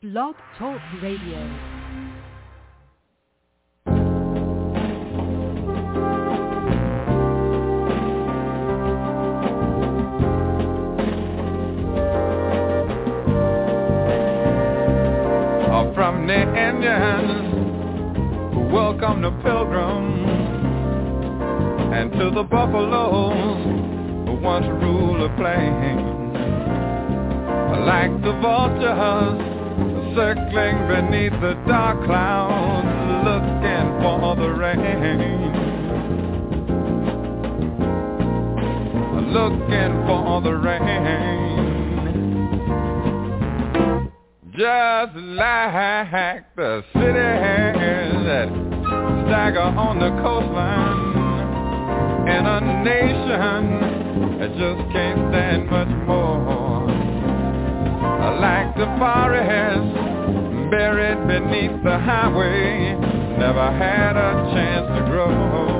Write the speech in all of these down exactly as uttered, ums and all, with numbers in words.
Blog Talk Radio. From the Indians who welcome the pilgrims, and to the buffaloes who once ruled the plains. Like the vultures circling beneath the dark clouds, looking for the rain, looking for the rain. Just like the cities that stagger on the coastline, and a nation that just can't stand much more. Like the forest buried beneath the highway, never had a chance to grow.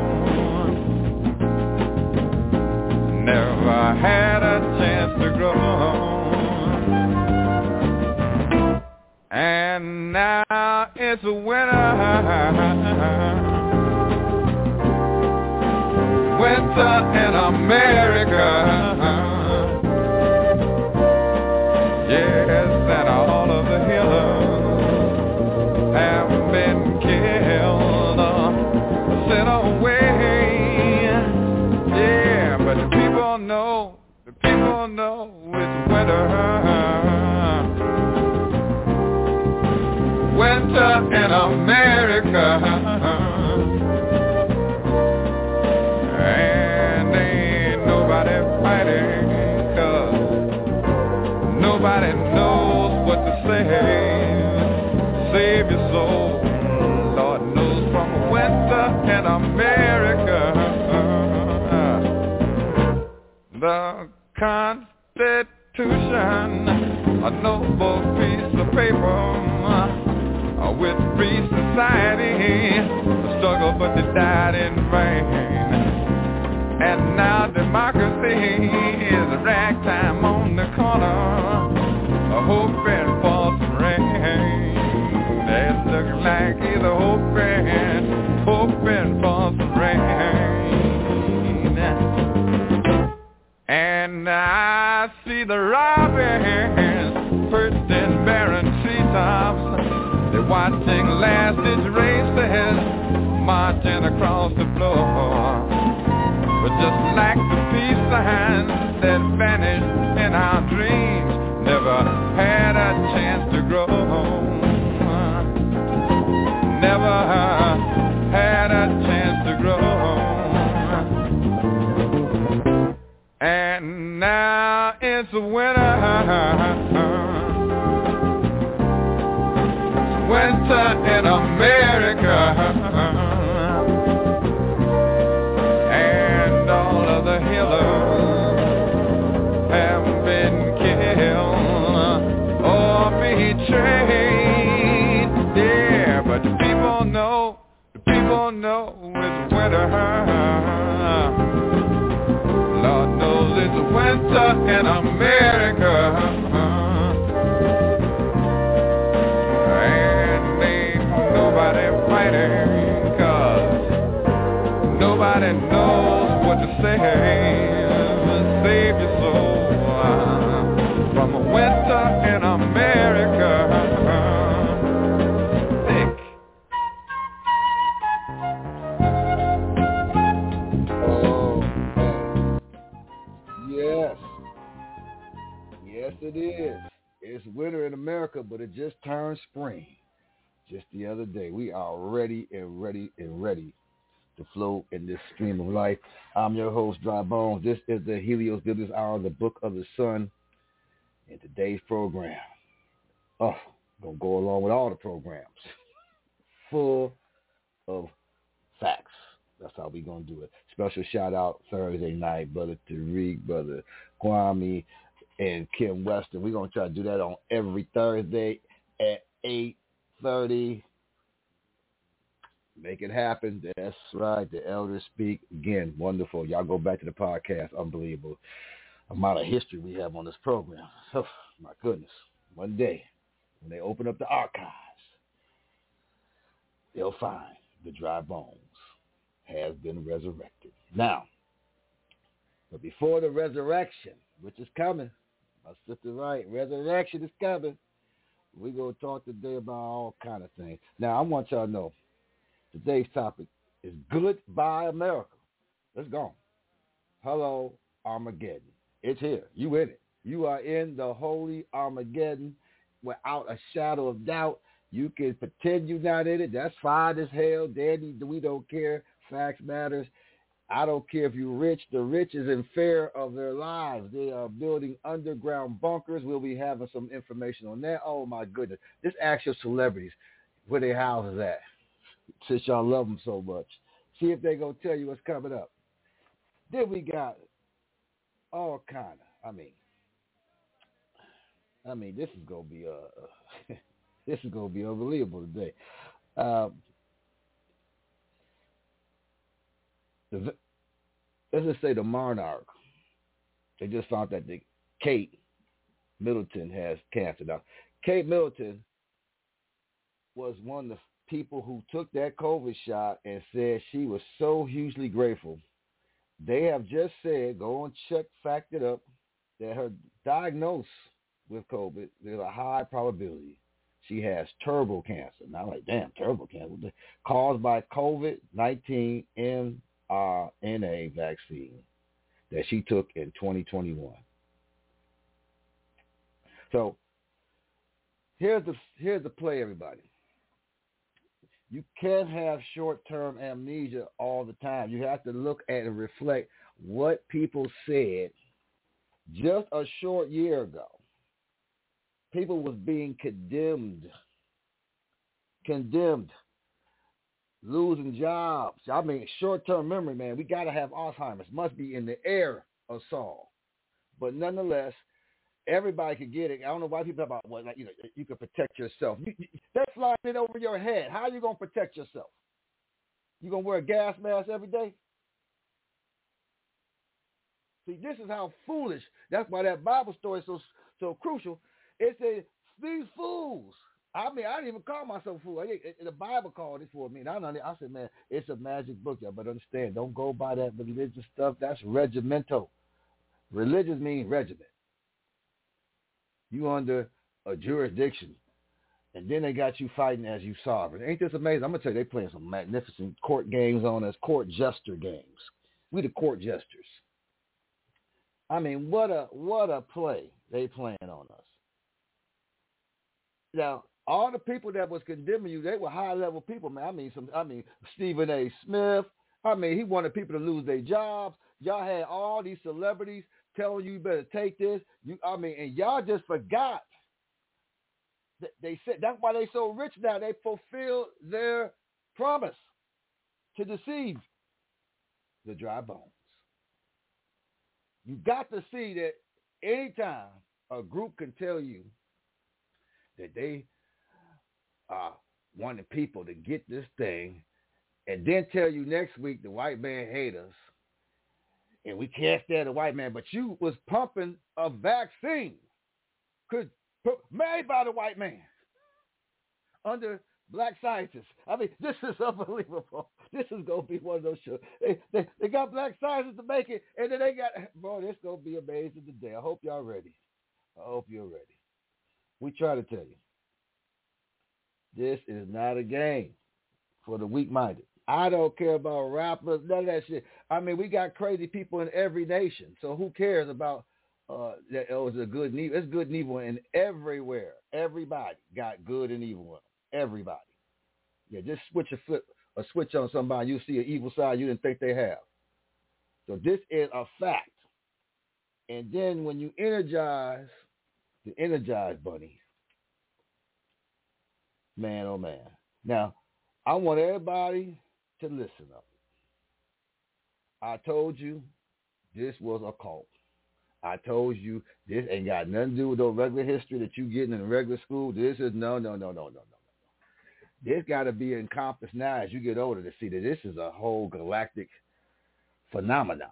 Never had a chance to grow. And now it's winter, winter in America. Yes, and all of the healers have been killed, uh, sent away. Yeah, but the people know, the people know it's winter. Winter in America, and ain't nobody fighting, 'cause nobody knows what to say. Save your soul, Lord knows, from winter in America. The Constitution, a noble piece of paper, with free society, a struggle but they died in vain. And now democracy is a ragtime on the corner, hoping for some rain. It's looking like either hoping, hoping for some rain. And I see the robins perched in barren treetops. They're watching last-ditch races marching across the floor. But just like the peace signs that vanished in our dreams, never had a chance to grow. Never had a chance to grow. And now it's winter. Winter in America, and all of the healers have been killed or betrayed. Yeah, but the people know, the people know it's winter. Lord knows it's winter in America. Nobody fighting, 'cause nobody knows what to say. Save your soul from a winter in America. Thick. Oh, yes. Yes, it is. It's winter in America, but it just turned spring. Just the other day, we are ready and ready and ready to flow in this stream of life. I'm your host, Dry Bones. This is the Helios Business Hour, the Book of the Sun, and today's program. Oh, gonna go along with all the programs, full of facts. That's how we gonna do it. Special shout out Thursday night, Brother Tariq, Brother Kwame, and Kim Weston. We're gonna try to do that on every Thursday at eight thirty. Make it happen. That's right. The elders speak. Again, wonderful. Y'all go back to the podcast. Unbelievable amount of history we have on this program. Oh, my goodness. One day When they open up the archives, they'll find the dry bones has been resurrected. Now, but before the resurrection, which is coming, my sister right, resurrection is coming. We're going to talk today about all kind of things. Now, I want y'all to know, today's topic is Goodbye America. Let's go. Hello, Armageddon. It's here. You in it. You are in the holy Armageddon without a shadow of doubt. You can pretend you're not in it. That's fine as hell. Daddy, we don't care. Facts matters. I don't care if you're rich. The rich is in fear of their lives. They are building underground bunkers. We'll be having some information on that. Oh, my goodness. This actual celebrities, where their houses at, since y'all love them so much. See if they're going to tell you what's coming up. Then we got all kind of, I mean, I mean, this is going to be, uh, this is going to be unbelievable today. Um, the, let's just say the Monarch. They just found that the Kate Middleton has cancer. Now, Kate Middleton was one of the people who took that COVID shot and said she was so hugely grateful. They have just said, go and check, fact it up, that her diagnosis with COVID, there's a high probability she has turbo cancer. Now, like, damn, turbo cancer. Caused by COVID nineteen mRNA vaccine that she took in twenty twenty-one. So, here's the here's the play, everybody. You can't have short-term amnesia all the time. You have to look at and reflect what people said just a short year ago. People was being condemned, condemned, losing jobs. I mean, short-term memory, man. We got to have Alzheimer's. Must be in the air of Saul. But nonetheless, everybody could get it. I don't know why people talk about, well, like, you know, you can protect yourself. You, you, they're flying it over your head. How are you going to protect yourself? You going to wear a gas mask every day? See, this is how foolish. That's why that Bible story is so so crucial. It says, these fools. I mean, I didn't even call myself a fool. I, it, the Bible called it for me. And I, I said, man, it's a magic book, y'all. But understand, don't go by that religious stuff. That's regimental. Religious means regiment. You under a jurisdiction, and then they got you fighting as you sovereign. Ain't this amazing? I'm going to tell you, they playing some magnificent court games on us, court jester games. We the court jesters. I mean, what a what a play they playing on us. Now, all the people that was condemning you, they were high-level people, man. I mean, some. I mean, Stephen A. Smith. I mean, he wanted people to lose their jobs. Y'all had all these celebrities telling you you better take this. You, I mean, and y'all just forgot. That they said that's why they so rich now. They fulfill their promise to deceive the dry bones. You got to see that anytime a group can tell you that they are wanting people to get this thing, and then tell you next week the white man hate us, and we can't stand the white man, but you was pumping a vaccine could made by the white man under black scientists. I mean, this is unbelievable. This is going to be one of those shows. They, they, they got black scientists to make it, and then they got, bro, this going to be amazing today. I hope y'all ready. I hope you're ready. We try to tell you, this is not a game for the weak-minded. I don't care about rappers, none of that shit. I mean, we got crazy people in every nation, so who cares about uh, that? Oh, it's a good and evil. It's good and evil in everywhere. Everybody got good and evil in them. Everybody. Yeah, just switch a flip, a switch on somebody, you see an evil side you didn't think they have. So this is a fact. And then when you energize the energized bunny, man, oh man. Now, I want everybody to listen up. I told you this was a cult. I told you this ain't got nothing to do with the regular history that you getting in regular school. This is no, no, no, no, no, no, no. This got to be encompassed now as you get older to see that this is a whole galactic phenomenon.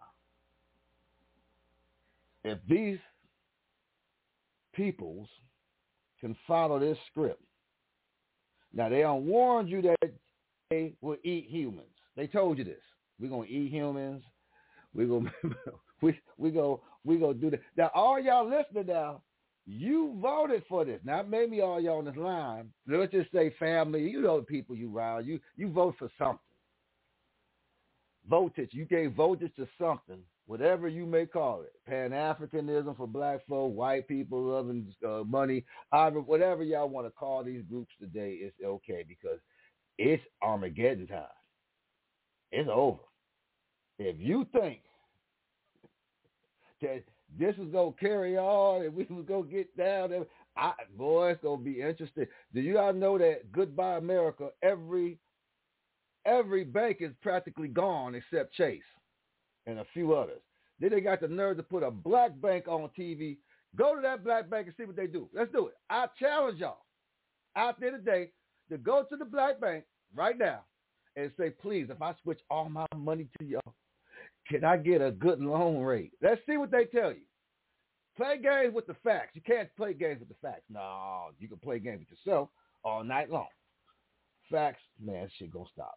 If these peoples can follow this script. Now, they don't warn you that they will eat humans. They told you this. We're going to eat humans. We're going we we go we go do that. Now, all y'all listening now, you voted for this. Now, maybe all y'all on this line, let's just say family, you know the people you round. You, you vote for something. Voltage. You gave voltage to something, whatever you may call it. Pan-Africanism for black folk, white people loving uh, money, either, whatever y'all want to call these groups today, it's okay because it's Armageddon time. It's over. If you think that this is going to carry on and we was going to get down, I, boy, it's going to be interesting. Do you all know that Goodbye America, every Every bank is practically gone except Chase and a few others. Then they got the nerve to put a black bank on T V. Go to that black bank and see what they do. Let's do it. I challenge y'all out there today to go to the black bank right now and say, please, if I switch all my money to y'all, can I get a good loan rate? Let's see what they tell you. Play games with the facts. You can't play games with the facts. No, you can play games with yourself all night long. Facts, man, shit gonna stop.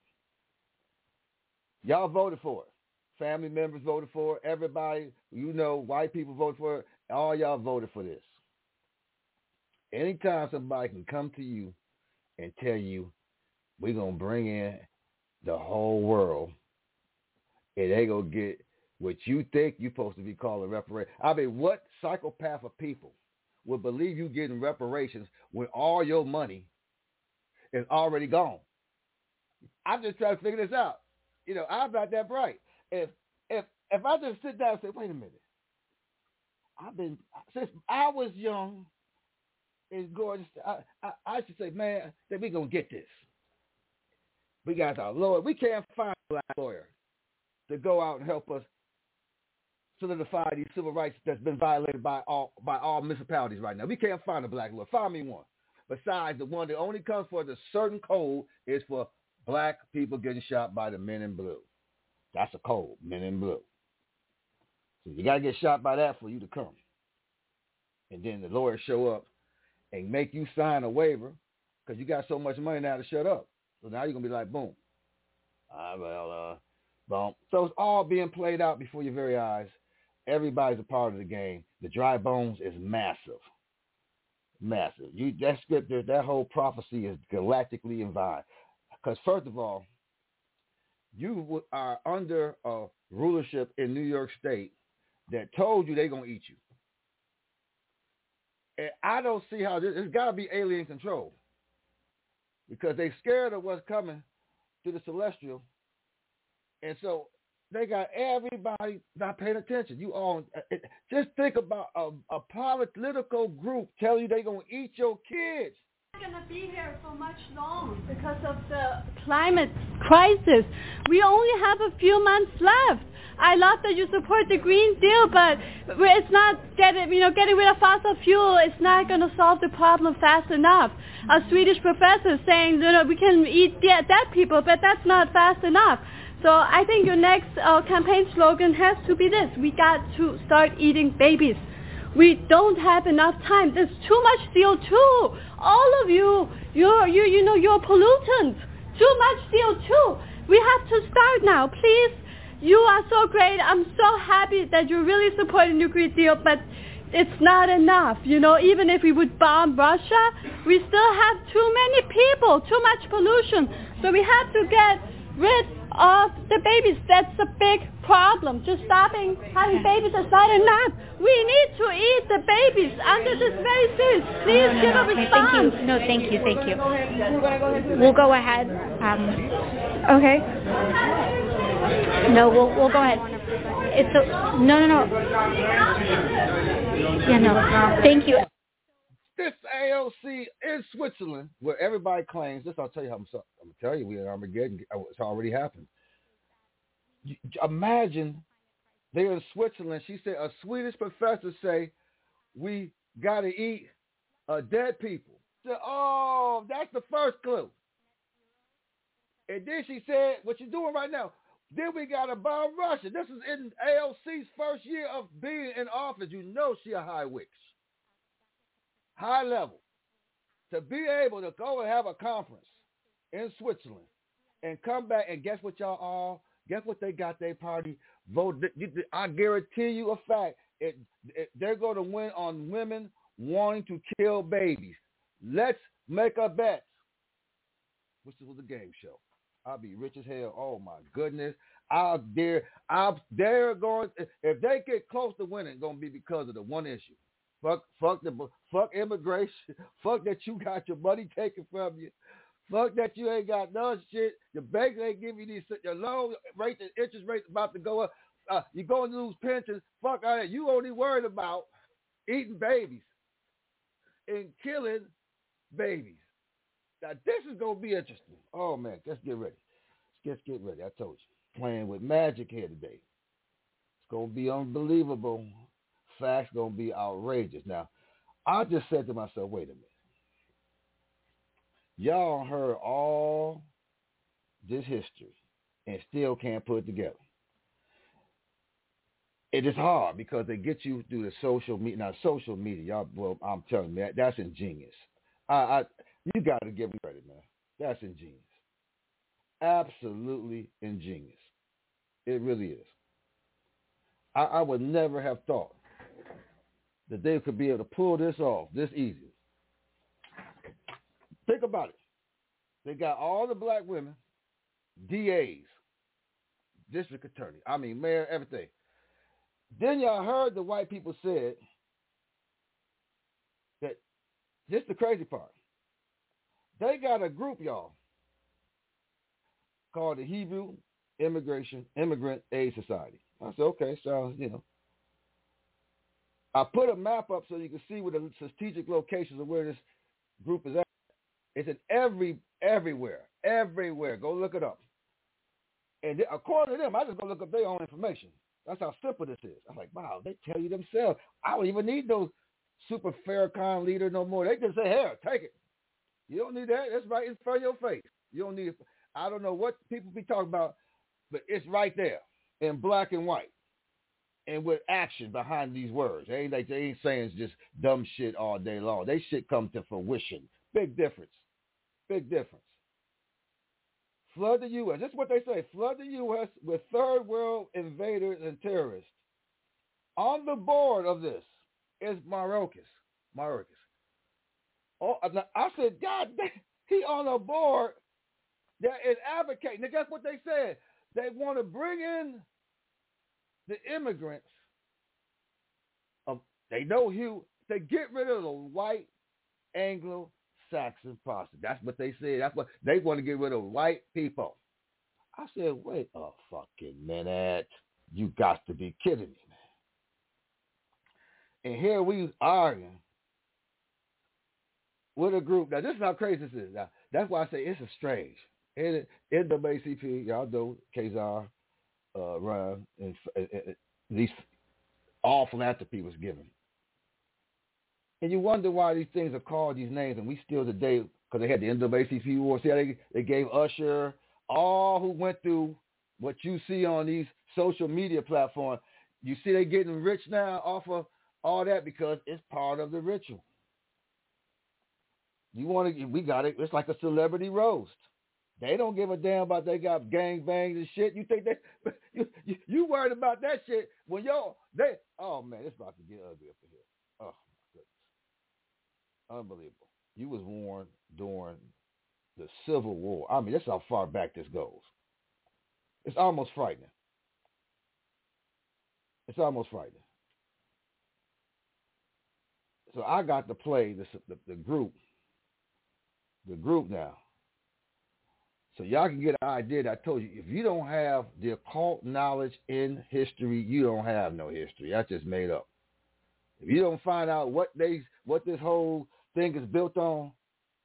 Y'all voted for it. Family members voted for it. Everybody, you know, white people voted for it. All y'all voted for this. Anytime somebody can come to you and tell you, we're going to bring in the whole world and they going to get what you think you're supposed to be calling reparations. I mean, what psychopath of people would believe you getting reparations when all your money is already gone? I'm just trying to figure this out. You know, I'm not that bright. If if if I just sit down and say, wait a minute, I've been since I was young and gorgeous. I, I, I should say, man, that we gonna get this. We got our lawyer. We can't find a black lawyer to go out and help us solidify these civil rights that's been violated by all by all municipalities right now. We can't find a black lawyer. Find me one. Besides the one that only comes for the certain code is for black people getting shot by the men in blue. That's a code, men in blue. So you got to get shot by that for you to come. And then the lawyers show up and make you sign a waiver because you got so much money now to shut up. So now you're going to be like, boom. Ah, well, uh, boom. So it's all being played out before your very eyes. Everybody's a part of the game. The dry bones is massive. Massive. You that scripture, that whole prophecy is galactically involved. Because first of all, you are under a rulership in New York State that told you they're going to eat you. And I don't see how this, it's got to be alien control. Because they're scared of what's coming to the celestial. And so they got everybody not paying attention. You all, just think about a, a political group telling you they're going to eat your kids. We're not going to be here for much long because of the climate crisis. We only have a few months left. I love that you support the Green Deal, but it's not getting, you know, getting rid of fossil fuel. It's not going to solve the problem fast enough. A Swedish professor saying, you know, we can eat dead people, but that's not fast enough. So I think your next uh, campaign slogan has to be this: we got to start eating babies. We don't have enough time. There's too much C O two. All of you, you're, you, you know, you're pollutants. Too much C O two. We have to start now, please. You are so great. I'm so happy that you're really supporting the Green Deal, but it's not enough. You know, even if we would bomb Russia, we still have too many people, too much pollution. So we have to get rid of the babies. That's a big problem. Just stopping having babies is not enough. We need to eat the babies under this very serious. Please no, no, give no, a okay, response. Thank you. No, thank you, thank you. We'll go ahead. Um, okay. No, we'll we'll go ahead. It's a, no, no, no. Yeah, no. Thank you. This A O C in Switzerland, where everybody claims this, I'll tell you how I'm, so, I'm gonna tell you, we in Armageddon. It's already happened. You, imagine they're in Switzerland. She said a Swedish professor say we gotta eat uh, dead people. So, oh, that's the first clue. And then she said, what you're doing right now. Then we got to bomb Russia. This is in A O C's first year of being in office. You know she a high witch. High level. to be able to go and have a conference in Switzerland and come back and guess what y'all all, guess what they got their party vote. I guarantee you a fact, it, it, they're going to win on women wanting to kill babies. Let's make a bet. Which was a game show. I'll be rich as hell. Oh my goodness. I'll dare, I'll dare going, if they get close to winning, it's going to be because of the one issue. Fuck, fuck the, fuck immigration. Fuck that you got your money taken from you. Fuck that you ain't got no shit. Your bank ain't giving you these, your loan rate, the interest rate's about to go up. Uh, you're going to lose pensions. Fuck all that. You only worried about eating babies and killing babies. Now, this is going to be interesting. Oh, man, let's get ready. Let's get ready. I told you. Playing with magic here today. It's going to be unbelievable. Facts going to be outrageous. Now, I just said to myself, wait a minute. Y'all heard all this history and still can't put it together. It is hard because they get you through the social media. Now, social media, y'all, well, I'm telling you, that, that's ingenious. I, I You got to give me credit, man. That's ingenious. Absolutely ingenious. It really is. I, I would never have thought that they could be able to pull this off this easy. Think about it. They got all the black women, D As, district attorney, I mean, mayor, everything. Then y'all heard the white people said that, this is the crazy part. They got a group, y'all, called the Hebrew Immigration Immigrant Aid Society. I said, okay, so, you know. I put a map up so you can see where the strategic locations of where this group is at. It's in every, everywhere, everywhere. Go look it up. And they, according to them, I just go look up their own information. That's how simple this is. I'm like, wow, they tell you themselves. I don't even need those super Farrakhan leader no more. They just say, here, take it. You don't need that. That's right in front of your face. You don't need it. I don't know what people be talking about, but it's right there in black and white and with action behind these words. They ain't like they ain't saying just dumb shit all day long. They shit come to fruition. Big difference. Big difference. Flood the U S. This is what they say. Flood the U S with third world invaders and terrorists. On the board of this is Mayorkas. Mayorkas. Oh, I said, God, he on a board that is advocating. Now, guess what they said? They want to bring in the immigrants. Um, they know who. They get rid of the white Anglo-Saxon posse. That's what they said. That's what they want to get rid of white people. I said, wait a fucking minute. You got to be kidding me, man. And here we arguing with a group. Now, this is how crazy this is. Now, that's why I say it's a strange. In, in the A C P, y'all know Kazar, uh, Ryan, and, and, and these all philanthropy was given. And you wonder why these things are called these names, and we still today, because they had the N double A C P war. See how they, they gave Usher, all who went through what you see on these social media platforms. You see they getting rich now off of all that because it's part of the ritual. You want to, we got it. It's like a celebrity roast. They don't give a damn about they got gang bangs and shit. You think they, you, you, you worried about that shit when y'all, they, oh man, it's about to get ugly up in here. Oh my goodness. Unbelievable. You was born during the Civil War. I mean, that's how far back this goes. It's almost frightening. It's almost frightening. So I got to play this, the, the group, the group now. So y'all can get an idea that I told you, if you don't have the occult knowledge in history, you don't have no history. That's just made up. If you don't find out what they, what this whole thing is built on,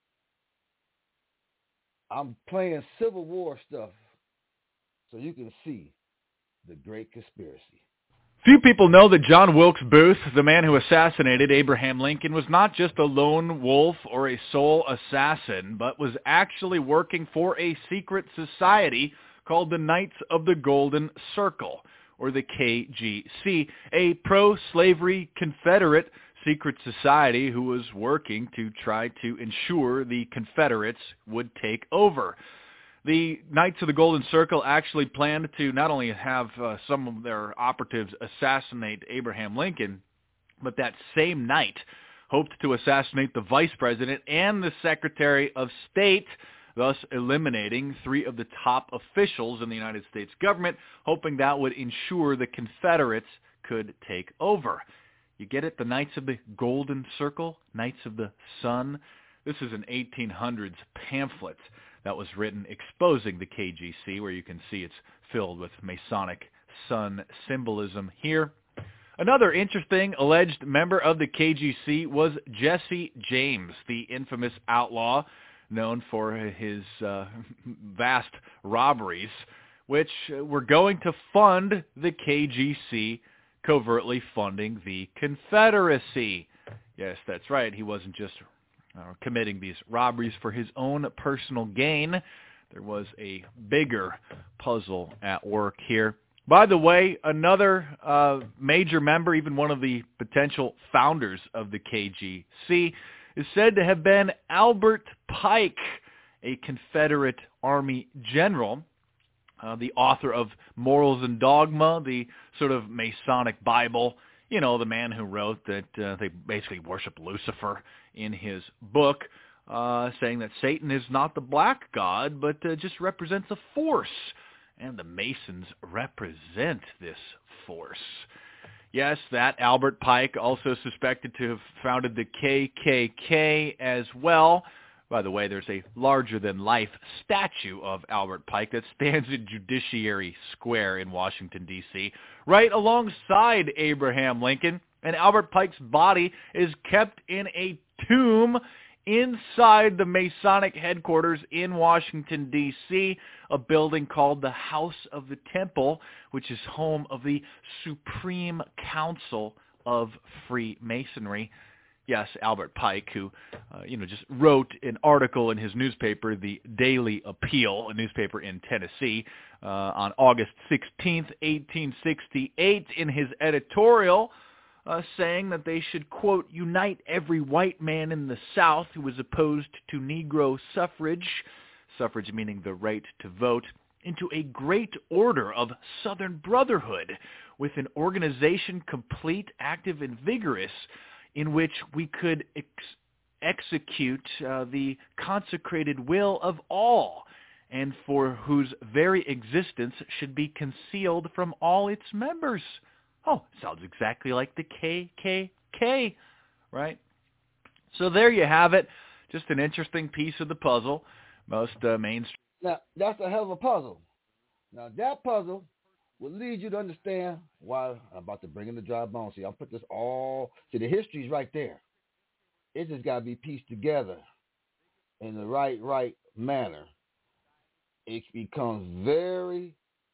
I'm playing Civil War stuff so you can see the great conspiracy. Few people know that John Wilkes Booth, the man who assassinated Abraham Lincoln, was not just a lone wolf or a sole assassin, but was actually working for a secret society called the Knights of the Golden Circle, or the K G C, a pro-slavery Confederate secret society who was working to try to ensure the Confederates would take over. The Knights of the Golden Circle actually planned to not only have uh, some of their operatives assassinate Abraham Lincoln, but that same night hoped to assassinate the Vice President and the Secretary of State, thus eliminating three of the top officials in the United States government, hoping that would ensure the Confederates could take over. You get it? The Knights of the Golden Circle, Knights of the Sun. This is an eighteen hundreds pamphlet that was written exposing the K G C, where you can see it's filled with Masonic sun symbolism here. Another interesting alleged member of the K G C was Jesse James, the infamous outlaw known for his uh, vast robberies, which were going to fund the K G C, covertly funding the Confederacy. Yes, that's right. He wasn't just uh, committing these robberies for his own personal gain. There was a bigger puzzle at work here. By the way, another uh, major member, even one of the potential founders of the K G C, is said to have been Albert Pike, a Confederate Army general, uh, the author of Morals and Dogma, the sort of Masonic Bible, you know, the man who wrote that uh, they basically worship Lucifer in his book, uh, saying that Satan is not the black god, but uh, just represents a force. And the Masons represent this force. Yes, that Albert Pike, also suspected to have founded the K K K as well. By the way, there's a larger-than-life statue of Albert Pike that stands in Judiciary Square in Washington, D C, right alongside Abraham Lincoln. And Albert Pike's body is kept in a tomb inside the Masonic headquarters in Washington, D C, a building called the House of the Temple, which is home of the Supreme Council of Freemasonry. Yes, Albert Pike, who, uh, you know, just wrote an article in his newspaper, the Daily Appeal, a newspaper in Tennessee, uh, on August sixteenth, eighteen sixty-eight, in his editorial, Uh, saying that they should, quote, unite every white man in the South who was opposed to Negro suffrage, suffrage meaning the right to vote, into a great order of Southern brotherhood with an organization complete, active, and vigorous in which we could ex- execute uh, the consecrated will of all, and for whose very existence should be concealed from all its members. Oh, sounds exactly like the K K K, right? So there you have it. Just an interesting piece of the puzzle. Most uh, mainstream. Now, that's a hell of a puzzle. Now, that puzzle will lead you to understand why I'm about to bring in the dry bones. See, I'll put this all, see, the history's right there. It just got to be pieced together in the right, right manner. It becomes very,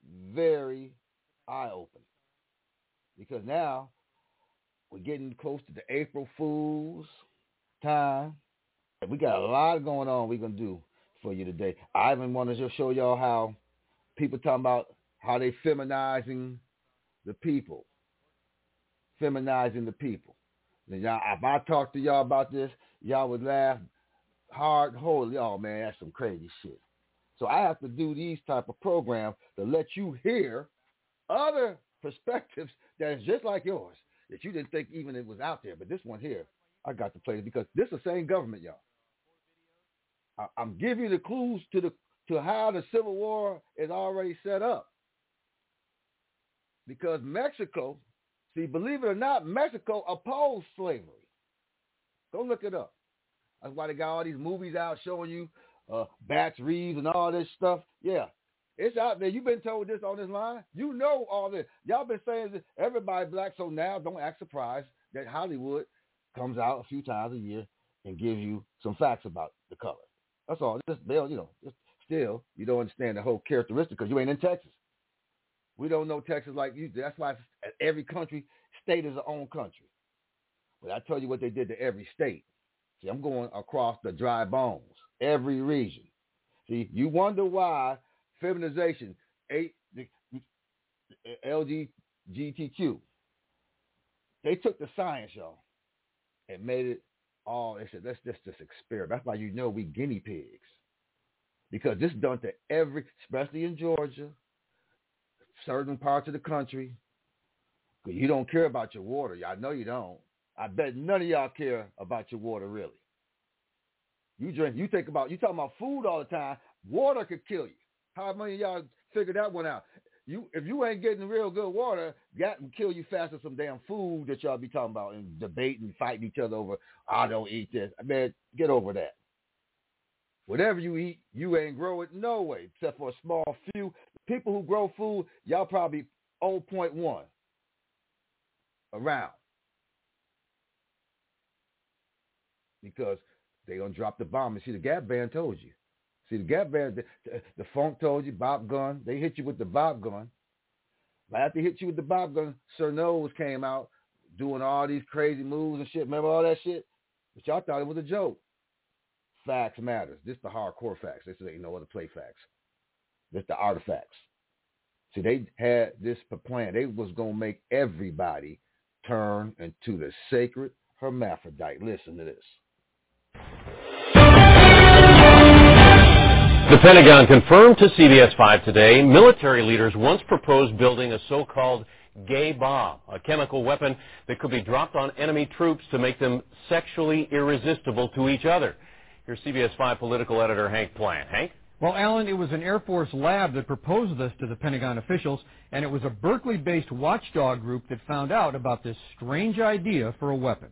very eye-opening. Because now we're getting close to the April Fool's time. We got a lot going on we're going to do for you today. I even want to just show y'all how people talking about how they feminizing the people. Feminizing the people. Now, y'all, if I talk to y'all about this, y'all would laugh hard, holy, oh man, that's some crazy shit. So I have to do these type of programs to let you hear other perspectives that is just like yours, that you didn't think even it was out there. But this one here, I got to play it because this is the same government, y'all. I, I'm giving you the clues to the to how the Civil War is already set up. Because Mexico, see, believe it or not, Mexico opposed slavery. Go look it up. That's why they got all these movies out showing you uh, Bats Reeves and all this stuff. Yeah. It's out there. You've been told this on this line. You know all this. Y'all been saying this. Everybody black, so now don't act surprised that Hollywood comes out a few times a year and gives you some facts about the color. That's all. Just, they'll, you know, just still, you don't understand the whole characteristic because you ain't in Texas. We don't know Texas like you do. That's why every country, state is their own country. But I tell you what they did to every state. See, I'm going across the dry bones, every region. See, you wonder why feminization, L G B T Q. They took the science, y'all. and made it all. They said, let's just just experiment. That's why you know we guinea pigs, because this is done to every, especially in Georgia, certain parts of the country. You don't care about your water. I know you don't. I bet none of y'all care about your water, really. You drink, you think about, you talking about food all the time. Water could kill you. How many of y'all figured that one out? You, if you ain't getting real good water, that can kill you faster than some damn food that y'all be talking about and debating, fighting each other over, I don't eat this. I mean, get over that. Whatever you eat, you ain't grow it no way, except for a small few. People who grow food, y'all probably zero point one around. Because they gonna drop the bomb. And see, the Gap Band told you. See, the Gap Band, the, the, the Funk told you, Bob Gun. They hit you with the Bob Gun. Right after they hit you with the Bob Gun, Sir Nose came out doing all these crazy moves and shit. Remember all that shit? But y'all thought it was a joke. Facts matters. This is the hardcore facts. This ain't no other play facts. This the artifacts. See, they had this plan. They was gonna make everybody turn into the sacred hermaphrodite. Listen to this. The Pentagon confirmed to C B S five today military leaders once proposed building a so-called gay bomb, a chemical weapon that could be dropped on enemy troops to make them sexually irresistible to each other. Here's C B S five political editor Hank Plant. Hank? Well, Alan, it was an Air Force lab that proposed this to the Pentagon officials, and it was a Berkeley-based watchdog group that found out about this strange idea for a weapon.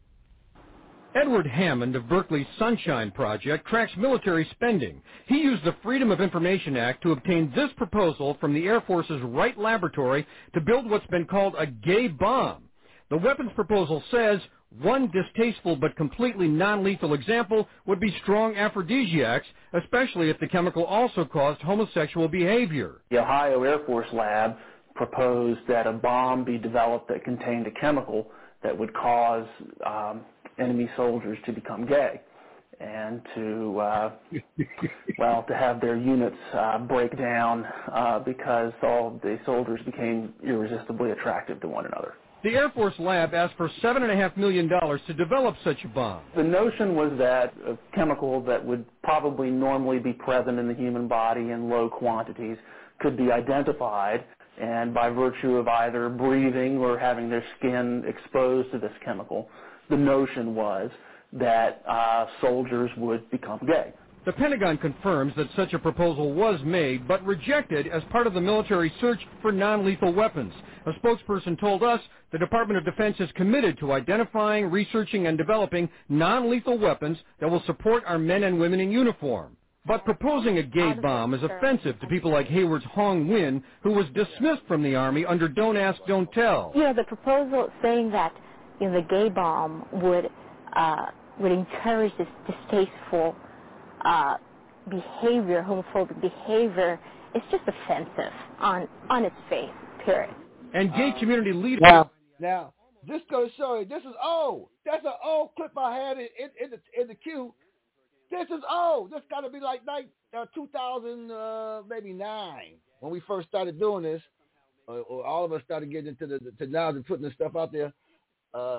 Edward Hammond of Berkeley's Sunshine Project tracks military spending. He used the Freedom of Information Act to obtain this proposal from the Air Force's Wright Laboratory to build what's been called a gay bomb. The weapons proposal says one distasteful but completely non-lethal example would be strong aphrodisiacs, especially if the chemical also caused homosexual behavior. The Ohio Air Force Lab proposed that a bomb be developed that contained a chemical that would cause um, enemy soldiers to become gay and to, uh, well, to have their units uh, break down uh, because all the soldiers became irresistibly attractive to one another. The Air Force lab asked for seven point five million dollars to develop such a bomb. The notion was that a chemical that would probably normally be present in the human body in low quantities could be identified, and by virtue of either breathing or having their skin exposed to this chemical, the notion was that uh, soldiers would become gay. The Pentagon confirms that such a proposal was made, but rejected as part of the military search for non-lethal weapons. A spokesperson told us the Department of Defense is committed to identifying, researching, and developing non-lethal weapons that will support our men and women in uniform. But proposing a gay bomb is offensive to people like Hayward's Hong Win, who was dismissed from the Army under Don't Ask, Don't Tell. You know, the proposal saying that, you know, the gay bomb would uh, would encourage this distasteful uh, behavior, homophobic behavior, is just offensive on on its face, period. And gay Uh, community leaders. Now, now, this goes to show you, this is old. That's an old clip I had in, in, in, the, in the queue. This is old. This got to be like, like uh, two thousand, uh, maybe nine, when we first started doing this. Uh, or all of us started getting into the, to now and putting this stuff out there. Uh,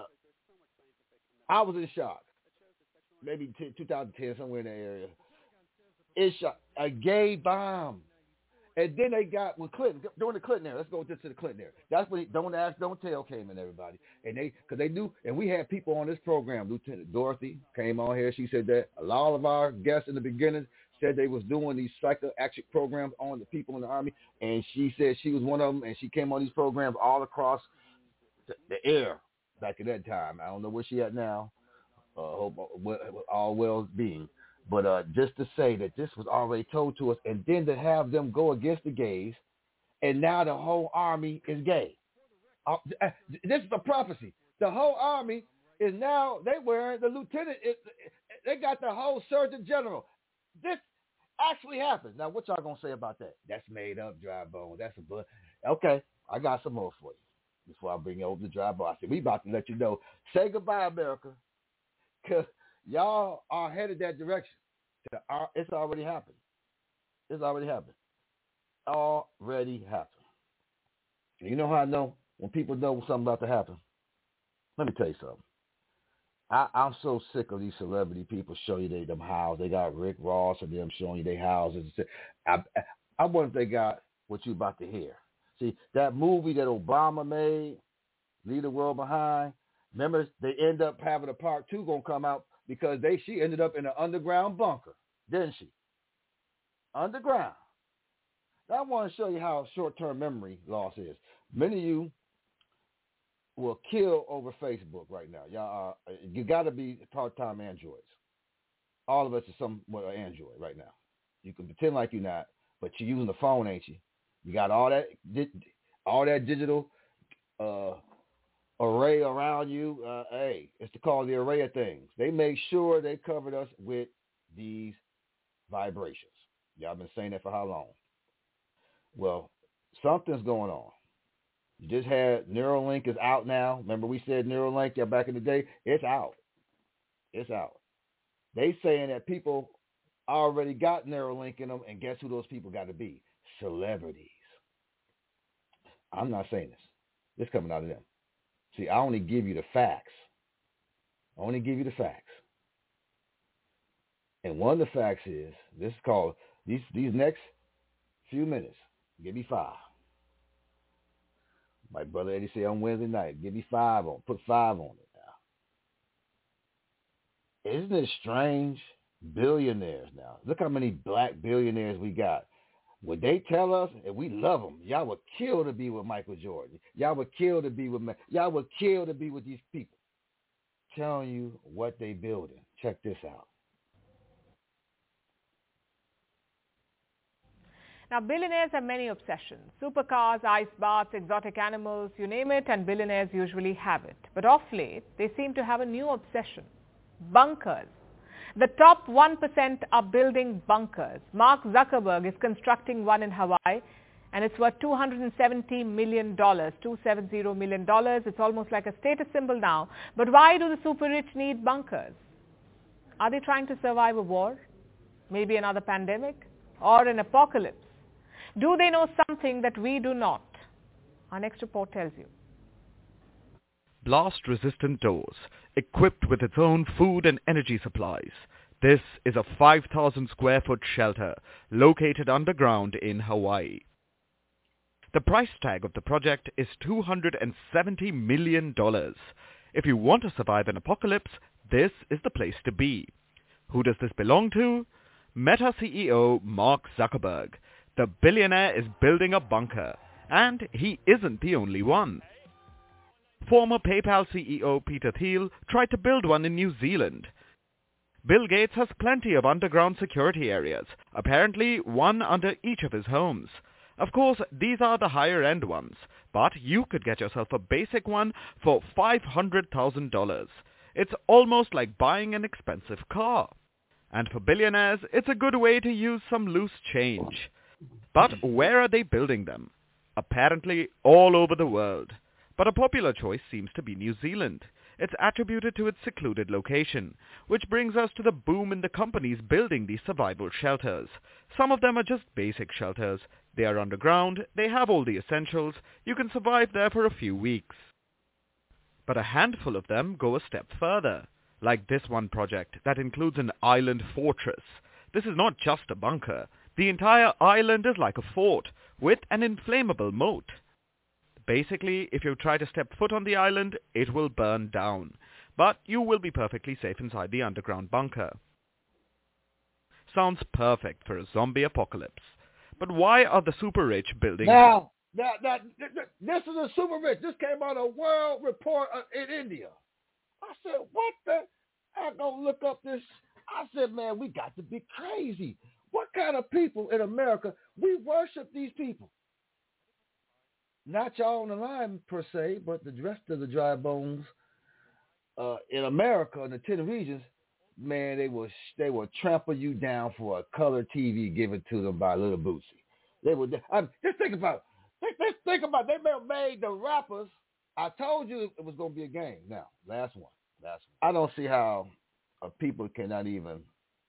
I was in shock. Maybe t- two thousand ten, somewhere in that area. It's shock. A gay bomb. And then they got, when Clinton, during the Clinton era, let's go just to the Clinton era. That's when he, Don't Ask, Don't Tell came in, everybody. And they, because they knew, and we had people on this program. Lieutenant Dorothy came on here. She said that a lot of our guests in the beginning said they was doing these psychoactive programs on the people in the Army. And she said she was one of them, and she came on these programs all across the, the air back at that time. I don't know where she at now. Uh, hope all well being. But uh, just to say that this was already told to us, and then to have them go against the gays, and now the whole Army is gay. Uh, this is a prophecy. The whole Army is now, they wearing, the lieutenant, is, they got the whole Surgeon General. This actually happened. Now, what y'all going to say about that? That's made up, dry bone. That's a blood. Okay, I got some more for you before I bring you over the dry bone. I said, we about to let you know. Say goodbye, America, because y'all are headed that direction. It's already happened. It's already happened. Already happened. And you know how I know when people know something about to happen? Let me tell you something. I, I'm so sick of these celebrity people show you they them houses. They got Rick Ross and them showing you their houses. I, I, I wonder if they got what you about to hear. See, that movie that Obama made, Leave the World Behind, remember they end up having a part two going to come out because they she ended up in an underground bunker, didn't she? Underground. Now I want to show you how short-term memory loss is. Many of you will kill over Facebook right now. Y'all, uh, you got to be part-time androids. All of us are somewhat an android right now. You can pretend like you're not, but you're using the phone, ain't you? You got all that, all that digital uh, array around you. Uh, hey, it's called the array of things. They make sure they covered us with these vibrations. Y'all been saying that for how long? Well, something's going on. You just had Neuralink is out now. Remember we said Neuralink yeah, back in the day? It's out. It's out. They saying that people already got Neuralink in them, and guess who those people got to be? Celebrities. I'm not saying this. This coming out of them. See, I only give you the facts. I only give you the facts. And one of the facts is, this is called, these these next few minutes, give me five. My brother Eddie said on Wednesday night, give me five on, put five on it now. Isn't it strange? Billionaires now. Look how many black billionaires we got. When they tell us, and we love them, y'all would kill to be with Michael Jordan. Y'all would kill to be with, y'all would kill to be with these people. Telling you what they building. Check this out. Now, billionaires have many obsessions. Supercars, ice baths, exotic animals, you name it, and billionaires usually have it. But off late, they seem to have a new obsession. Bunkers. The top one percent are building bunkers. Mark Zuckerberg is constructing one in Hawaii, and it's worth two hundred seventy million dollars, two hundred seventy million dollars. It's almost like a status symbol now. But why do the super rich need bunkers? Are they trying to survive a war? Maybe another pandemic? Or an apocalypse? Do they know something that we do not? Our next report tells you. Blast-resistant doors, equipped with its own food and energy supplies. This is a five thousand square foot shelter located underground in Hawaii. The price tag of the project is two hundred seventy million dollars. If you want to survive an apocalypse, this is the place to be. Who does this belong to? Meta C E O Mark Zuckerberg. The billionaire is building a bunker, and he isn't the only one. Former PayPal C E O Peter Thiel tried to build one in New Zealand. Bill Gates has plenty of underground security areas, apparently one under each of his homes. Of course, these are the higher-end ones, but you could get yourself a basic one for five hundred thousand dollars. It's almost like buying an expensive car. And for billionaires, it's a good way to use some loose change. But where are they building them? Apparently all over the world. But a popular choice seems to be New Zealand. It's attributed to its secluded location, which brings us to the boom in the companies building these survival shelters. Some of them are just basic shelters. They are underground, they have all the essentials, you can survive there for a few weeks. But a handful of them go a step further, like this one project that includes an island fortress. This is not just a bunker. The entire island is like a fort, with an inflammable moat. Basically, if you try to step foot on the island, it will burn down. But you will be perfectly safe inside the underground bunker. Sounds perfect for a zombie apocalypse. But why are the super rich building... Now, now, now this is a super rich. This came out of World Report in India. I said, what the... I go look up this. I said, man, we got to be crazy. What kind of people in America? We worship these people. Not y'all on the line per se, but the rest of the dry bones uh, in America, in the ten regions, man, they will they will trample you down for a color T V given to them by Little Bootsy. They would. I mean, just think about it. Just think about it. They made the rappers. I told you it was going to be a game. Now, last one. Last one. I don't see how uh, people cannot even.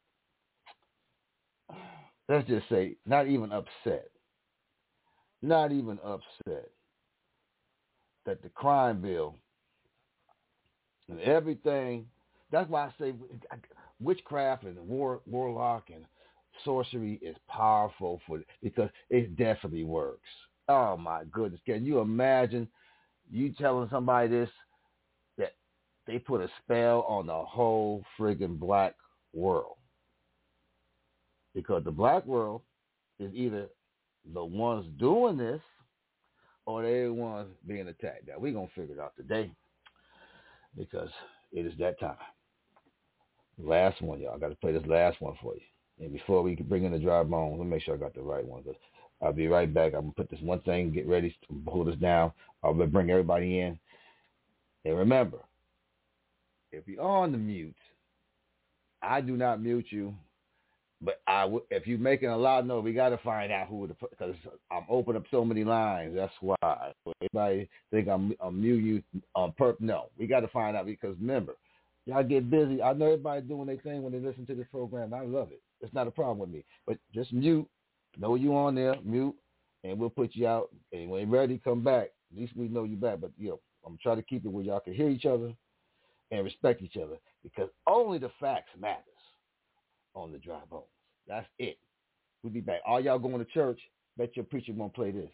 Let's just say, not even upset, not even upset that the crime bill and everything that's why I say witchcraft and war, warlock and sorcery is powerful for because it definitely works. Oh my goodness! Can you imagine you telling somebody this that they put a spell on the whole friggin' black world? Because the black world is either the ones doing this or they're the ones being attacked. Now, we're going to figure it out today because it is that time. Last one, y'all. I got to play this last one for you. And before we can bring in the dry bones, let me make sure I got the right one. But I'll be right back. I'm going to put this one thing, get ready to hold us down. I'll bring everybody in. And remember, if you're on the mute, I do not mute you. But I w- if you're making a loud noise, we got to find out who, because I'm opening up so many lines. That's why. Everybody think I'm, I'm mute you on purpose. No, we got to find out because remember, y'all get busy. I know everybody doing their thing when they listen to this program. I love it. It's not a problem with me. But just mute. Know you on there, mute, and we'll put you out. And when you're ready, come back. At least we know you back. But, you know, I'm trying to keep it where y'all can hear each other and respect each other because only the facts matters on the dry bones. That's it. We'll be back. All y'all going to church, bet your preacher won't play this.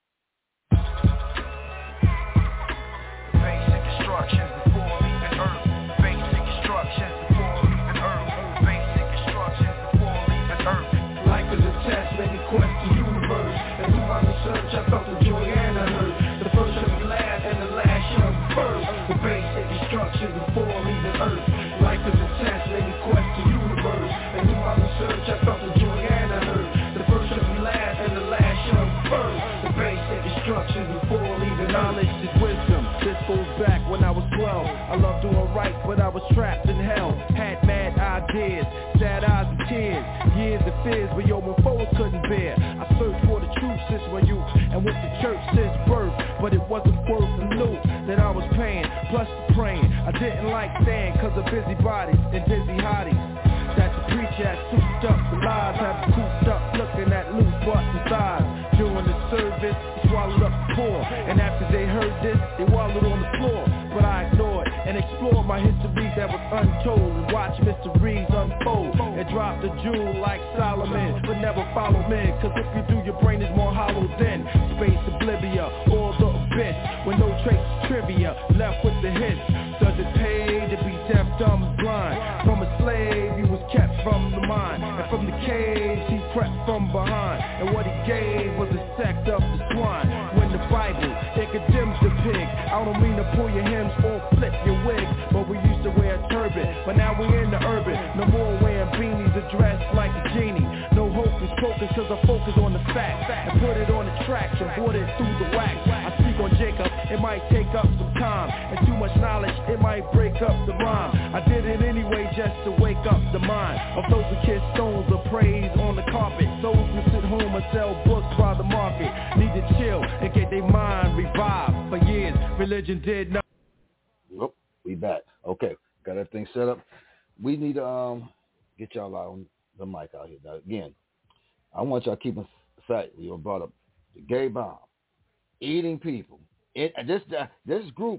Basic instructions before leaving Earth. Basic instructions before leaving Earth. Basic instructions before leaving Earth. Life is a test, make it quest the universe. And through my research, I felt the joy and the hurt. The first shall be last and the last shall be first. The basic instructions before leaving Earth. Life is a test, make it quest the universe. And through my research, I felt the joy and the hurt. The first shall be last and the last shall be first. The basic instructions before leaving knowledge is wisdom. This goes back when I was twelve. I loved doing right, but I was trapped in hell. Had mad ideas, sad eyes and tears, years of fears, but yo, my foes couldn't bear. I searched for the truth since my youth, and went to church since birth, but it wasn't worth the loot that I was paying, plus the praying. I didn't like staying cause of busybodies and dizzy hotties. That the preacher had souped up, the lies had cooped up, looking at loose butts and thighs. During the service, he swallowed up the poor, and after they heard this, they wallowed on the floor. But I ignored and explored my history that was untold, and watched mysteries unfold, and dropped a jewel like Solomon, but never follow men, cause if you do, your brain is more hollow than space oblivia, or the abyss, with no trace of trivia, left with the hits. Does it pay to be deaf, dumb, and blind? From a slave, he was kept from the mind, and from the caves, he crept from behind, and what he gave was a sect of the swine. When the Bible, it condemns the pig. I don't mean to pull your hems or flip your wig, but we used to wear a turban, but now we in the urban. No more wearing beanies or dressed like a genie. No hocus pocus, cause I focus on the facts, and put it on the tracks, and brought it through the wax. I speak on Jacob, it might take up some time, and too much knowledge, it might break up the rhyme. I did it anyway just to wake up the mind of those who kiss stones or praise on the carpet. Those who sit home and sell books by the market need to chill and get their mind revived. For years, religion did not. Nope, we back. Okay, got everything set up. We need to um get y'all out on the mic out here. Now, again, I want y'all keeping sight. We brought up the gay bomb, eating people. It, this uh, this group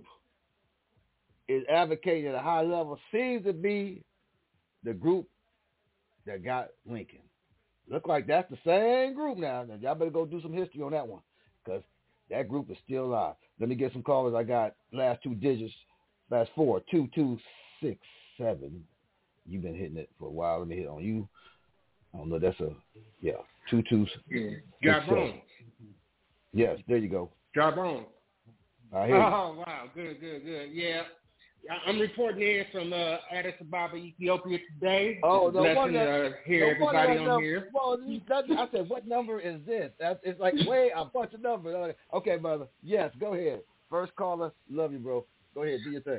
is advocating at a high level. Seems to be the group that got Lincoln. Look like that's the same group now. Now y'all better go do some history on that one, because that group is still alive. Let me get some callers. I got last two digits. Last four, two, two, six, seven. You've been hitting it for a while. Let me hit on you. I don't know. That's a, yeah, two, two, yeah. Got bones. Yes, there you go. Got bones. I hear you. Oh, wow. Good, good, good. Yeah. I'm reporting in from uh, Addis Ababa, Ethiopia today. Oh, no Blessing wonder. to hear no everybody wonder on that, here. Well, that, I said, what number is this? That's, it's like way a bunch of numbers. Okay, brother. Yes, go ahead. First caller. Love you, bro. Go ahead. Do your thing.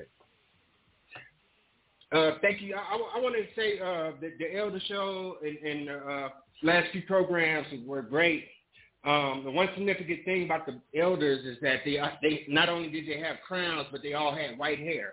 Uh, thank you. I, I, I want to say uh, the, the Elder Show and, and uh, last few programs were great. Um, the one significant thing about the elders is that they they not only did they have crowns, but they all had white hair,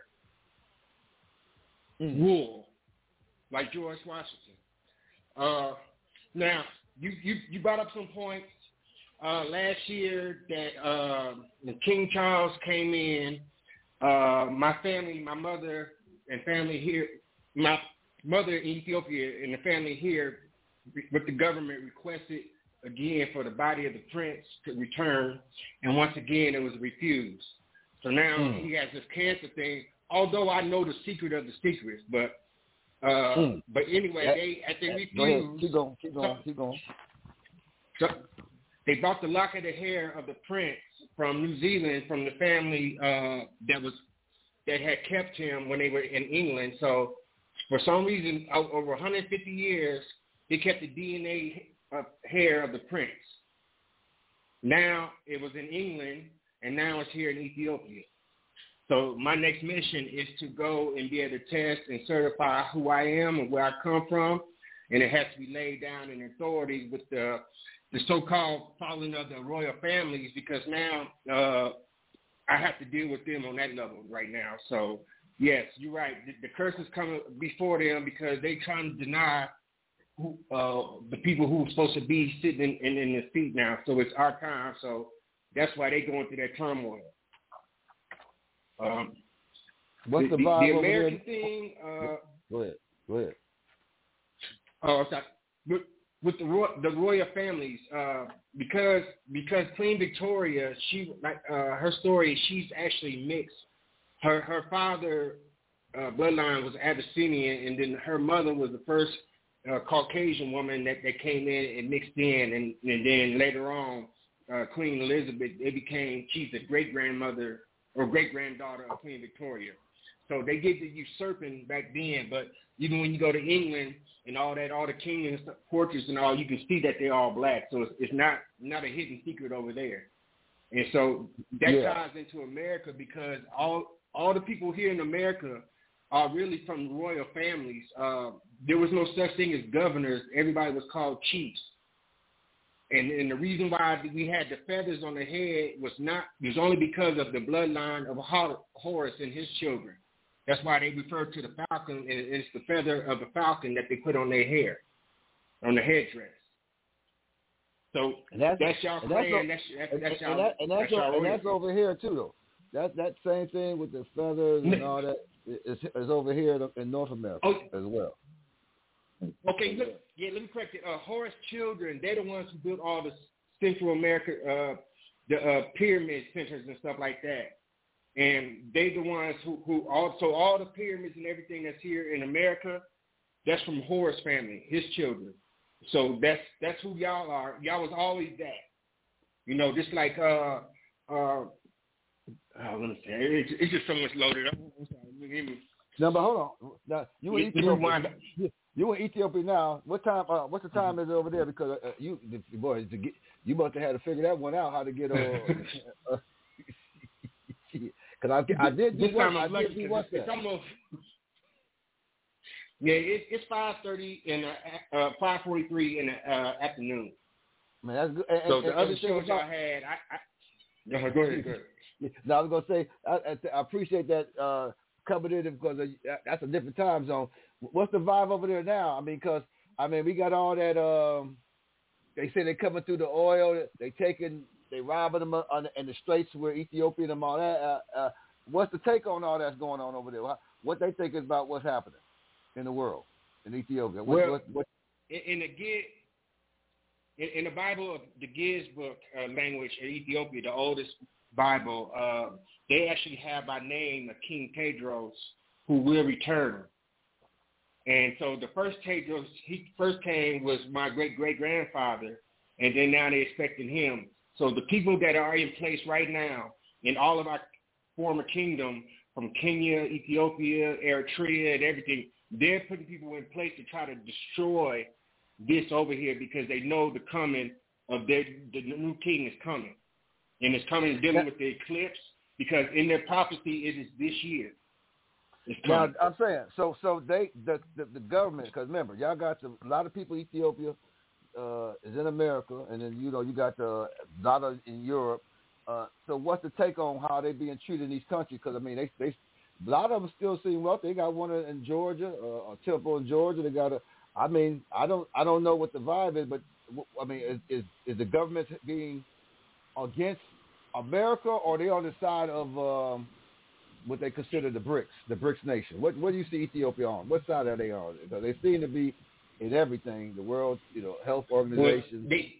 mm. wool, like George Washington. Uh, now, you, you, you brought up some points uh, last year that uh, when King Charles came in, uh, my family, my mother and family here, my mother in Ethiopia and the family here, with the government requested again for the body of the prince to return, and once again it was refused. So now mm. he has this cancer thing. Although I know the secret of the secrets, but uh, mm. but anyway, that, they as they that, refused. Go ahead. Keep going. Keep going. So, keep going. So they bought the lock of the hair of the prince from New Zealand from the family uh, that was that had kept him when they were in England. So for some reason, over one hundred fifty years, they kept the D N A of hair of the prince. Now it was in England, and now it's here in Ethiopia. So my next mission is to go and be able to test and certify who I am and where I come from, and it has to be laid down in authority with the the so-called following of the royal families, because now uh, I have to deal with them on that level right now. So yes, you're right. The, the curse is coming before them because they trying to deny who, uh, the people who are supposed to be sitting in, in, in the seat now. So it's our time. So that's why they're going through that turmoil. Um, What's the, the, vibe the over American there? thing? Uh, Go ahead. Go ahead. Oh, sorry. With, with the royal, the royal families, uh, because because Queen Victoria, she like uh, her story, she's actually mixed. Her her father uh, bloodline was Abyssinian, and then her mother was the first uh, Caucasian woman that, that came in and mixed in, and, and then later on, uh, Queen Elizabeth, they became she's the great grandmother or great granddaughter of Queen Victoria. So they did the usurping back then, but even when you go to England and all that, all the kingdoms, portraits and all, you can see that they're all black. So it's, it's not not a hidden secret over there. And so that yeah. ties into America because all all the people here in America are really from royal families. Uh, there was no such thing as governors. Everybody was called chiefs. And, and the reason why we had the feathers on the head was not was only because of the bloodline of Horus and his children. That's why they refer to the falcon, and it's the feather of the falcon that they put on their hair, on the headdress. So and that's, that's y'all and clan. That's, that's, and, that's, that's and, y'all. that, and that's, that's, y'all and that's over here too, though. That that same thing with the feathers and all that is, is over here in North America oh, as well. Okay, look, yeah, let me correct it. Uh, Horus children, they're the ones who built all the Central America, uh, the uh, pyramid centers and stuff like that. And they the ones who, who also all the pyramids and everything that's here in America, that's from Horus family, his children. So that's that's who y'all are. Y'all was always that. You know, just like uh uh oh, let me say it's, it's just so much loaded up. I'm sorry. No, but hold on. Now, you in Ethiopia. You, you in Ethiopia now. What time? Uh, what's the time is it over there? Because uh, you, boy, to get, you must have had to figure that one out how to get. Uh, Because I, I did do this what time I I'm lucky did do it's, what's it's that? almost yeah. It, it's five thirty in the, uh, five forty three in the uh, afternoon. Man, that's good. And, so and, the and other the shows y'all had, I, I go ahead, go ahead. Go ahead. No, I was gonna say I, I, I appreciate that uh, coming in because that's a different time zone. What's the vibe over there now? I mean, because I mean we got all that. Um, they say they're coming through the oil. They taking. They robbing them on the, in the straits where Ethiopia and all that. Uh, uh, what's the take on all that's going on over there? What they think is about what's happening in the world, in Ethiopia? What, well, what, what? In, in the Giz, in, in the Bible, the Giz book uh, language in Ethiopia, the oldest Bible, uh, they actually have by name a King Tedros who will return. And so the first Tedros, he first came was my great great grandfather, and then now they're expecting him. So the people that are in place right now in all of our former kingdom, from Kenya, Ethiopia, Eritrea, and everything, they're putting people in place to try to destroy this over here because they know the coming of their the new king is coming, and it's coming dealing with the eclipse because in their prophecy it is this year. Now I'm saying so. So they the the, the government because remember y'all got the, a lot of people in Ethiopia. Uh, is in America, and then you know you got the a lot of in Europe. Uh, so what's the take on how they being treated in these countries? Because I mean, they they a lot of them still seem wealthy. They got one in Georgia, uh, a temple in Georgia. They got a. I mean, I don't I don't know what the vibe is, but I mean, is is, is the government being against America, or are they on the side of um, what they consider the BRICS, the BRICS nation. What what do you see Ethiopia on? What side are they on? Because they seem to be in everything. The World, you know, Health Organization. Well, they,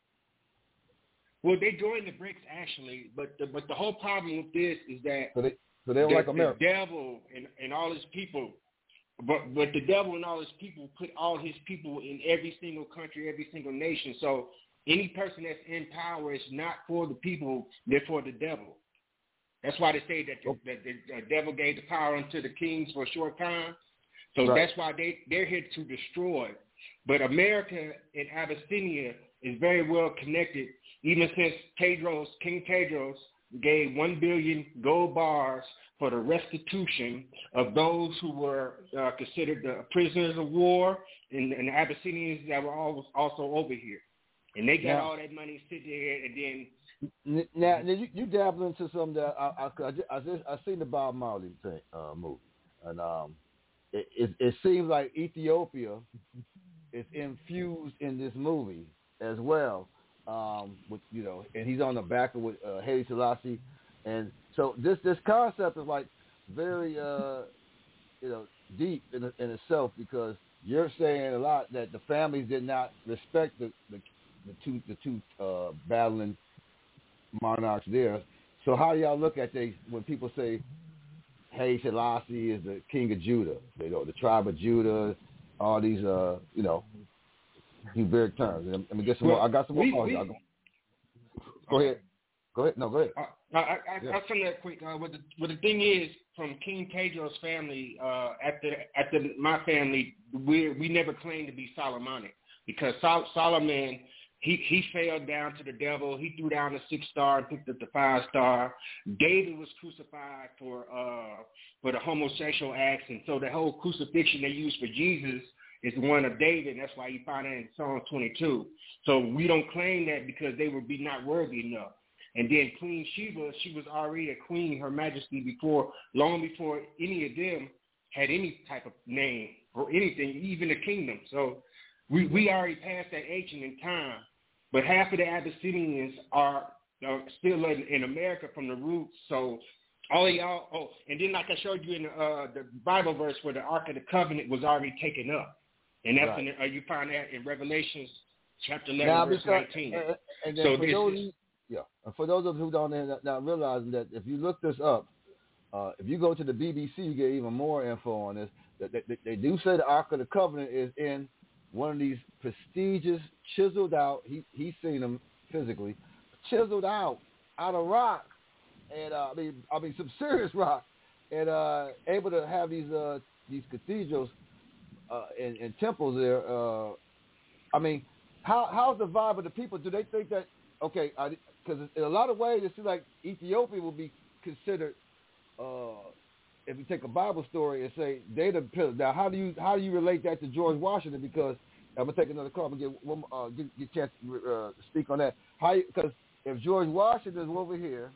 well, they joined the BRICS actually, but the, but the whole problem with this is that so they so they don't the, like America. The devil and, and all his people, but but the devil and all his people put all his people in every single country, every single nation. So any person that's in power is not for the people; they're for the devil. That's why they say that the, that the devil gave the power unto the kings for a short time. So right. that's why they, they're here to destroy. But America and Abyssinia is very well connected, even since Tedros, King Tedros gave one billion gold bars for the restitution of those who were uh, considered the prisoners of war and, and the Abyssinians that were all, also over here. And they got now, all that money sitting there, and then Now, now you, you dabble into some that I I, I, just, I just I seen the Bob Marley thing uh, movie, and um, it, it it seems like Ethiopia is infused in this movie as well. Um, with you know, and he's on the back of with uh, Haile Selassie, and so this this concept is like very uh, you know deep in in itself, because you're saying a lot that the families did not respect the the, the two the two uh, battling monarchs there. So how do y'all look at they when people say Haile Selassie is the king of Judah, you know, the tribe of Judah, all these uh you know Hebrew terms. I mean, get some well, more. I got some more we, calls. we, Go, go ahead. Go ahead. No, go ahead. Uh, I, I, yeah. I'll sum that quick. Uh, what, the, what the thing is, from King Tedros' family, uh, at the at the my family, we we never claimed to be Solomonic, because Sol- Solomon. He he fell down to the devil. He threw down the six star and picked up the five star. David was crucified for uh for the homosexual acts, and so the whole crucifixion they used for Jesus is the one of David. And that's why you find it in Psalm twenty-two. So we don't claim that because they would be not worthy enough. And then Queen Sheba, she was already a queen, Her Majesty, before long before any of them had any type of name or anything, even the kingdom. So we we already passed that ancient in time. But half of the Abyssinians are, are still in, in America from the roots. So all of y'all, oh, and then like I showed you in the, uh, the Bible verse where the Ark of the Covenant was already taken up. And that's right. in, uh, you find that in Revelations chapter eleven, now, verse because, nineteen. And, and then so for this those, is, yeah, and for those of you who don't know, now realizing that if you look this up, uh, if you go to the B B C, you get even more info on this. That they, they, they do say the Ark of the Covenant is in one of these prestigious, chiseled out, he he's seen them physically, chiseled out, out of rock, and uh, I mean, I mean some serious rock, and uh, able to have these uh, these cathedrals uh, and, and temples there. Uh, I mean, how how's the vibe of the people? Do they think that, okay, because in a lot of ways it seems like Ethiopia will be considered, uh, if you take a Bible story and say they the pillars. Now, how do you how do you relate that to George Washington? Because I'm gonna take another call and get one uh, get, get a chance to uh, speak on that. How because if George Washington is over here,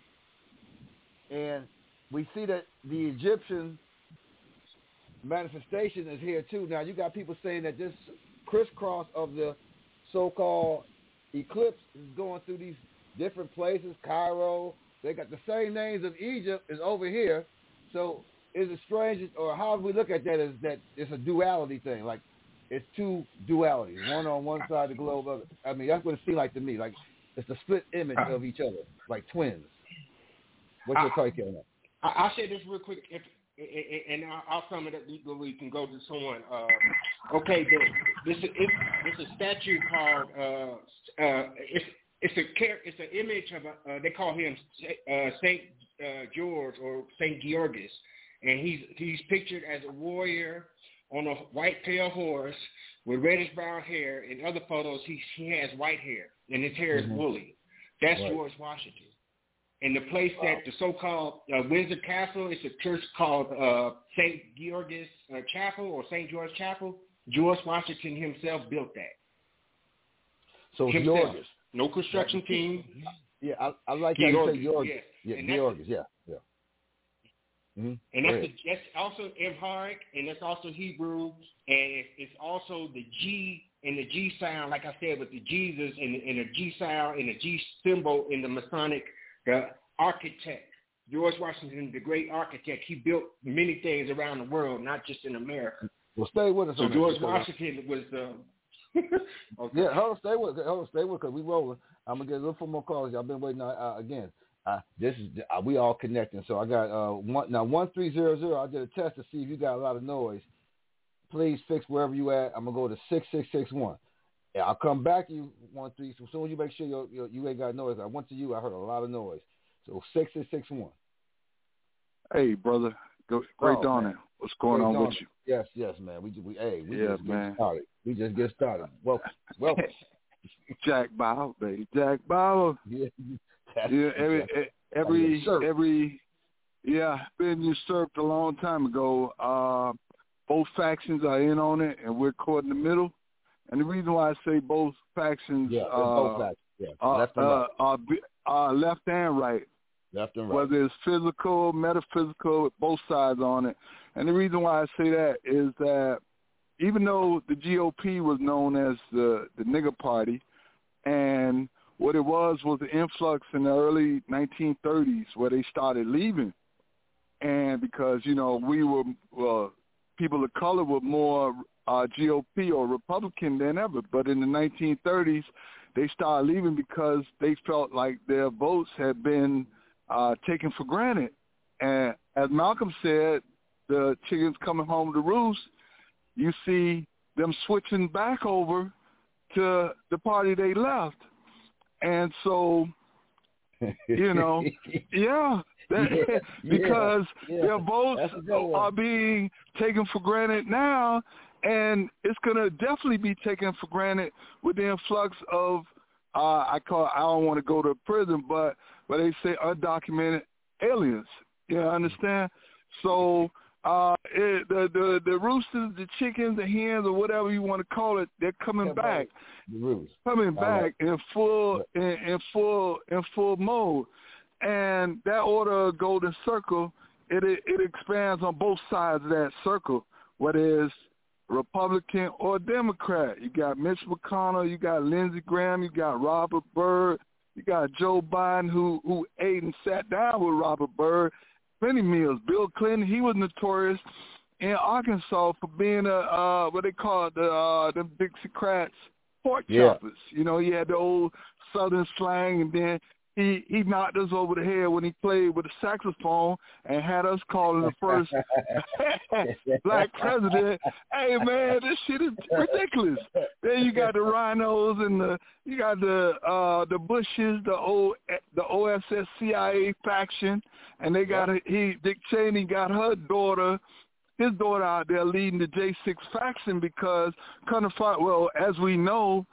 and we see that the Egyptian manifestation is here too. Now you got people saying that this crisscross of the so-called eclipse is going through these different places. Cairo, they got the same names of Egypt is over here. So is it strange, or how do we look at that as that it's a duality thing? Like it's two dualities, one on one side of the globe. Other. I mean, that's what it seems like to me. Like it's a split image of each other, like twins. What's your take on that? I'll say this real quick, if, and I'll sum it up. We can go to someone. Uh, okay, this is it's a statue called. Uh, uh, it's it's a it's an image of a, uh, they call him uh, Saint uh, George or Saint Georges. And he's he's pictured as a warrior on a white pale horse with reddish brown hair. In other photos, he he has white hair, and his hair mm-hmm. is woolly. That's right. George Washington. And the place wow. that the so-called uh, Windsor Castle is a church called uh, Saint George's uh, Chapel or Saint George Chapel. George Washington himself built that. So himself. Georges. No construction right. team. Yeah, I, I like how you say Georges. Yes. Yeah, and Georges, yeah, yeah. Mm-hmm. And that's, the, that's also Amharic, and that's also Hebrew, and it's, it's also the G and the G sound, like I said, with the Jesus and, and the G sound and the G symbol in the Masonic, the architect George Washington, the great architect, he built many things around the world, not just in America. Well, stay with us. So on George this, Washington was the. okay. Yeah, hold on, stay with, hold on, stay with, because we rolling. I'm gonna get a little four more calls. Y'all been waiting. Uh, again, uh, this is uh, we all connecting. So I got uh one now one three zero zero. I did a test to see if you got a lot of noise. Please fix wherever you at. I'm gonna go to six six six one. Yeah, I'll come back to you one three. So as soon as you make sure you you you ain't got noise. I went to you. I heard a lot of noise. So six six six one. Hey, brother. Go, great oh, dawning. What's going great on dawning. with you? Yes, yes, man. We we hey we yeah, just man. get started. We just get started. Welcome, welcome. Jack Bauer, baby. Jack Bauer. Yeah, yeah. Every every every yeah, been usurped a long time ago. Uh, both factions are in on it, and we're caught in the middle. And the reason why I say both factions, yeah, uh, both factions, yeah, are, left and right, uh, are, are left and right. Left and right. Whether it's physical, metaphysical, both sides on it. And the reason why I say that is that even though the G O P was known as the, the nigger party, and what it was was the influx in the early nineteen thirties where they started leaving. And because, you know, we were, well, people of color were more uh, G O P or Republican than ever. But in the nineteen thirties, they started leaving because they felt like their votes had been Uh, taken for granted. And as Malcolm said, the chickens coming home to roost, you see them switching back over to the party they left. And so, you know, yeah, that, yeah because yeah, their votes are being taken for granted now, and it's going to definitely be taken for granted with the influx of Uh, I call. I don't want to go to prison, but but they say undocumented aliens. You know, understand? So uh, it, the the the roosters, the chickens, the hens, or whatever you want to call it, they're coming yeah, back. The coming back like in full in, in full in full mode, and that order of golden circle, it it, it expands on both sides of that circle, whether it's Republican or Democrat. You got Mitch McConnell, you got Lindsey Graham, you got Robert Byrd, you got Joe Biden who who ate and sat down with Robert Byrd plenty meals. Bill Clinton, he was notorious in Arkansas for being a uh, what they call the uh, the Dixiecrats pork yeah. choppers. You know, he had the old Southern slang, and then He he knocked us over the head when he played with the saxophone and had us calling the first black president. Hey man, this shit is ridiculous. Then you got the rhinos and the you got the uh, the Bushes, the O the O S S C I A faction, and they got a, he Dick Cheney got her daughter. His daughter out there leading the J six faction because kind of well as we know.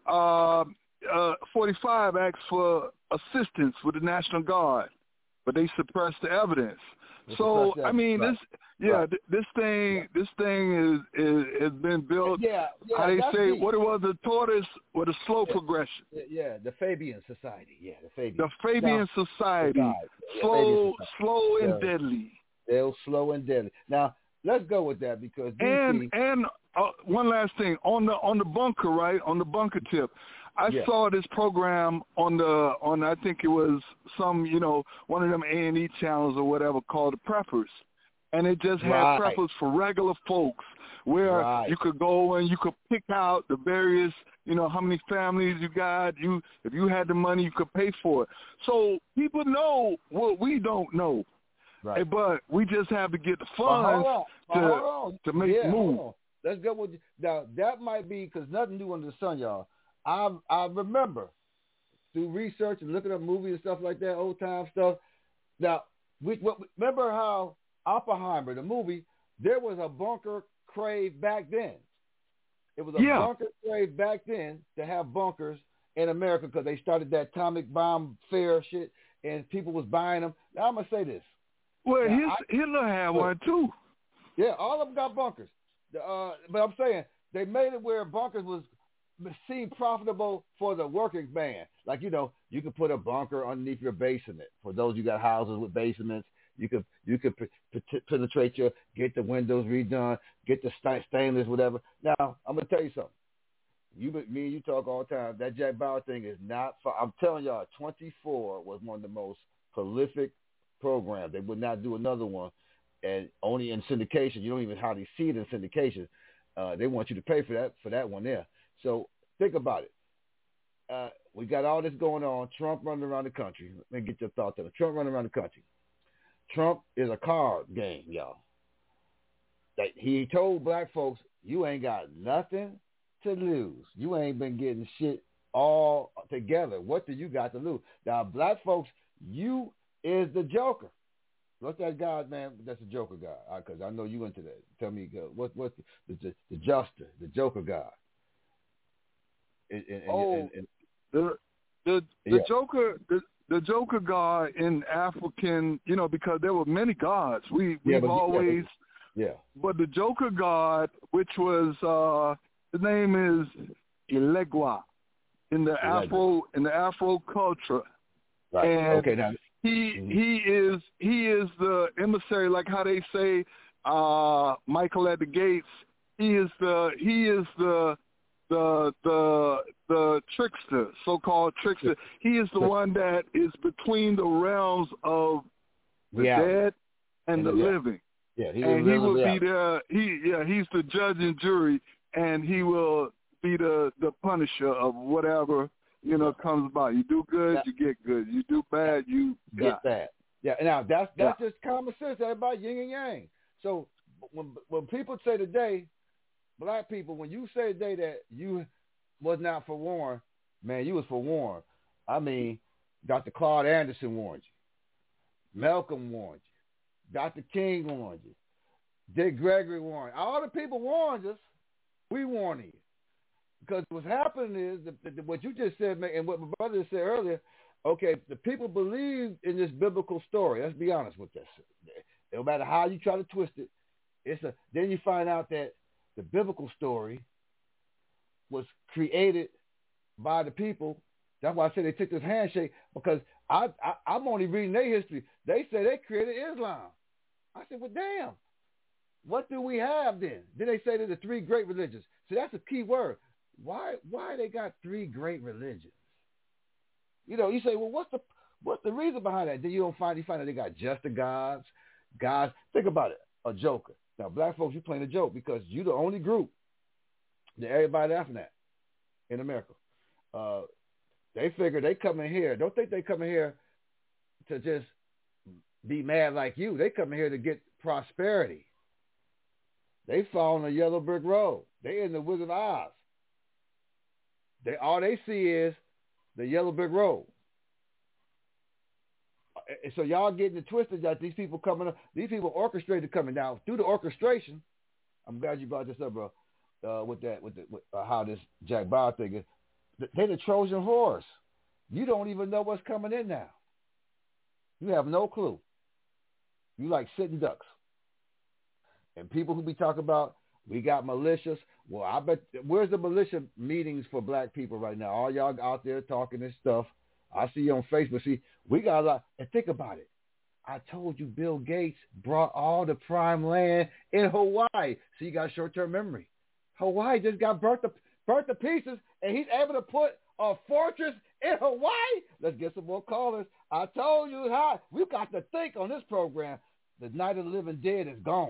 Uh, Uh, forty-five asked for assistance with the National Guard, but they suppressed the evidence. They so I mean, right. this yeah, right. th- this thing this thing is, is has been built. Yeah, yeah how they say deep. what it was, a tortoise with a slow yeah. progression. Yeah, the Fabian Society. Yeah, the Fabian. The Fabian now, Society, society. slow, Fabian society. slow and yeah. deadly. They're slow and deadly. Now let's go with that because D C, and and uh, one last thing on the on the bunker right on the bunker tip. I yeah. saw this program on the on I think it was some you know one of them A and E channels or whatever called the Preppers, and it just had right. preppers for regular folks where right. you could go and you could pick out the various you know how many families you got. You if you had the money you could pay for it. So people know what we don't know, right. hey, but we just have to get the funds to to make yeah, the move. Let's go with now. That might be because nothing new under the sun, y'all. I I remember through research and looking up movies and stuff like that, old time stuff. Now, we, what, remember how Oppenheimer, the movie, there was a bunker crave back then. It was a yeah. bunker crave back then to have bunkers in America because they started that atomic bomb fair shit and people was buying them. Now, I'm going to say this. Well, now, his, I, Hitler had one too. Yeah, all of them got bunkers. Uh, but I'm saying they made it where bunkers was seem profitable for the working man. Like, you know, you can put a bunker underneath your basement. For those you got houses with basements, you could you could p- p- penetrate your, get the windows redone, get the st- stainless, whatever. Now, I'm going to tell you something. You, me and you talk all the time. That Jack Bauer thing is not fun. I'm telling y'all, twenty-four was one of the most prolific program. They would not do another one, and only in syndication. You don't even hardly see it in syndication. Uh, they want you to pay for that for that one there. So think about it. Uh, we got all this going on. Trump running around the country. Let me get your thoughts on it. Trump running around the country. Trump is a card game, y'all. That he told black folks, you ain't got nothing to lose. You ain't been getting shit all together. What do you got to lose? Now, black folks, you is the Joker. What's that guy, man? That's the Joker guy. Because I know you into that. Tell me, uh, what, what's the, the, the Juster, the Joker guy? And, and, oh, and, and, the the the yeah. Joker, the, the Joker god in African, you know, because there were many gods. We we've yeah, but, always, yeah, but the Joker god, which was uh, the name is Elegua in the Elegua. Afro in the Afro culture, right? And okay, now he mm-hmm. he is he is the emissary, like how they say, uh, Michael at the gates. He is the he is the the the the trickster, so-called trickster. He is the one that is between the realms of the yeah. dead and, and the yeah. living. Yeah, he and he will reality. be the he yeah he's the judge and jury, and he will be the the punisher of whatever you know comes about. You do good, yeah. you get good. You do bad, you get bad. Yeah, now that's that's yeah. just common sense. Everybody yin and yang. So when when people say today, black people, when you say today that you was not for Warren, man, you was for Warren. I mean, Doctor Claude Anderson warned you. Malcolm warned you. Doctor King warned you. Dick Gregory warned you. All the people warned us. We warning you. Because what's happening is, the, the, what you just said, and what my brother said earlier, okay, the people believe in this biblical story. Let's be honest with this. No matter how you try to twist it, it's a. Then you find out that the biblical story was created by the people. That's why I say they took this handshake, because I, I, I'm only reading their history. They say they created Islam. I said, well, damn. What do we have then? Then they say they're the three great religions. So that's a key word. Why why they got three great religions? You know, you say, well, what's the what's the reason behind that? Then you don't find you find that they got just the gods, gods. Think about it, a joker. Now, black folks, you playing a joke because you're the only group that everybody laughing at in America. Uh, they figure they come in here. Don't think they come in here to just be mad like you. They come in here to get prosperity. They fall on the yellow brick road. They in the Wizard of Oz. They all they see is the yellow brick road. And so y'all getting it twisted that these people coming up, these people orchestrated coming down through the orchestration. I'm glad you brought this up, bro. Uh, with that, with, the, with uh, how this Jack Bauer thing is, they're the Trojan horse. You don't even know what's coming in now. You have no clue. You like sitting ducks. And people who be talking about, we got militias. Well, I bet, where's the militia meetings for black people right now? All y'all out there talking this stuff. I see you on Facebook. See, we got a lot. And think about it. I told you Bill Gates brought all the prime land in Hawaii. So you got short-term memory. Hawaii just got burnt to, burnt to pieces, and he's able to put a fortress in Hawaii. Let's get some more callers. I told you how. We've got to think on this program. The Night of the Living Dead is gone.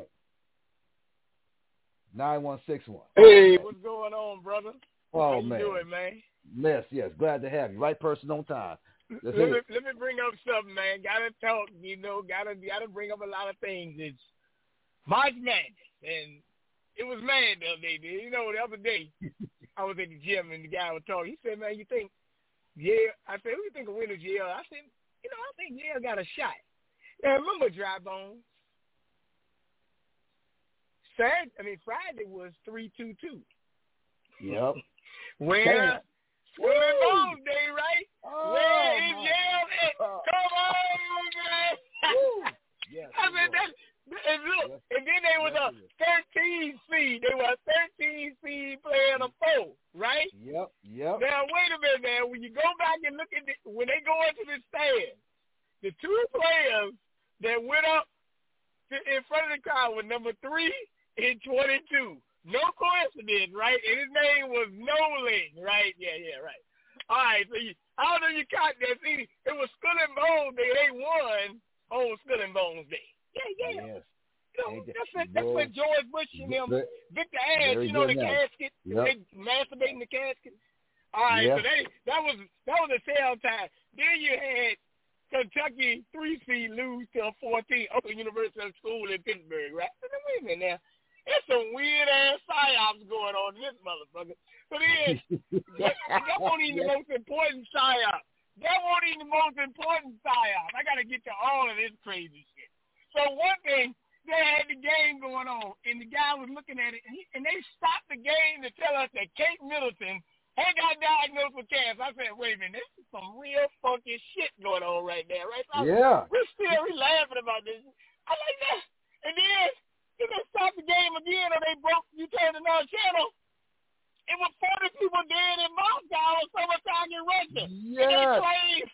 nine one six one. Hey, what's going on, brother? Oh, How you man. doing, man? Yes, yes. Glad to have you. Right person on time. Let me, let me bring up something, man. Gotta talk, you know, gotta gotta bring up a lot of things. It's March Madness, and it was mad the other day. You know, the other day, I was at the gym, and the guy was talking. He said, man, you think, yeah, I said, who you think will win the Yale? I said, you know, I think Yale got a shot. Now, remember Dry Bones? Saturday, I mean, Friday was three two two. Yep. Where? Swimming Bones Day, right? Oh, Where is Yale at? Oh. Come on, man. Yes, I mean, that, and look, yes. And then they was yes, a thirteen seed. They were a thirteen seed playing a four, right? Yep, yep. Now, wait a minute, man. When you go back and look at the, when they go into the stand, the two players that went up to, in front of the crowd were number three and twenty-two. No coincidence, right? And his name was Nolan, right? Yeah, yeah, right. All right, so you, I don't know if you caught that. See, it was Skull and Bones. They, they won, old Skull and Bones Day. Yeah, yeah. Yes. You know, that's, what, that's what George Bush and them, Victor Ash, you know, the casket, yep. They masturbating the casket. All right, yep. So they, that was that was a sale time. Then you had Kentucky three seed lose to a fourteen Open University School in Pittsburgh, right? So then, wait a minute now. There's some weird ass psyops going on in this motherfucker. So then, that, that won't even the most important psyop. That won't even the most important psyop. I got to get to all of this crazy shit. So one thing, they had the game going on, and the guy was looking at it, and, he, and they stopped the game to tell us that Kate Middleton had got diagnosed with cancer. I said, wait a minute, this is some real funky shit going on right there, right? So yeah. We're still we laughing about this. I like that. And then, then they stopped the game again, or they broke, you turned another channel. It was forty people dead in Moscow or summertime in Russia. Yes. And they claimed,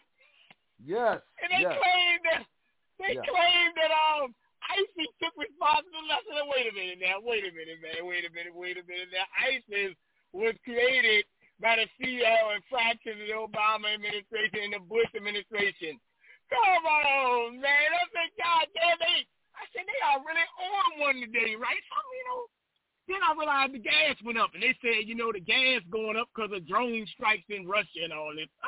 yes. And they yes. claimed that, they yeah. claimed that, um, ISIS took responsibility. I said, wait a minute now, wait a minute, man, wait a minute, wait a minute now. ISIS was created by the C E O and fractions of the Obama administration and the Bush administration. Come on, man. I said, God damn, they, I said, they are really on one today, right? So, you know, then I realized the gas went up, and they said, you know, the gas going up because of drone strikes in Russia and all this. I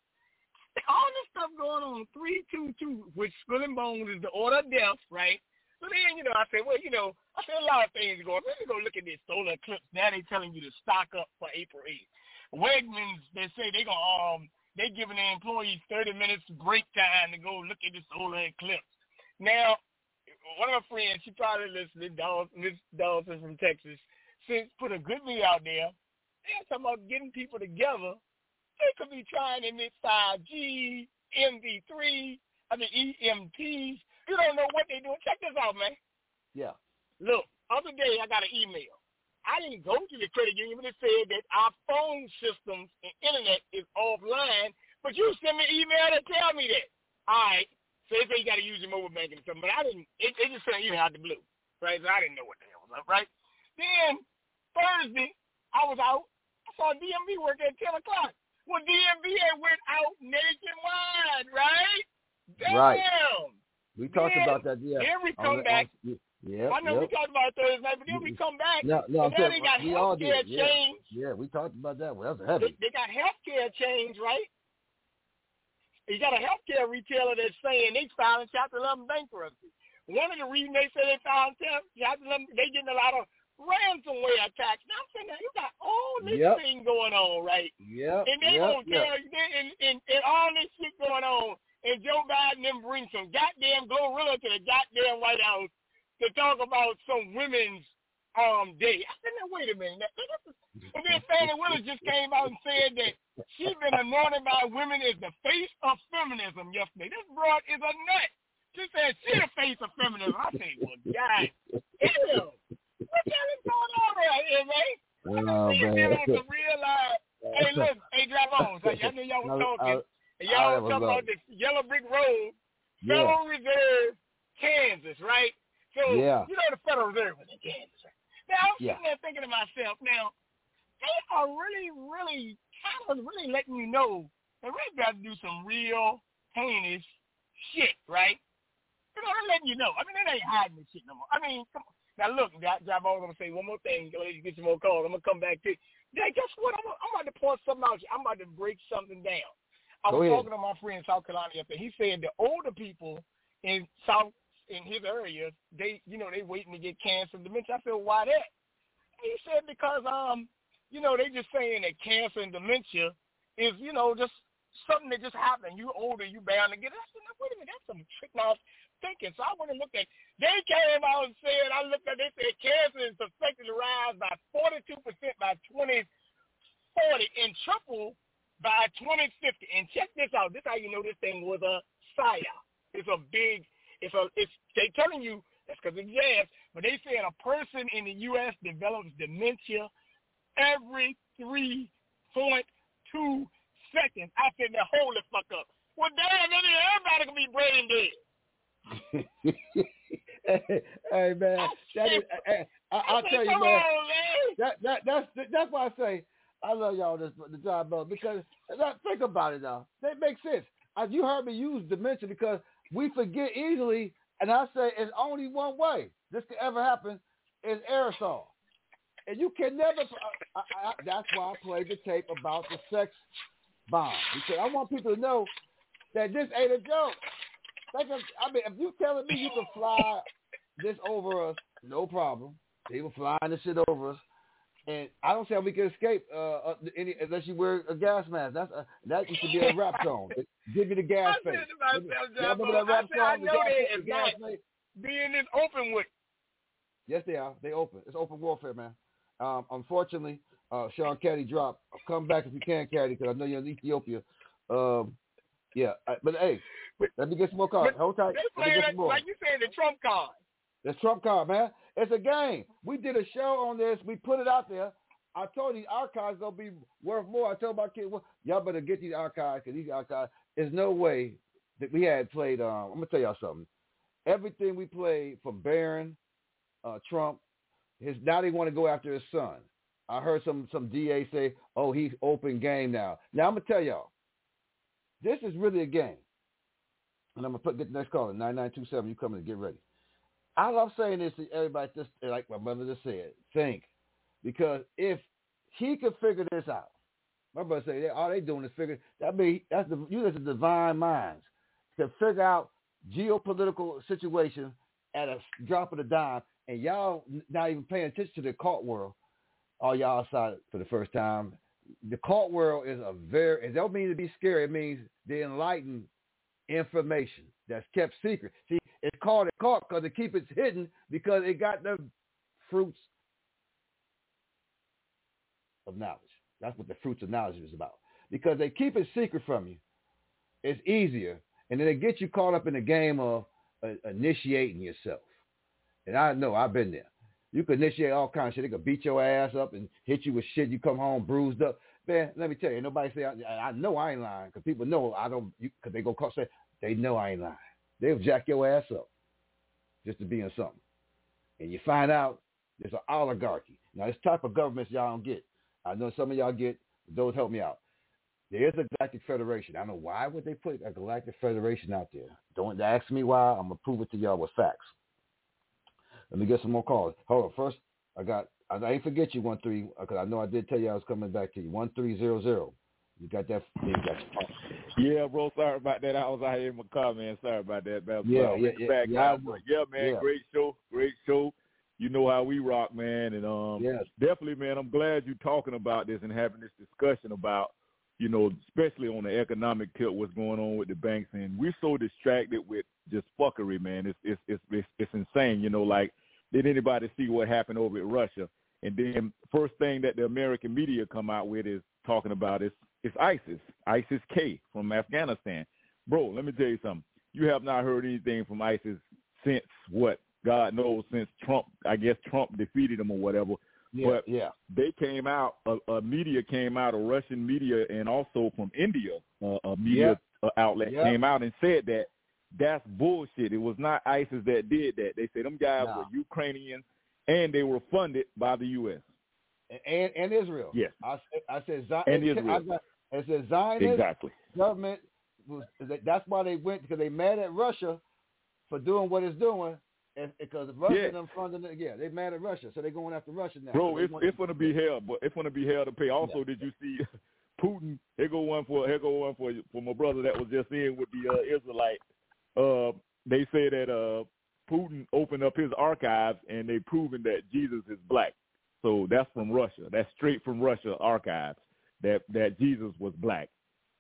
said, all this stuff going on, three two two, which Skull and Bones is the order of death, right? So then, you know, I said, well, you know, I said a lot of things going on. Let me go look at this solar eclipse. Now they telling you to stock up for April eighth. Wegmans, they say they gonna um they giving their employees thirty minutes break time to go look at the solar eclipse. Now, one of my friends, she probably listening, Miss Dawson from Texas, since put a good video out there. They're talking about getting people together. They could be trying to emit five G, M V three, I mean E M Ts. You don't know what they're doing. Check this out, man. Yeah. Look, other day I got an email. I didn't go to the credit union, but it said that our phone systems and internet is offline, but you send me an email to tell me that. All right. So they say you got to use your mobile banking or something, but I didn't. It, it just sent you out the blue, right? So I didn't know what the hell was up, right? Then Thursday, I was out. I saw D M V work at ten o'clock. Well, D M V had went out nationwide, right? Damn. Right. We talked then, about that, yeah. Then we come on, back. On, yeah, I know yep. we talked about it Thursday night, but then we come back. No, no, and now they got we all healthcare did. Yeah. change. Yeah, we talked about that. Well, that was heavy. They, they got healthcare change, right? You got a healthcare retailer that's saying they filing Chapter eleven bankruptcy. One of the reasons they say they filed Chapter eleven, they getting a lot of ransomware attacks. Now I'm saying, now you got all this yep. thing going on, right? Yeah. And they yep, gonna yep. tell you, and, and, and all this shit going on, and Joe Biden then bring some goddamn gorilla to the goddamn White House to talk about some women's um day. I said, now wait a minute. And then Fannie Willis just came out and said that she's been anointed by women as the face of feminism yesterday. This broad is a nut. She said she's the face of feminism. I said, well, God, ew. What the hell is going on right here, man? Oh, I'm dealing with the real life. Hey, look, hey, drive on. So y'all knew y'all was talking. I, I, y'all was talking about the Yellow Brick Road, yeah. Federal Reserve, Kansas, right? So, yeah. you know the Federal Reserve was in Kansas, right? Now, I'm yeah. sitting there thinking to myself, now, they are really, really, kind of really letting you know that we've got to do some real heinous shit, right? You know, they're letting you know. I mean, they ain't hiding this shit no more. I mean, come on. Now, look, Job, I'm going to say one more thing. Let you get some more calls. I'm going to come back to it. Yeah, guess what? I'm, I'm about to point something out. I'm about to break something down. I was talking to my friend in South Carolina yesterday. He said the older people in South, in his area, they, you know, they waiting to get cancer and dementia. I said, well, why that? He said because, um, you know, they just saying that cancer and dementia is, you know, just something that just happened. You older, you bound to get it. I said, now, wait a minute, that's some trick now thinking. So I went and looked at, they came out and said, I looked at, they said cancer is expected to rise by forty-two percent by twenty forty and triple by twenty fifty. And check this out. This is how you know this thing was a psyop. It's a big, it's a, it's, they telling you, that's because it's gas, but they said a person in the U S develops dementia every three point two seconds. I said, now hold the fuck up. Well, damn, everybody can be brain dead. Hey man, that is, I, I, I'll tell you, man, on, man. That that that's that's why I say I love y'all this the job, bro. Because think about it now, that makes sense. I, you heard me use dementia because we forget easily, and I say it's only one way this could ever happen is aerosol. And you can never, I, I, that's why I played the tape about the sex bomb. Because I want people to know that this ain't a joke. Like, I mean, if you telling me you can fly this over us, no problem. People flying this shit over us. And I don't see how we can escape uh, any, unless you wear a gas mask. That's a, that used to be a rap song. Give me the gas face. Y'all remember that rap I, song? I know The they gas, is the gas not face? being this open with. Yes, they are. They open. It's open warfare, man. Um, unfortunately, uh, Sean Caddy dropped. Come back if you can, Caddy, because I know you're in Ethiopia. Um, yeah, I, but hey, let me get some more cards. Hold tight. They Let me playing get some more. like you said, the Trump card. That's Trump card, man. It's a game. We did a show on this. We put it out there. I told you archives gonna be worth more. I told my kids, well, y'all better get these archives because these archives. There's no way that we had played. Um, I'm gonna tell y'all something. Everything we played from Barron, uh, Trump, his now they want to go after his son. I heard some some D A say, "Oh, he's open game now." Now I'm gonna tell y'all, this is really a game. And I'm gonna put get the next caller nine nine two seven. You coming to get ready. I love saying this to everybody. Just like my mother just said, think. Because if he could figure this out, my brother say, all they doing is figure. That mean that's the you as the divine minds to figure out geopolitical situations at a drop of a dime, and y'all not even paying attention to the cult world. All y'all saw it for the first time. The cult world is a very. It don't mean to be scary. It means the enlightened information that's kept secret. See, it's called a cult because it keeps it hidden because it got the fruits of knowledge. That's what the fruits of knowledge is about. Because they keep it secret from you. It's easier. And then they get you caught up in the game of uh, initiating yourself. And I know, I've been there. You could initiate all kinds of shit. They could beat your ass up and hit you with shit. You come home bruised up. Man, let me tell you, nobody say, I, I know I ain't lying. Because people know I don't, because they go call, say, they know I ain't lying. They'll jack your ass up just to be in something. And you find out there's an oligarchy. Now, this type of governments y'all don't get. I know some of y'all get, those help me out. There is a Galactic Federation. I don't know why would they put a Galactic Federation out there. Don't ask me why. I'm going to prove it to y'all with facts. Let me get some more calls. Hold on. First, I got, I ain't forget you, one three, because I know I did tell you I was coming back to you. one three zero zero. You got that? You got your yeah, bro. Sorry about that. I was out here in my car, man. Sorry about that. Man. Yeah, yeah, yeah. Back yeah, now, but yeah, man. Yeah. Great show. Great show. You know how we rock, man. And um, yes. definitely, man, I'm glad you're talking about this and having this discussion about, you know, especially on the economic tilt, what's going on with the banks. And we're so distracted with just fuckery, man. It's it's it's it's, it's insane. You know, like, did anybody see what happened over in Russia? And then first thing that the American media come out with is talking about is it's ISIS, ISIS-K from Afghanistan. Bro, let me tell you something. You have not heard anything from ISIS since what? God knows, since Trump, I guess Trump defeated them or whatever. Yeah, but yeah. they came out, a, a media came out, a Russian media and also from India, uh, a media yeah. uh, outlet yeah. came out and said that that's bullshit. It was not ISIS that did that. They said them guys no. were Ukrainians and they were funded by the U S And and Israel. Yes. I, I said Zion, and Israel. I, got, I said Zionist exactly. government, was, that's why they went, because they mad at Russia for doing what it's doing. And, because Russia yeah. them funding it, yeah, they mad at Russia, so they're going after Russia now. Bro, so it's it's gonna be hell, but it's gonna be hell to pay. Also, yeah. did you see Putin? Here go one for here go one for for my brother that was just in with the uh, Israelite. Uh, they say that uh, Putin opened up his archives and they proven that Jesus is black. So that's from Russia. That's straight from Russia archives that that Jesus was black.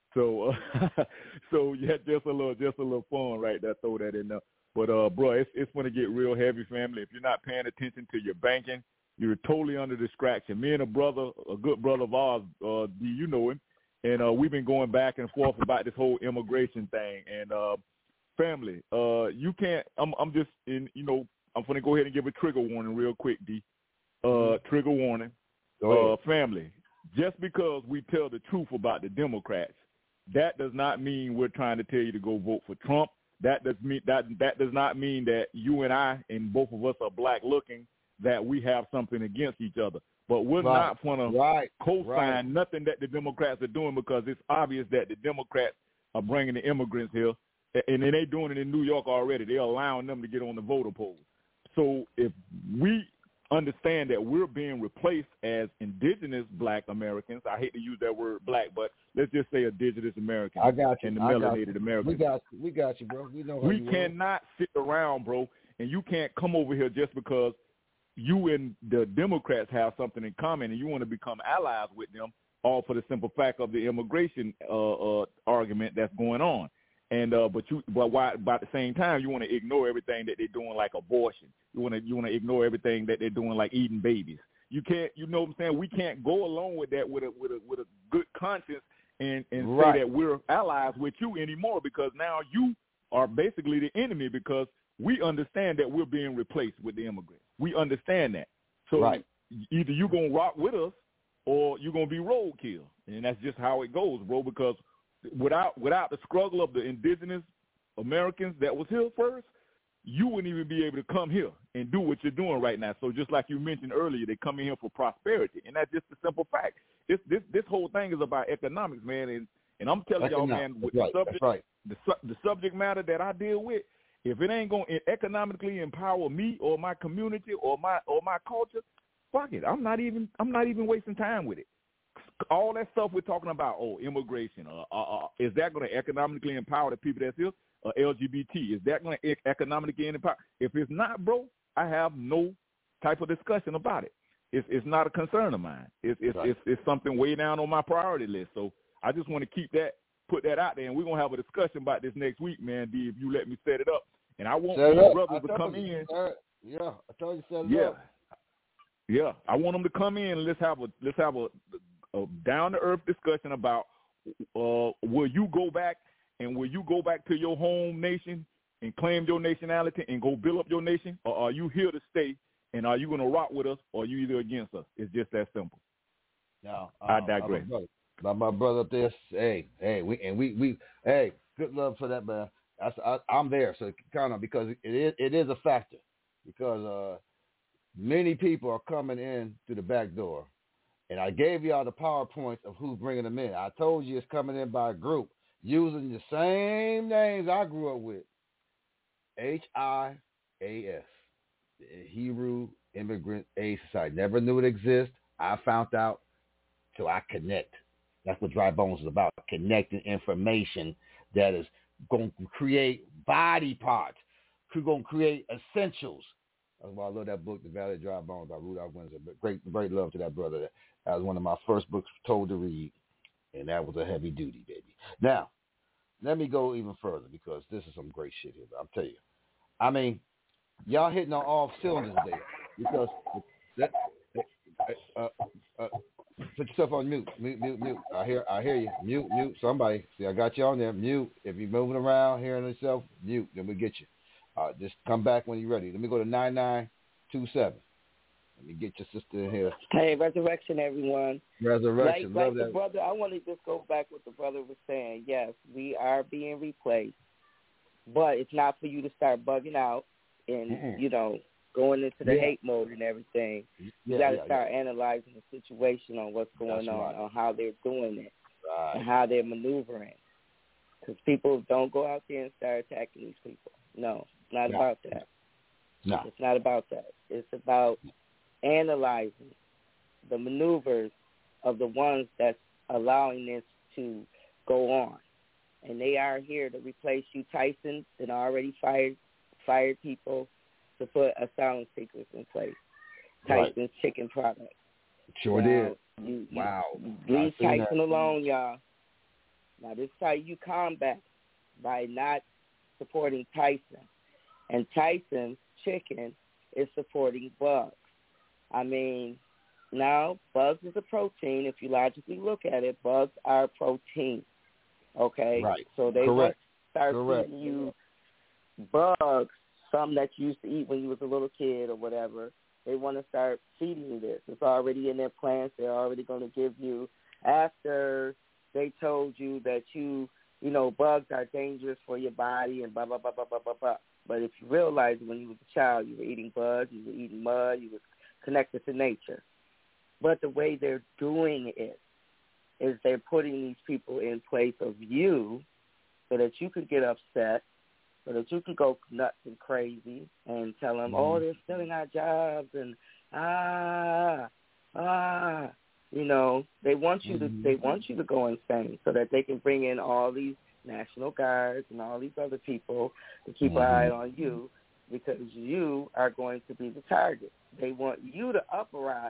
So uh, so yeah, just a little just a little fun right there. Throw that in there. But, uh, bro, it's, it's going to get real heavy, family. If you're not paying attention to your banking, you're totally under distraction. Me and a brother, a good brother of ours, uh, D, you know him, and uh, we've been going back and forth about this whole immigration thing. And, uh, family, uh, you can't I'm, – I'm just in – you know, I'm going to go ahead and give a trigger warning real quick, D. Uh, mm-hmm. Trigger warning. Uh, family, just because we tell the truth about the Democrats, that does not mean we're trying to tell you to go vote for Trump. That does mean that that does not mean that you and I and both of us are black looking, that we have something against each other. But we're right. not going right. to co-sign right. nothing that the Democrats are doing, because it's obvious that the Democrats are bringing the immigrants here and then they doing it in New York already. They're allowing them to get on the voter poll. So if we understand that we're being replaced as indigenous black Americans, I hate to use that word black, but let's just say indigenous Americans. I got you. And the I got melanated you. Americans. We got you. We got you, bro. We know how We you cannot sit around, bro, and you can't come over here just because you and the Democrats have something in common and you want to become allies with them, all for the simple fact of the immigration uh, uh, argument that's going on. And uh, but you, but why? But at the same time, you want to ignore everything that they're doing, like abortion. You want to, you want to ignore everything that they're doing, like eating babies. You can't, you know what I'm saying? We can't go along with that with a with a with a good conscience and and Right. say that we're allies with you anymore, because now you are basically the enemy, because we understand that we're being replaced with the immigrants. We understand that. So Right. either you're gonna rock with us or you're gonna be roadkill, and that's just how it goes, bro. Because without without the struggle of the indigenous Americans that was here first, you wouldn't even be able to come here and do what you're doing right now. So just like you mentioned earlier, they come in here for prosperity, and that's just a simple fact. This this this whole thing is about economics, man, and and I'm telling y'all, man, with That's right. the subject That's right. the su- the subject matter that I deal with, if it ain't gonna economically empower me or my community or my or my culture, fuck it. I'm not even I'm not even wasting time with it. All that stuff we're talking about, oh, immigration, uh, uh, uh, is that going to economically empower the people that's here? Uh, L G B T, is that going to e- economically empower? If it's not, bro, I have no type of discussion about it. It's it's not a concern of mine. It's it's Right. it's, it's something way down on my priority list. So I just want to keep that, put that out there, and we're gonna have a discussion about this next week, man. D, if you let me set it up, and I want Set it my up. brothers I to come told you, in. sir. Yeah, I told you set it Yeah, up. yeah. I want them to come in and let's have a let's have a, a down to earth discussion about uh, will you go back and will you go back to your home nation and claim your nationality and go build up your nation, or are you here to stay and are you going to rock with us, or are you either against us? It's just that simple. Now, I uh, digress. My brother, my, my brother up there, hey, hey, we and we, we, hey, good love for that, man. I, I, I'm there, so kind of because it is, it is a factor, because uh, many people are coming in through the back door, and I gave y'all the PowerPoints of who's bringing them in. I told you it's coming in by a group using the same names I grew up with, H I A S, the Hebrew Immigrant Aid Society. Never knew it existed. I found out. So I connect. That's what Dry Bones is about, connecting information that is going to create body parts. We're going to create essentials. That's why I love that book, The Valley of Dry Bones by Rudolph Windsor. But great, great love to that brother. That, that was one of my first books told to read, and that was a heavy duty, baby. Now, let me go even further, because this is some great shit here. I'm telling you. I mean, y'all hitting on all cylinders there, because that, uh, uh, put yourself on mute, mute, mute, mute. I hear, I hear you. Mute, mute. Somebody, see, I got you on there. Mute. If you're moving around, hearing yourself, mute. Then we get you. Uh, just come back when you're ready. Let me go to nine nine two seven. Let me get your sister in here. Hey, resurrection, everyone. Resurrection. Like, Love like that. the brother, I want to just go back what the brother was saying. Yes, we are being replaced, but it's not for you to start bugging out and Mm-mm. you know going into the Yeah. hate mode and everything. You Yeah, got to yeah, start analyzing the situation on what's going That's on, right. on how they're doing it, Right. and how they're maneuvering. Because people don't go out there and start attacking these people. No, it's not No. about that. No. It's not about that. It's about analyzing the maneuvers of the ones that's allowing this to go on. And they are here to replace you. Tyson and already fired fired people to put asylum seekers in place. Right. Tyson's chicken product. Sure Now, did. You, you, Wow. Leave I seen Tyson that. alone, y'all. Now, this is how you combat by not supporting Tyson. And Tyson's chicken is supporting bugs. I mean, now, bugs is a protein. If you logically look at it, bugs are protein. Okay? Right. So they Correct. want to start Correct. feeding you bugs, some that you used to eat when you was a little kid or whatever. They want to start feeding you this. It's already in their plans. They're already going to give you, after they told you that you, you know, bugs are dangerous for your body and blah, blah, blah, blah, blah, blah, blah. But if you realize when you was a child, you were eating bugs, you were eating mud, you were connected to nature. But the way they're doing it is they're putting these people in place of you so that you could get upset, so that you could go nuts and crazy and tell them, mm-hmm. oh, they're stealing our jobs and ah, ah. You know, they want you mm-hmm. to they want you to go insane so that they can bring in all these National Guards and all these other people to keep mm-hmm. an eye on you because you are going to be the target. They want you to uprise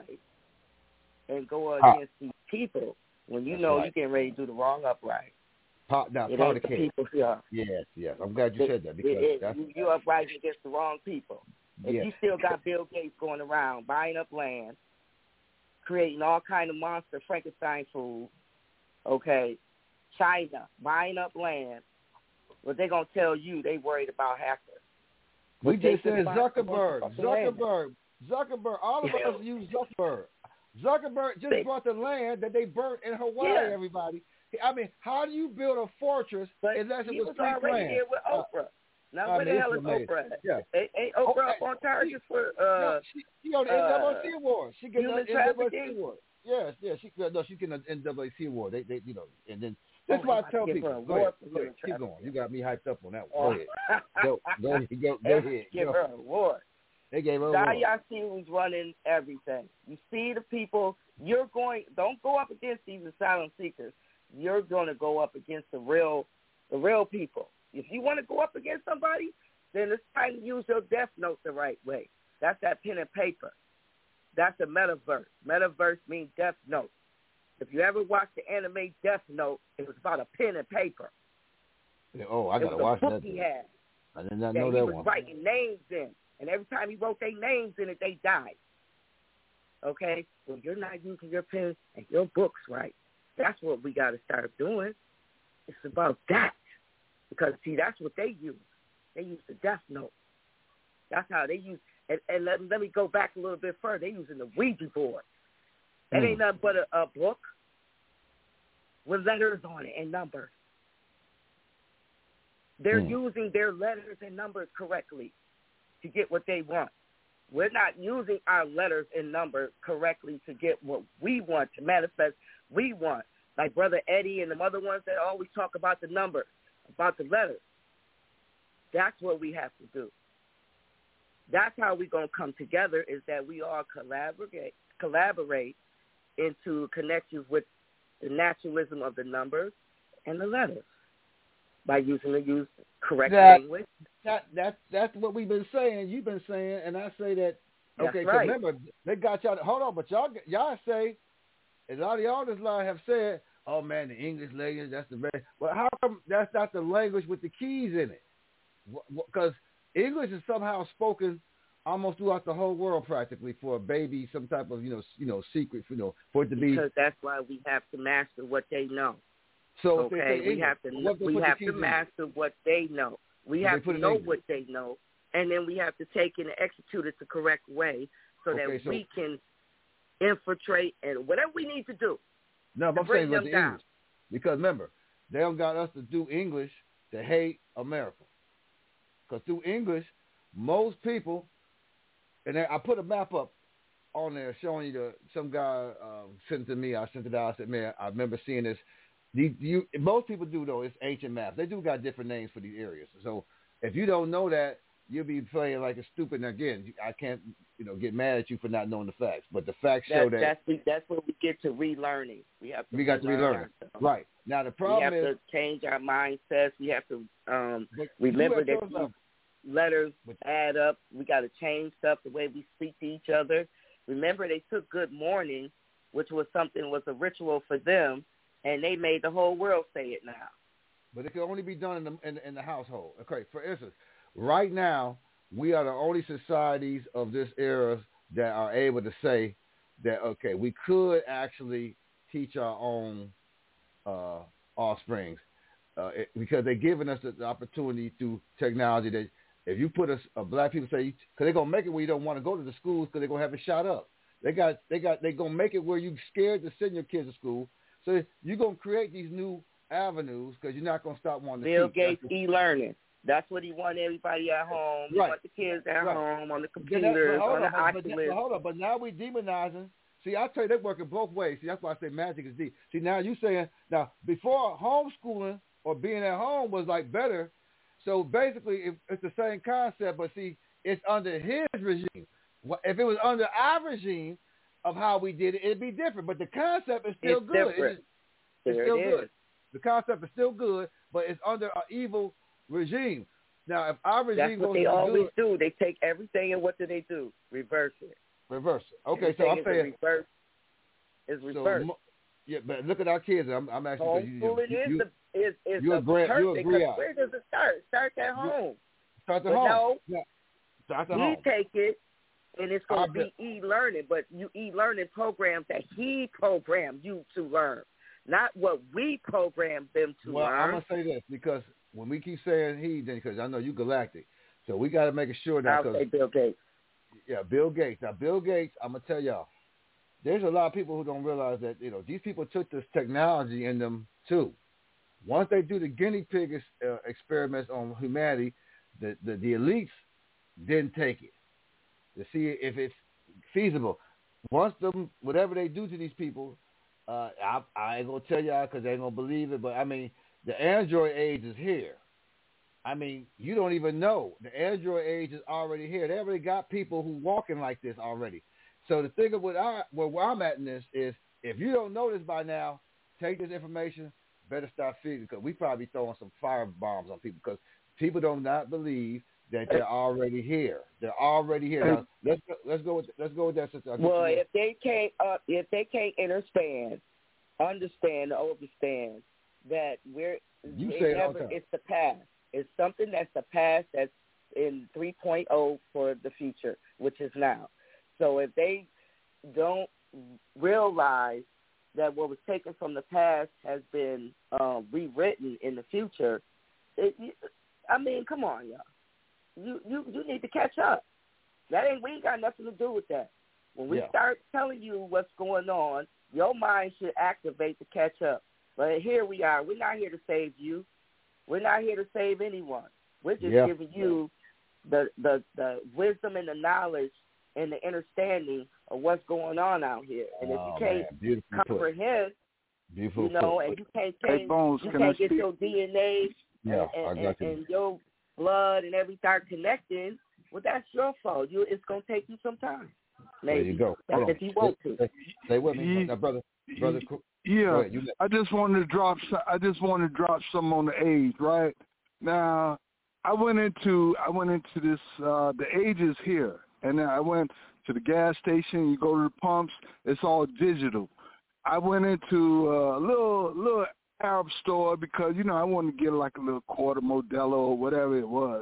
and go against ah. these people when you That's know right. you're getting ready to do the wrong uprising. Part, now, it part ain't the the case. people here. Yes, yes. I'm glad you it, said that because it, it, that's, you, you're uprising against the wrong people. If yes. you still got Bill Gates going around buying up land, creating all kind of monster Frankenstein food, okay, China buying up land, but they're going to tell you they worried about hackers. We but just said Zuckerberg, Zuckerberg, Zuckerberg, all of us use Zuckerberg. Zuckerberg just they, bought the land that they burnt in Hawaii, yeah. everybody. I mean, how do you build a fortress but unless it he was was street already land? Here with Oprah. Uh, Now, I where mean, the hell is amazing. Oprah at? Yeah. Ain't, ain't Oprah oh, up on charges she, for uh, no, she, she on the N double A C uh, award. She getting human an N double A C trafficking? award. Yes, yes. She no, she's getting an N double A C award. They, they, you know, and then that's oh, why I tell people. Go ahead, go ahead, keep going. You got me hyped up on that one. Go ahead. Go, go, go, go, go ahead. Give go. her an award. They gave her an now award. Y'all see who's running everything. You see the people. You're going. Don't go up against these asylum seekers. You're going to go up against the real, the real people. If you want to go up against somebody, then it's time to use your Death Note the right way. That's that pen and paper. That's a metaverse. Metaverse means Death Note. If you ever watched the anime Death Note, it was about a pen and paper. Yeah, oh, I got to watch that. It was a book he had. I did not that know he that was one. writing names in. And every time he wrote their names in it, they died. Okay? Well, you're not using your pen and your books right. That's what we got to start doing. It's about that. Because, see, that's what they use. They use the Death Note. That's how they use and, and let, let me go back a little bit further. They're using the Ouija board. That mm. ain't nothing but a, a book with letters on it and numbers. They're mm. using their letters and numbers correctly to get what they want. We're not using our letters and numbers correctly to get what we want, to manifest we want. Like Brother Eddie and the other ones that always talk about the numbers, about the letters. That's what we have to do. That's how we're going to come together, is that we all collaborate, collaborate into connections with the naturalism of the numbers and the letters by using the use correct that, language. That, that, that's what we've been saying. You've been saying, and I say that, okay, that's right. Remember, they got y'all, hold on, but y'all, y'all say, and a lot of y'all this line have said, oh, man, the English language, that's the very, well, how come that's not the language with the keys in it? Because English is somehow spoken almost throughout the whole world practically for a baby, some type of, you know, you know, secret, you know, for it to be. Because that's why we have to master what they know. So okay, we have to we have to master what they know. We have to know what they know, and then we have to take it and execute it the correct way so okay, that so, we can infiltrate and whatever we need to do. No, but I'm saying with the down. English. Because remember, they don't got us to do English to hate America. Because through English, most people, and I put a map up on there showing you the, some guy um, sent it to me. I sent it out. I said, man, I remember seeing this. You, you, most people do, though. It's ancient maps. They do got different names for these areas. So if you don't know that, you'll be playing like a stupid. And again, I can't, you know, get mad at you for not knowing the facts. But the facts that, show that. That's, that's where we get to relearning. We have to We got to relearn. Right. Now, the problem is. We have is, to change our mindsets. We have to um, remember that these letters add up. We got to change stuff, the way we speak to each other. Remember, they took good morning, which was something, was a ritual for them, and they made the whole world say it now. But it can only be done in the, in, in the household. Okay, for instance, right now, we are the only societies of this era that are able to say that, okay, we could actually teach our own uh, offsprings uh, it, because they're giving us the, the opportunity through technology that if you put a, a black people say, because they're going to make it where you don't want to go to the schools because they're going to have it shot up. They got, they got, they're going to make it where you're scared to send your kids to school. So you're going to create these new avenues because you're not going to stop wanting to Bill teach. Gates e-learning. That's what he want everybody at home. He right. want the kids at right. home, on the computers, on, on the but, Oculus. But, but hold on, but now we demonizing. See, I tell you, they're working both ways. See, that's why I say magic is deep. See, now you saying, now, before homeschooling or being at home was like better. So basically, it, it's the same concept, but see, it's under his regime. If it was under our regime of how we did it, it'd be different. But the concept is still it's good. Different. It's, it's there still it good. Is. The concept is still good, but it's under an evil regime. Now, if our regime That's what goes they to always good, do. They take everything and what do they do? Reverse it. Reverse it. Okay, everything so I'm is saying reverse. Is reverse. So, yeah, but look at our kids. I'm, I'm actually homeschooling you, is you, the is is you the agree, perfect. you agree Where does it start? It starts at home. Start at but home. No, yeah. Start at he home. take it, and it's going to be e-learning. But you e-learning programs that he programmed you to learn, not what we programmed them to well, learn. I'm gonna say this because when we keep saying he, then because I know you galactic, so we got to make sure that. I'll say Bill Gates. Yeah, Bill Gates. Now, Bill Gates, I'm gonna tell y'all. There's a lot of people who don't realize that, you know, these people took this technology in them too. Once they do the guinea pig uh, experiments on humanity, the, the, the elites didn't take it to see if it's feasible. Once them, whatever they do to these people, uh, I, I ain't going to tell y'all because they ain't going to believe it, but I mean, the Android age is here. I mean, you don't even know. The Android age is already here. They already got people who walking like this already. So the thing of what I, where I'm at in this is, if you don't know this by now, take this information, better start feeding, because we probably throwing some fire bombs on people because people do not believe that they're already here. They're already here. Now, let's go, let's go with let's go with that. Well, if they can't uh, if they can't understand, understand, understand that we're you say it all never, the time. It's the past. It's something that's the past that's in three point oh for the future, which is now. So if they don't realize that what was taken from the past has been um, rewritten in the future, it, I mean, come on, y'all. You, you you need to catch up. That ain't we ain't got nothing to do with that. When we yeah. start telling you what's going on, your mind should activate to catch up. But here we are. We're not here to save you. We're not here to save anyone. We're just yeah. giving you the, the the wisdom and the knowledge and the understanding of what's going on out here. And if oh, you can't man. comprehend, Beautiful you know, put. and you can't hey, change, Bones, you can can't I get speak? your D N A yeah, and, I and, got you. and your blood and everything start connecting, well, that's your fault. You, it's going to take you some time. Maybe. There you go. That's Hold if you want to. Stay, stay with me, now, brother. Brother, yeah. ahead, I just wanted to drop. Some, I just wanted to drop some on the age. Right now, I went into I went into this. Uh, the age is here, and then I went to the gas station. You go to the pumps. It's all digital. I went into a little little Arab store because you know I wanted to get like a little quarter Modelo or whatever it was.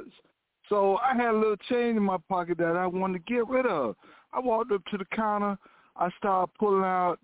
So I had a little change in my pocket that I wanted to get rid of. I walked up to the counter. I started pulling out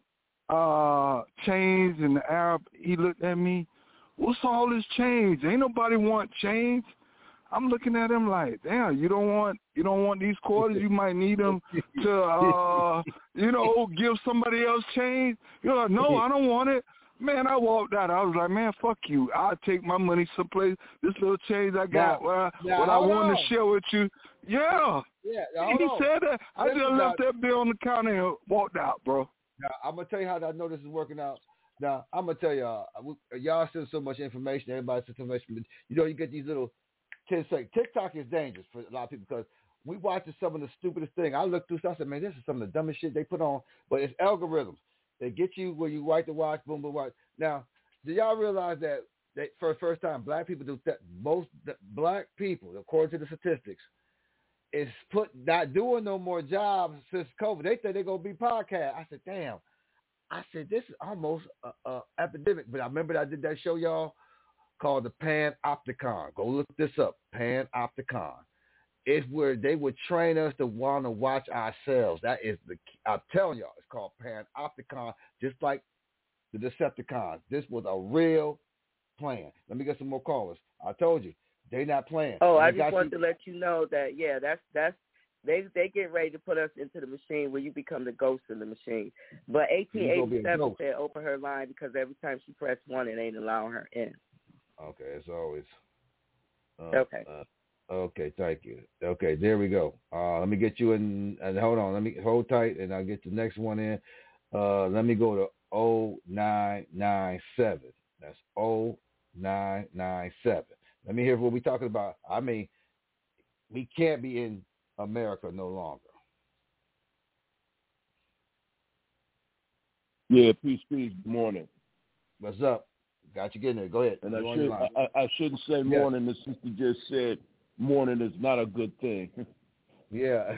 uh, change, and the Arab, he looked at me, what's all this change? Ain't nobody want change. I'm looking at him like, damn, you don't want you don't want these quarters? You might need them to, uh, you know, give somebody else change. You're like, no, I don't want it. Man, I walked out. I was like, man, fuck you. I'll take my money someplace. This little change I got, now, well, now, what I wanted on. to share with you. Yeah. Yeah. He on. said that. I Listen, just now, left that bill on the counter and walked out, bro. Now, I'm going to tell you how I know this is working out. Now, I'm going to tell y'all, y'all send so much information. Everybody sends so much. You know, you get these little ten seconds. TikTok is dangerous for a lot of people because we watch some of the stupidest thing. I looked through stuff. I said, man, this is some of the dumbest shit they put on. But it's algorithms. They get you where you like to watch, boom, boom, watch. Now, do y'all realize that, that for the first time, black people do that? Most black people, according to the statistics, is put not doing no more jobs since COVID. They think they're going to be podcast. I said, damn. I said, this is almost a, a epidemic. But I remember I did that show, y'all, called the Panopticon. Go look this up, Panopticon. It's where they would train us to want to watch ourselves. That is the key. I'm telling y'all, it's called Panopticon, just like the Decepticons. This was a real plan. Let me get some more callers. I told you, they not playing. Oh, and I just want you. to let you know that, yeah, that's, that's, they they get ready to put us into the machine where you become the ghost in the machine. But eighteen eighty-seven said open her line because every time she pressed one, it ain't allowing her in. Okay, as always. Uh, okay. Uh, okay, thank you. Okay, there we go. Uh, let me get you in. And hold on, let me hold tight, and I'll get the next one in. Uh, let me go to oh nine nine seven. That's oh nine nine seven. Let me hear what we're talking about. I mean, we can't be in America no longer. Yeah, peace, peace. Good morning. What's up? Got you getting there. Go ahead. And I, You're on should, your line. I, I shouldn't say Yes. morning. The sister just said morning is not a good thing. Yeah.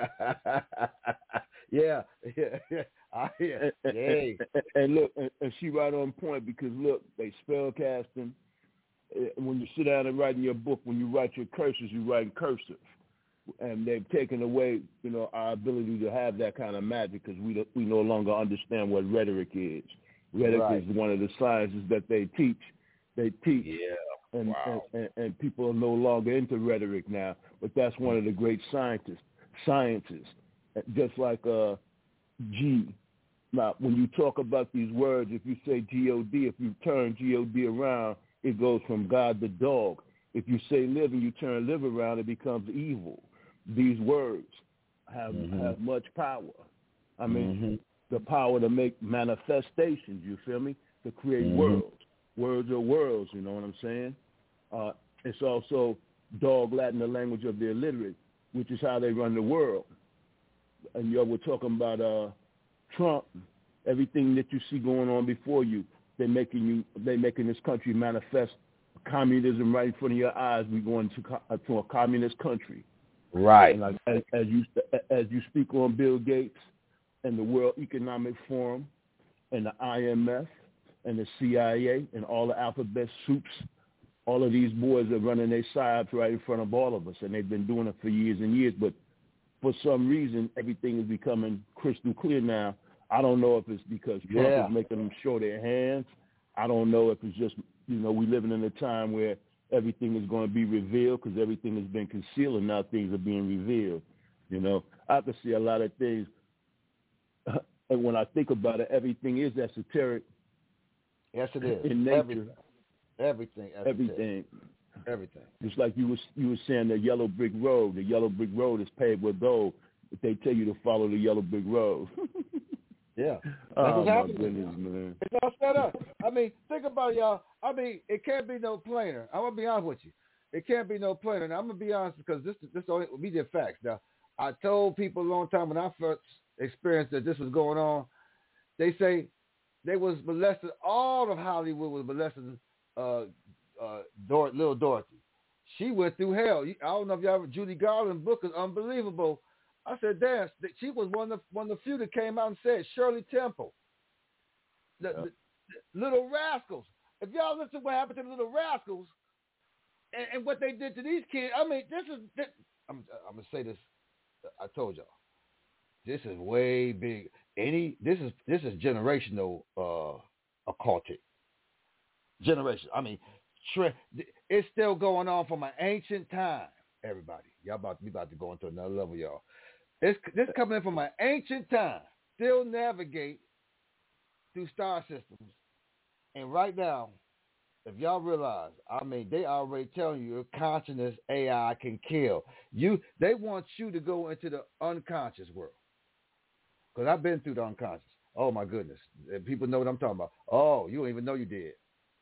yeah. Yeah. I, yeah. And, and, Yay. and, and look, and, and she right on point because look, they spell casting. When you sit down and write in your book, when you write your curses, you write in cursive. And they've taken away, you know, our ability to have that kind of magic because we we no longer understand what rhetoric is. Rhetoric Right. is one of the sciences that they teach. They teach, yeah. and, Wow. and, and and people are no longer into rhetoric now. But that's one of the great scientists, sciences. Just like uh, G. Now, when you talk about these words, if you say G O D, if you turn G O D around, it goes from God to dog. If you say live and you turn live around, it becomes evil. These words have mm-hmm. have much power. I mean, mm-hmm. the power to make manifestations, you feel me? To create mm-hmm. worlds. Words are worlds, you know what I'm saying? Uh, it's also dog Latin, the language of the illiterate, which is how they run the world. And y'all were talking about uh, Trump, everything that you see going on before you, they're making you, they're making this country manifest communism right in front of your eyes. We're going to, to a communist country. Right. And like, as, as you as you speak on Bill Gates and the World Economic Forum and the I M F and the C I A and all the alphabet soups, all of these boys are running their psyops right in front of all of us, and they've been doing it for years and years. But for some reason, everything is becoming crystal clear now. I don't know if it's because Trump yeah. is making them show their hands. I don't know if it's just, you know, we living in a time where everything is going to be revealed because everything has been concealed and now things are being revealed. You know, I can see a lot of things. And when I think about it, everything is esoteric. Yes, it is. In nature. Everything. Everything. Esoteric. Everything. Everything. Just like you was you were saying, the yellow brick road. The yellow brick road is paved with gold, but they tell you to follow the yellow brick road. Yeah. That's oh, what's my happening. goodness, man. It's all set up. I mean, think about it, y'all. I mean, it can't be no plainer. I'm going to be honest with you. It can't be no plainer. And I'm going to be honest because this this only, we did facts. Now, I told people a long time when I first experienced that this was going on, they say they was molested. All of Hollywood was molesting uh, uh, Dor- little Dorothy. She went through hell. I don't know if y'all ever, Judy Garland's book is unbelievable. I said, damn, she was one of, one of the few that came out and said, Shirley Temple, the, Yep. the, the Little Rascals. If y'all listen to what happened to the Little Rascals and, and what they did to these kids, I mean, this is, this, I'm, I'm going to say this, I told y'all, this is way big. Any, this is, this is generational uh, occultic. Generation. I mean, tre- it's still going on from an ancient time, everybody. Y'all about, we about to go into another level, y'all. This this coming in from an ancient time, still navigate through star systems. And right now, if y'all realize, I mean, they already telling you your consciousness A I can kill. You, they want you to go into the unconscious world. Because I've been through the unconscious. Oh, my goodness. And people know what I'm talking about. Oh, you don't even know you did.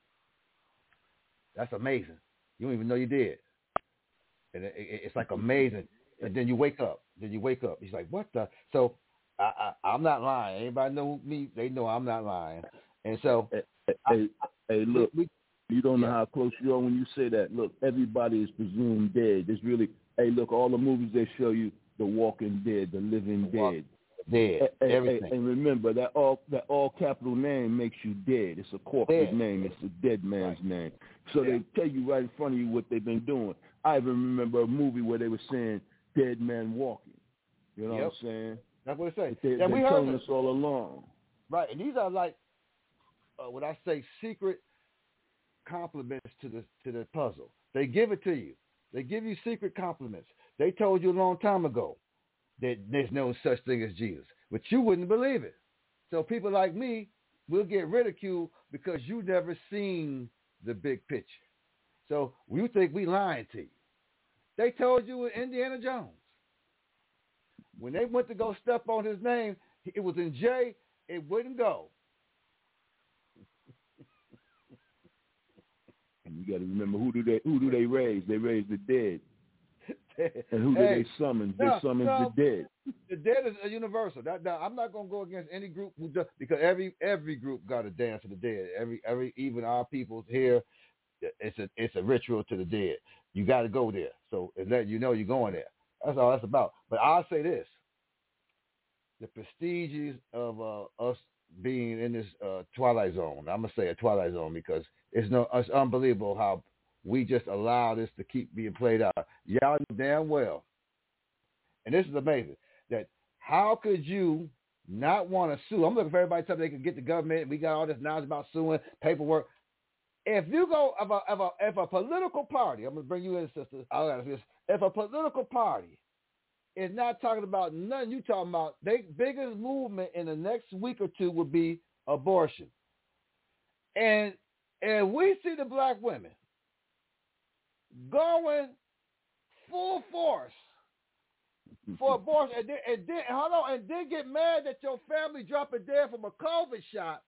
That's amazing. You don't even know you did. And it, it, it's like amazing. And then you wake up. Then you wake up. He's like, what the? So I, I, I'm not lying. Anybody know me? They know I'm not lying. And so, hey, hey, I, hey look, we, you don't know yeah. how close you are when you say that. Look, everybody is presumed dead. It's really, hey, look, all the movies they show you, The Walking Dead, The Living the walk, Dead. Dead. And, everything. And, and remember that all that all capital name makes you dead. It's a corporate dead. name. It's a dead man's right. name. So yeah. they tell you right in front of you what they've been doing. I even remember a movie where they were saying dead man walking. You know yep. what I'm saying? That's what it says. They, yeah, they're we heard telling this. us all along. Right, and these are like uh, what I say, secret compliments to the to the puzzle. They give it to you. They give you secret compliments. They told you a long time ago that there's no such thing as Jesus, but you wouldn't believe it. So people like me will get ridiculed because you never seen the big picture. So you think we lying to you. They told you in Indiana Jones. When they went to go step on his name, it was in J, it wouldn't go. You got to remember who do they who do they raise? They raise the dead. And who do Hey, they summon? They no, summon no, the dead. The dead is a universal. That, that, I'm not gonna go against any group who does, because every every group got a dance to the dead. Every every even our people here, it's a it's a ritual to the dead. You got to go there, so it let you know you're going there. That's all that's about. But I'll say this: the prestiges of uh, us being in this uh, twilight zone. I'm gonna say a twilight zone because it's no it's unbelievable how we just allow this to keep being played out. Y'all know damn well, and this is amazing, that how could you not want to sue? I'm looking for everybody to tell me they can get the government. We got all this knowledge about suing, paperwork. If you go, if a, if a, if a political party, I'm going to bring you in, sister. I'll ask this. If a political party is not talking about nothing you talking about, their biggest movement in the next week or two would be abortion. And and we see the black women going full force for abortion, and then, and then hold on, and then get mad that your family dropping dead from a COVID shot.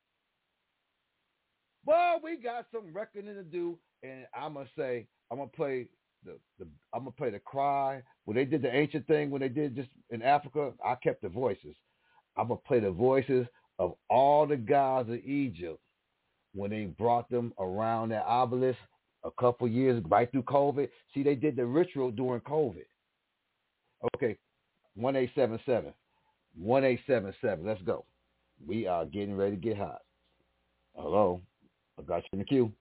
Well, we got some reckoning to do, and I'm gonna say I'm gonna play the, the I'm gonna play the cry when they did the ancient thing when they did just in Africa. I kept the voices. I'm gonna play the voices of all the guys of Egypt when they brought them around that obelisk a couple years right through COVID. See, they did the ritual during COVID. Okay, one eight seven seven, one eight seven seven. Let's go. We are getting ready to get hot. Hello, I got you in the queue.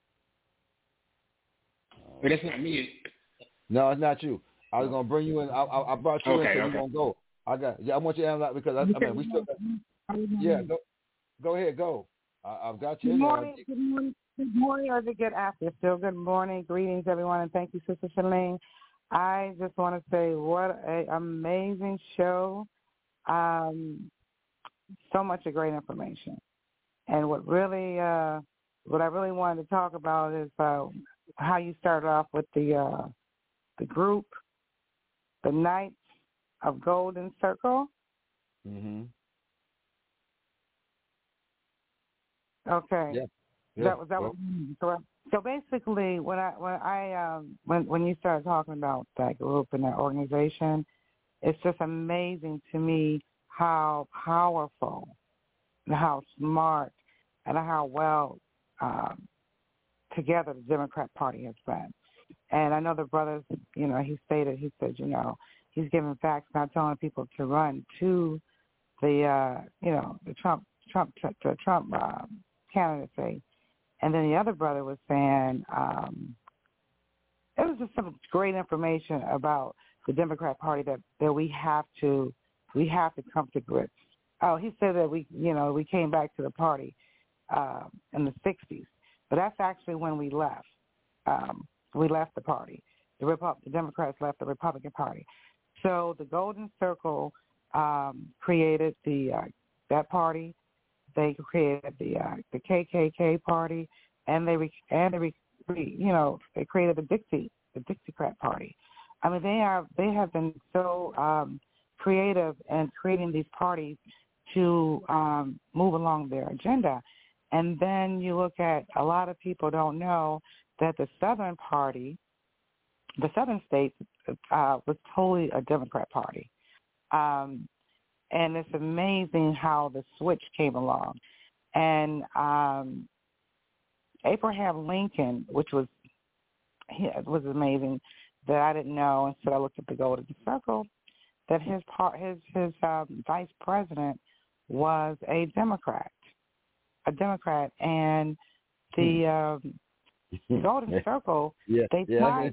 But that's not me. No, it's not you. I was gonna bring you in. I, I, I brought you okay, in, so okay. you're gonna go. I got. Yeah, I want you to analyze because I, I mean we still. Yeah, go, go ahead, go. I, I've got you. Good in morning. there. Good morning. Good morning, or is it good after? Still good morning. Greetings, everyone, and thank you, Sister Shalene. I just want to say what an amazing show. Um, so much of great information. And what really, uh, what I really wanted to talk about is uh, how you started off with the uh, the group, the Knights of Golden Circle. Mm-hmm. Okay. Yeah. Yeah. That was that well, was correct. So basically, when I when I um, when when you started talking about that group and that organization, it's just amazing to me how powerful, and how smart, and how well um, together the Democrat Party has been. And I know the brothers, you know, he stated, he said, you know, he's giving facts, not telling people to run to the, uh, you know, the Trump Trump the Trump uh, candidacy. And then the other brother was saying um, it was just some great information about the Democrat Party that, that we have to we have to come to grips. Oh, he said that we you know we came back to the party uh, in the sixties, but that's actually when we left. Um, we left the party. The Repu- the Democrats left the Republican Party. So the Golden Circle um, created the uh, that party. They created the uh, the K K K party, and they re- and they re- re- you know they created the Dixie the Dixiecrat party. I mean, they are they have been so um, creative in creating these parties to um, move along their agenda. And then you look at a lot of people don't know that the Southern Party, the Southern states, uh, was totally a Democrat party. Um, And it's amazing how the switch came along. And um, Abraham Lincoln, which was it was amazing that I didn't know until I looked at the Golden Circle, that his part, his his um, vice president was a Democrat, a Democrat, and the um, Golden Circle, yeah, they yeah, tried,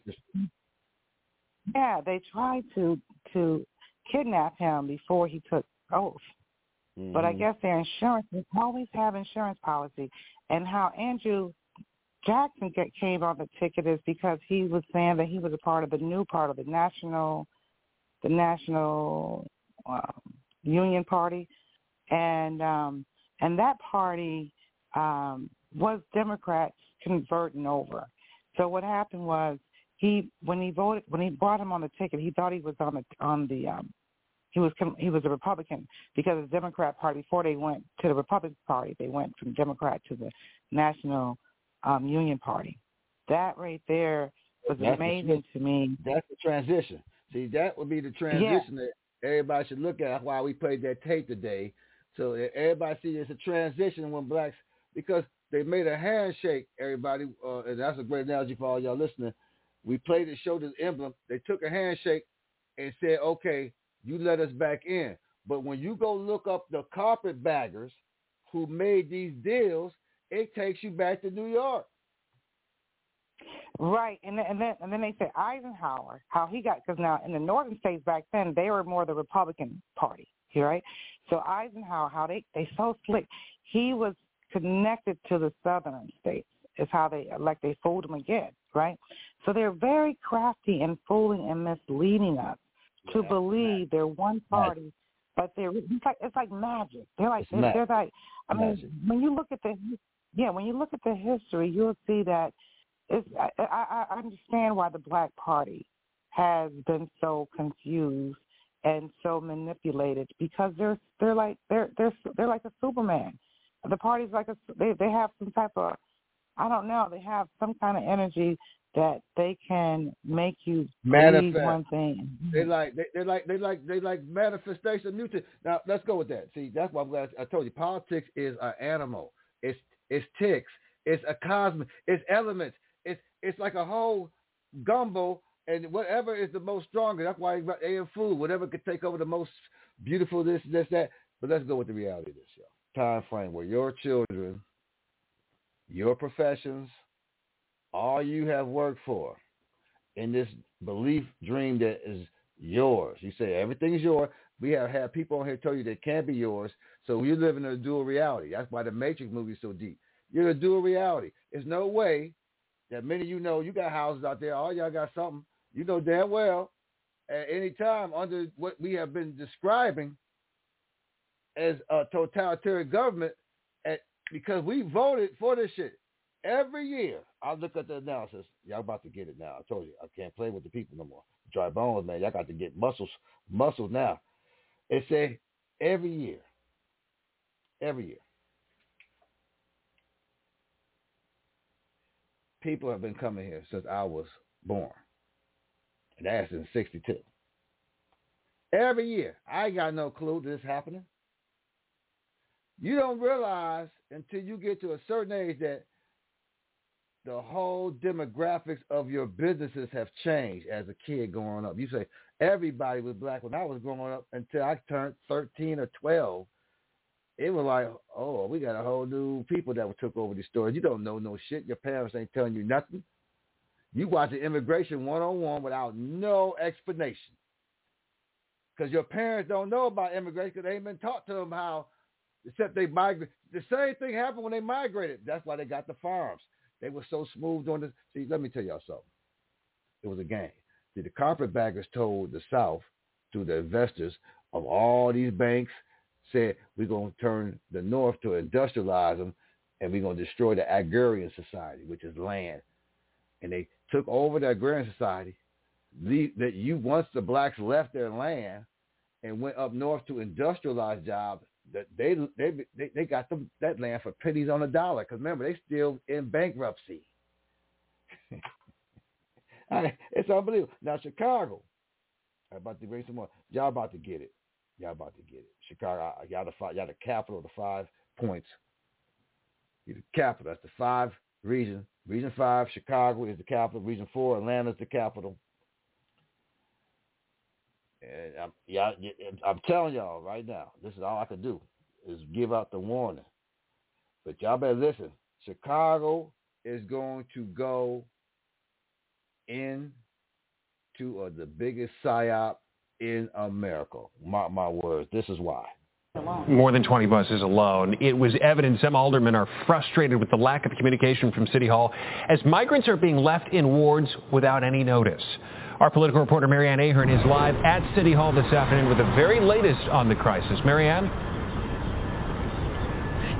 yeah, they tried to to. kidnap him before he took oath. Mm-hmm. But I guess their insurance, they always have insurance policy. And how Andrew Jackson get, came on the ticket is because he was saying that he was a part of the new part of the national, the national um, Union Party, and um, and that party um, was Democrats converting over. So what happened was he when he voted when he brought him on the ticket, he thought he was on the on the um, he was he was a Republican because the Democrat Party before they went to the Republican Party, they went from Democrat to the National um, Union Party. that right there was That's amazing the, to me. That's the transition. See, that would be the transition yeah. that everybody should look at. That's why we played that tape today. So that everybody see it's a transition when blacks, because they made a handshake, everybody, uh, and that's a great analogy for all y'all listening. We played it, showed the emblem. They took a handshake and said, okay, you let us back in. But when you go look up the carpetbaggers who made these deals, it takes you back to New York. Right, and then, and then and then they said Eisenhower, how he got, because now in the northern states back then, they were more the Republican Party, right? So Eisenhower, how they, they so slick, he was connected to the southern states, is how they, like they fooled him again, right? So they're very crafty in fooling and misleading us to yeah, believe magic. They're one party, magic. But they're, it's like, it's like magic. They're like, they're, they're like, I mean, magic. When you look at the, yeah, when you look at the history, you'll see that it's, I, I, I understand why the Black Party has been so confused and so manipulated, because they're they're like they're they're they're like a Superman. The party's like a they they have some type of, I don't know, they have some kind of energy that they can make you believe one thing. They like they, they like they like they like manifestation of mutant. Now let's go with that. See, that's why I'm glad I told you politics is an animal. It's it's ticks. It's a cosmic. It's elements. It's it's like a whole gumbo, and whatever is the most stronger. That's why about A M food. Whatever could take over the most beautiful this this that. But let's go with the reality of this, y'all. Time frame where your children, your professions, all you have worked for in this belief dream that is yours. You say everything is yours. We have had people on here tell you that can't be yours. So you live in a dual reality. That's why the Matrix movie is so deep. You're in a dual reality. There's no way that many of you know, you got houses out there. All y'all got something. You know damn well at any time under what we have been describing as a totalitarian government, at, because we voted for this shit. Every year, I look at the analysis. Y'all about to get it now. I told you, I can't play with the people no more. Dry bones, man. Y'all got to get muscles, muscles now. It say every year, every year, people have been coming here since I was born. And that's in sixty-two. Every year. I ain't got no clue this is happening. You don't realize until you get to a certain age that the whole demographics of your businesses have changed as a kid growing up. You say everybody was black when I was growing up until I turned thirteen or twelve. It was like, oh, we got a whole new people that took over these stores. You don't know no shit. Your parents ain't telling you nothing. You watching immigration one-on-one without no explanation. Because your parents don't know about immigration because they ain't been taught to them how, except they migrate. The same thing happened when they migrated. That's why they got the farms. They were so smooth on this. See, let me tell y'all something. It was a game. See, the carpetbaggers told the South, to the investors of all these banks, said we're going to turn the North to industrialize them, and we're going to destroy the agrarian society, which is land. And they took over the agrarian society. The, that you once the blacks left their land and went up north to industrialize jobs, that they they they, they got them, that land for pennies on a dollar. Because remember, they still in bankruptcy. I mean, it's unbelievable. Now Chicago, I'm about to bring some more. Y'all about to get it. Y'all about to get it. Chicago, y'all the five, y'all the capital of the five points. You're the capital. That's the five region. Region five, Chicago is the capital. Region four, Atlanta is the capital. And I'm, yeah, I'm telling y'all right now, this is all I can do is give out the warning. But y'all better listen. Chicago is going to go into uh, the biggest psyop in America. Mark my words. This is why. More than twenty buses alone. It was evident some aldermen are frustrated with the lack of communication from City Hall as migrants are being left in wards without any notice. Our political reporter Marianne Ahern is live at City Hall this afternoon with the very latest on the crisis. Marianne?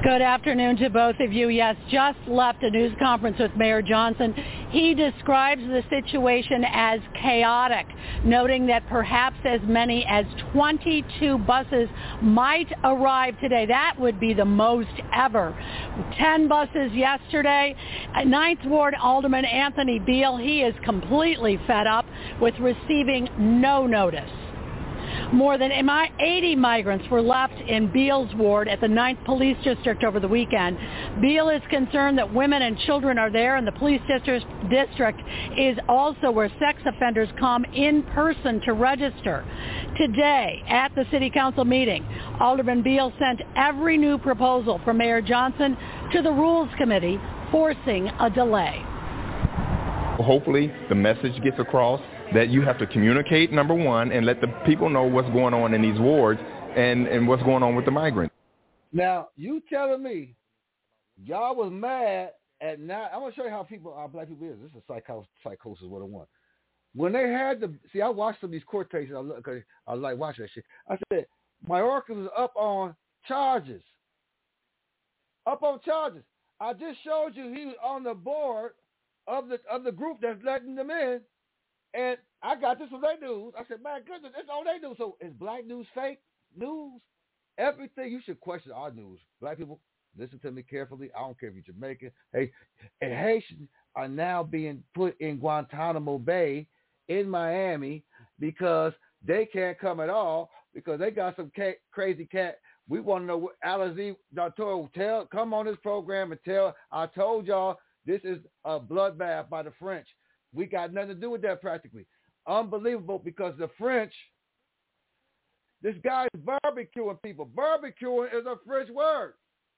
Good afternoon to both of you. Yes, just left a news conference with Mayor Johnson. He describes the situation as chaotic, noting that perhaps as many as twenty-two buses might arrive today. That would be the most ever. Ten buses yesterday. Ninth Ward Alderman Anthony Beale, he is completely fed up with receiving no notice. More than eighty migrants were left in Beale's ward at the ninth Police District over the weekend. Beale is concerned that women and children are there, and the police district, district is also where sex offenders come in person to register. Today, at the City Council meeting, Alderman Beale sent every new proposal from Mayor Johnson to the Rules Committee, forcing a delay. Hopefully the message gets across that you have to communicate, number one, and let the people know what's going on in these wards and, and what's going on with the migrants. Now, you telling me y'all was mad at night. I'm going to show you how people, how black people is. This is psycho, psychosis one oh one. When they had the, see, I watched some of these court cases. I, look, I like watching that shit. I said, Mayorkas was up on charges. Up on charges. I just showed you he was on the board of the of the group that's letting them in. And I got this from their news. I said, man, goodness, it's on their news. So is black news fake news? Everything, you should question our news. Black people, listen to me carefully. I don't care if you're Jamaican. Hey, and Haitians are now being put in Guantanamo Bay in Miami because they can't come at all because they got some cat, crazy cat. We want to know what Alize Doctor tell. Come on this program and tell. I told y'all this is a bloodbath by the French. We got nothing to do with that practically. Unbelievable because the French, this guy is barbecuing people. Barbecuing is a French word.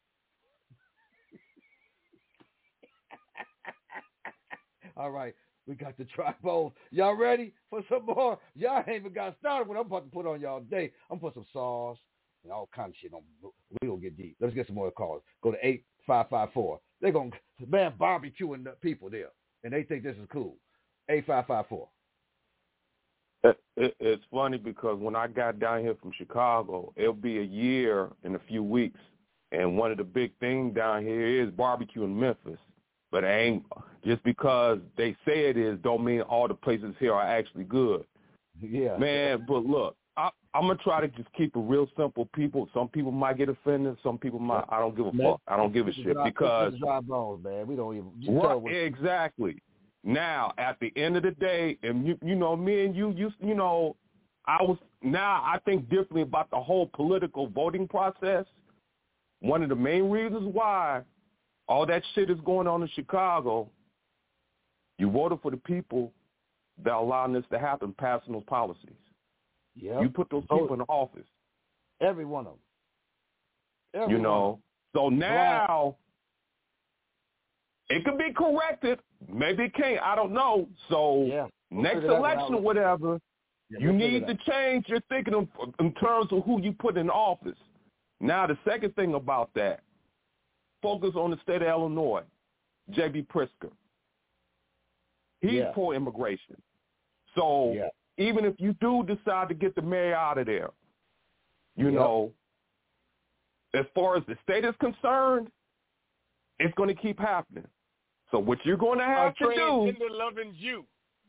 All right, we got the tribal. Y'all ready for some more? Y'all ain't even got started when I'm about to put on y'all today. I'm going to put some sauce and all kind of shit on. We going to get deep. Let's get some more calls. Go to eight five five four. They're going to, man, barbecuing the people there. And they think this is cool. eight five five four. It, it, it's funny because when I got down here from Chicago, it'll be a year in a few weeks. And one of the big things down here is barbecue in Memphis. But it ain't just because they say it is don't mean all the places here are actually good. Yeah. Man, but look, I, I'm going to try to just keep it real simple, people. Some people might get offended. Some people might. I don't give a fuck. I don't give a shit because. Dry bones, man. We don't even. Right, exactly. Now, at the end of the day, and you, you know, me and you, you, you know, I was now I think differently about the whole political voting process. One of the main reasons why all that shit is going on in Chicago, you voted for the people that are allowing this to happen, passing those policies. Yeah. You put those people in the office. Every one of them. Every you know. So now it can be corrected. Maybe it can't. I don't know. So yeah. we'll next election or whatever, yeah, you we'll need to change your thinking in, in terms of who you put in office. Now, the second thing about that, focus on the state of Illinois, J B Pritzker. He's yeah. pro-immigration. So yeah. even if you do decide to get the mayor out of there, you yep. know, as far as the state is concerned, it's going to keep happening. So what you're going to have to do... transgender loving Jew.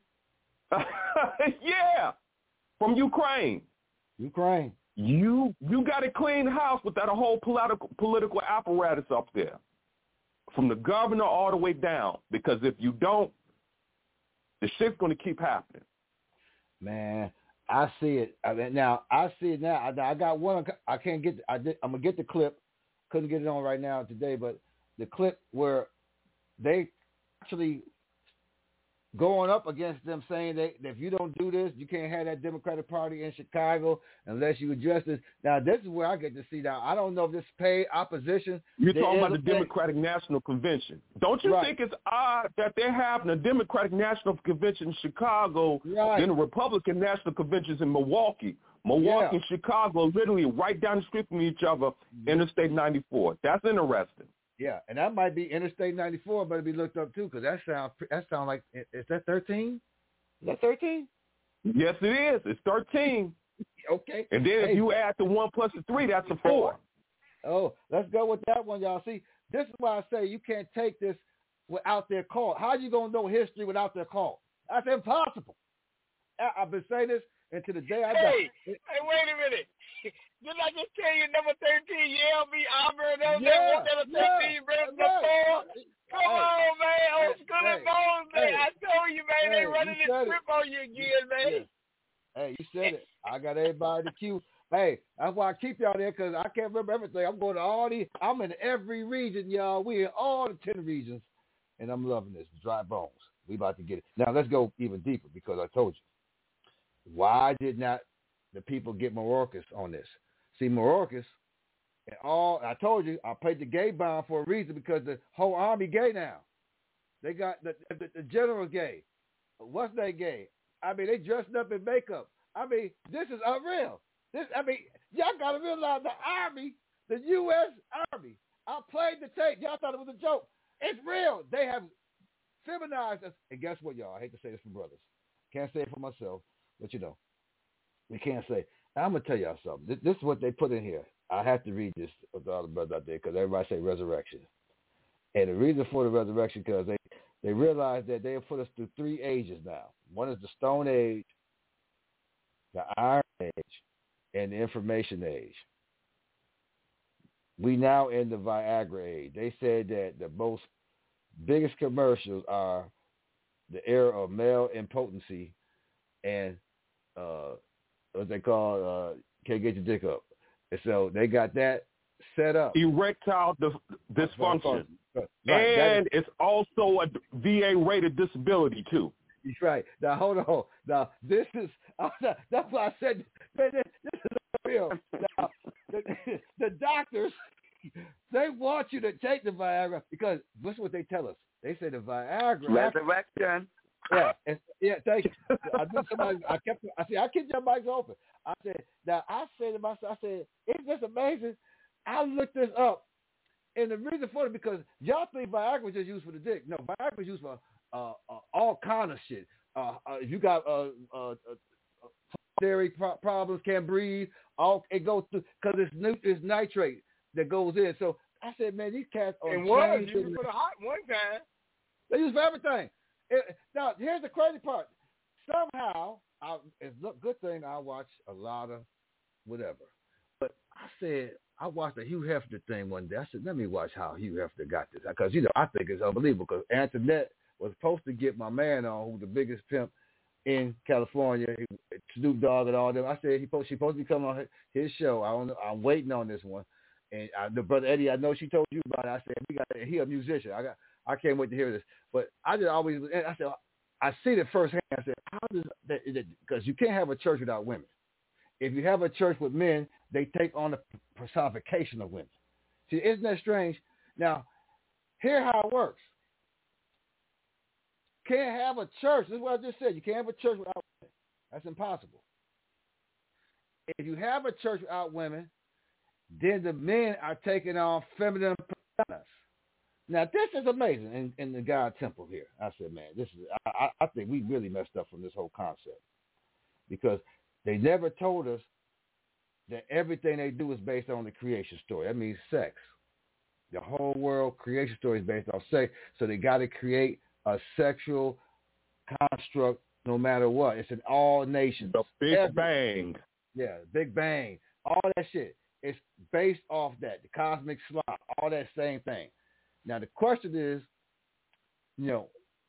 yeah, from Ukraine. Ukraine. You you got to clean house with that whole political political apparatus up there, from the governor all the way down. Because if you don't, the shit's going to keep happening. Man, I see it. I mean, now I see it now. I, I got one. I can't get. I did, I'm gonna get the clip. Couldn't get it on right now today, but the clip where they actually going up against them, saying that if you don't do this, you can't have that Democratic Party in Chicago unless you address this. Now, this is where I get to see now. I don't know if this paid opposition. You're talking about the Democratic National Convention. Don't you right. think it's odd that they're having a Democratic National Convention in Chicago right. and a Republican National Conventions in Milwaukee? Milwaukee yeah. and Chicago are literally right down the street from each other, Interstate ninety-four. That's interesting. Yeah, and that might be Interstate ninety-four, but it'd be looked up too, because that sounds that sound like is that thirteen? Is that thirteen? Yes, it is. It's thirteen. Okay. And then hey. if you add the one plus the three, that's a four. Oh, let's go with that one, y'all. See, this is why I say you can't take this without their call. How you going to know history without their call? That's impossible. I, I've been saying this until the day I die. Hey, hey, wait a minute. Didn't I just tell you number thirteen, Yale v. Auburn, and yeah, one of the yeah, thirteen brings the right. four? Come hey, on, man. Old hey, school hey, and bones, man. hey, I told you, man, hey, they running you this said script on you again, man. Yeah. Hey, you said it. I got everybody to queue. Hey, that's why I keep y'all there, because I can't remember everything. I'm going to all these. I'm in every region, y'all. We in all the ten regions, and I'm loving this. Dry bones. We about to get it. Now, let's go even deeper, because I told you. Why did not the people get Mayorkas on this? See, Mayorkas, and all, I told you, I played the gay bomb for a reason, because the whole army gay now. They got the, the, the general gay. What's they gay? I mean, they dressed up in makeup. I mean, this is unreal. This, I mean, y'all got to realize the Army, the U S Army. I played the tape. Y'all thought it was a joke. It's real. They have feminized us. And guess what, y'all? I hate to say this for brothers. Can't say it for myself, but you know, we can't say. I'm going to tell y'all something. This, this is what they put in here. I have to read this with all the brothers out there, because everybody say resurrection. And the reason for the resurrection, because they, they realize that they have put us through three ages now. One is the Stone Age, the Iron Age, and the Information Age. We now in the Viagra age. They said that the most biggest commercials are the era of male impotency and uh, what they call uh, can't get your dick up. And so they got that set up. Erectile dis- dysfunction. Right. And is, it's also a V A-rated disability, too. That's right. Now, hold on. Now, this is, that's why I said, this, this is real. Now, the, the doctors, they want you to take the Viagra, because this is what they tell us. They say the Viagra. Resurrection. Yeah, and, yeah, thank you. I knew somebody, I kept, I said, I keep your mics open. I said, now, I said to myself, I said, it's just amazing. I looked this up. And the reason for it, because y'all think Viagra was just used for the dick. No, Viagra was used for uh, uh, all kind of shit. Uh, uh, if you got uh, uh, uh, dairy pro- problems, can't breathe, all it goes through, because it's, nu- it's nitrate that goes in. So I said, man, these cats are It was changing. used for the hot one time. They use for everything. It, now, here's the crazy part. Somehow, I, it's a good thing I watch a lot of whatever. But I said, I watched the Hugh Hefner thing one day. I said, let me watch how Hugh Hefner got this. Because, you know, I think it's unbelievable. Because Antoinette was supposed to get my man on, who's the biggest pimp in California, Snoop Dogg and all them. I said, he supposed, she's supposed to be coming on his show. I don't know. I'm waiting on this one. And I, the brother Eddie, I know she told you about it. I said, we got he a musician. I got, I can't wait to hear this. But I just always, I said, I see it firsthand. I said, how does that, because you can't have a church without women. If you have a church with men, they take on the personification of women. See, isn't that strange? Now, here's how it works. Can't have a church. This is what I just said. You can't have a church without women. That's impossible. If you have a church without women, then the men are taking on feminine personas. Now, this is amazing in, in the God temple here. I said, man, this is. I, I think we really messed up from this whole concept, because they never told us that everything they do is based on the creation story. That means sex. The whole world creation story is based on sex, so they got to create a sexual construct no matter what. It's in all nations. The Big Every, Bang. Yeah, Big Bang. All that shit. It's based off that. The cosmic slop. All that same thing. Now, the question is, you know,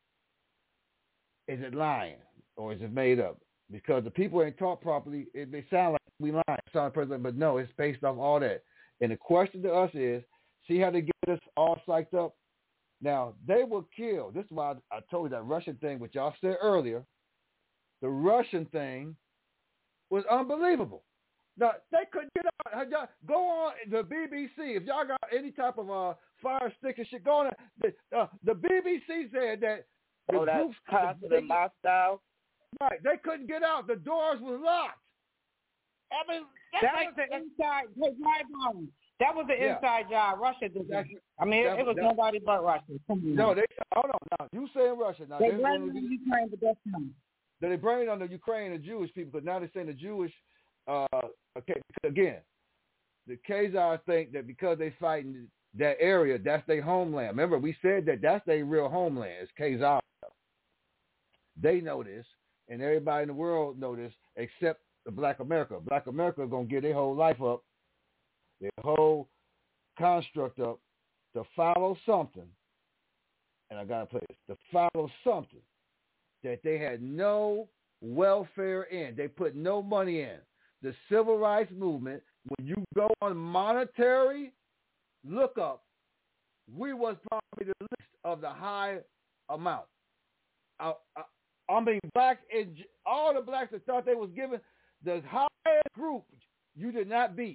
is it lying or is it made up? Because the people ain't taught properly, it may sound like we lying, sound person, but no, it's based off all that. And the question to us is, see how they get us all psyched up? Now, they will kill. This is why I, I told you that Russian thing, which y'all said earlier. The Russian thing was unbelievable. Now, they couldn't get out. Go on the B B C. If y'all got any type of uh, fire stick and shit, go on. The, uh, the B B C said that the oh, groups, the in Moscow. Right, they couldn't get out. The doors were locked. I mean, that like, was the inside. Hey, that was the yeah. inside job. Russia did that. I mean, that, it was that, nobody but Russia. No, they hold on. Now you saying Russia? Now they they blamed on Ukraine, but that's not. They blame it on the Ukraine and Jewish people, but now they're saying the Jewish. Uh, okay, again, the Khazars think that because they fighting that area, that's their homeland. Remember, we said that that's their real homeland. It's Khazar. They know this, and everybody in the world know this, except the Black America. Black America is going to get their whole life up, their whole construct up to follow something, and I got to play this, to follow something that they had no welfare in. They put no money in. The civil rights movement, when you go on monetary lookup, we was probably the least of the high amount. I, I, I mean, black and all the blacks that thought they was given the highest group, you did not beat.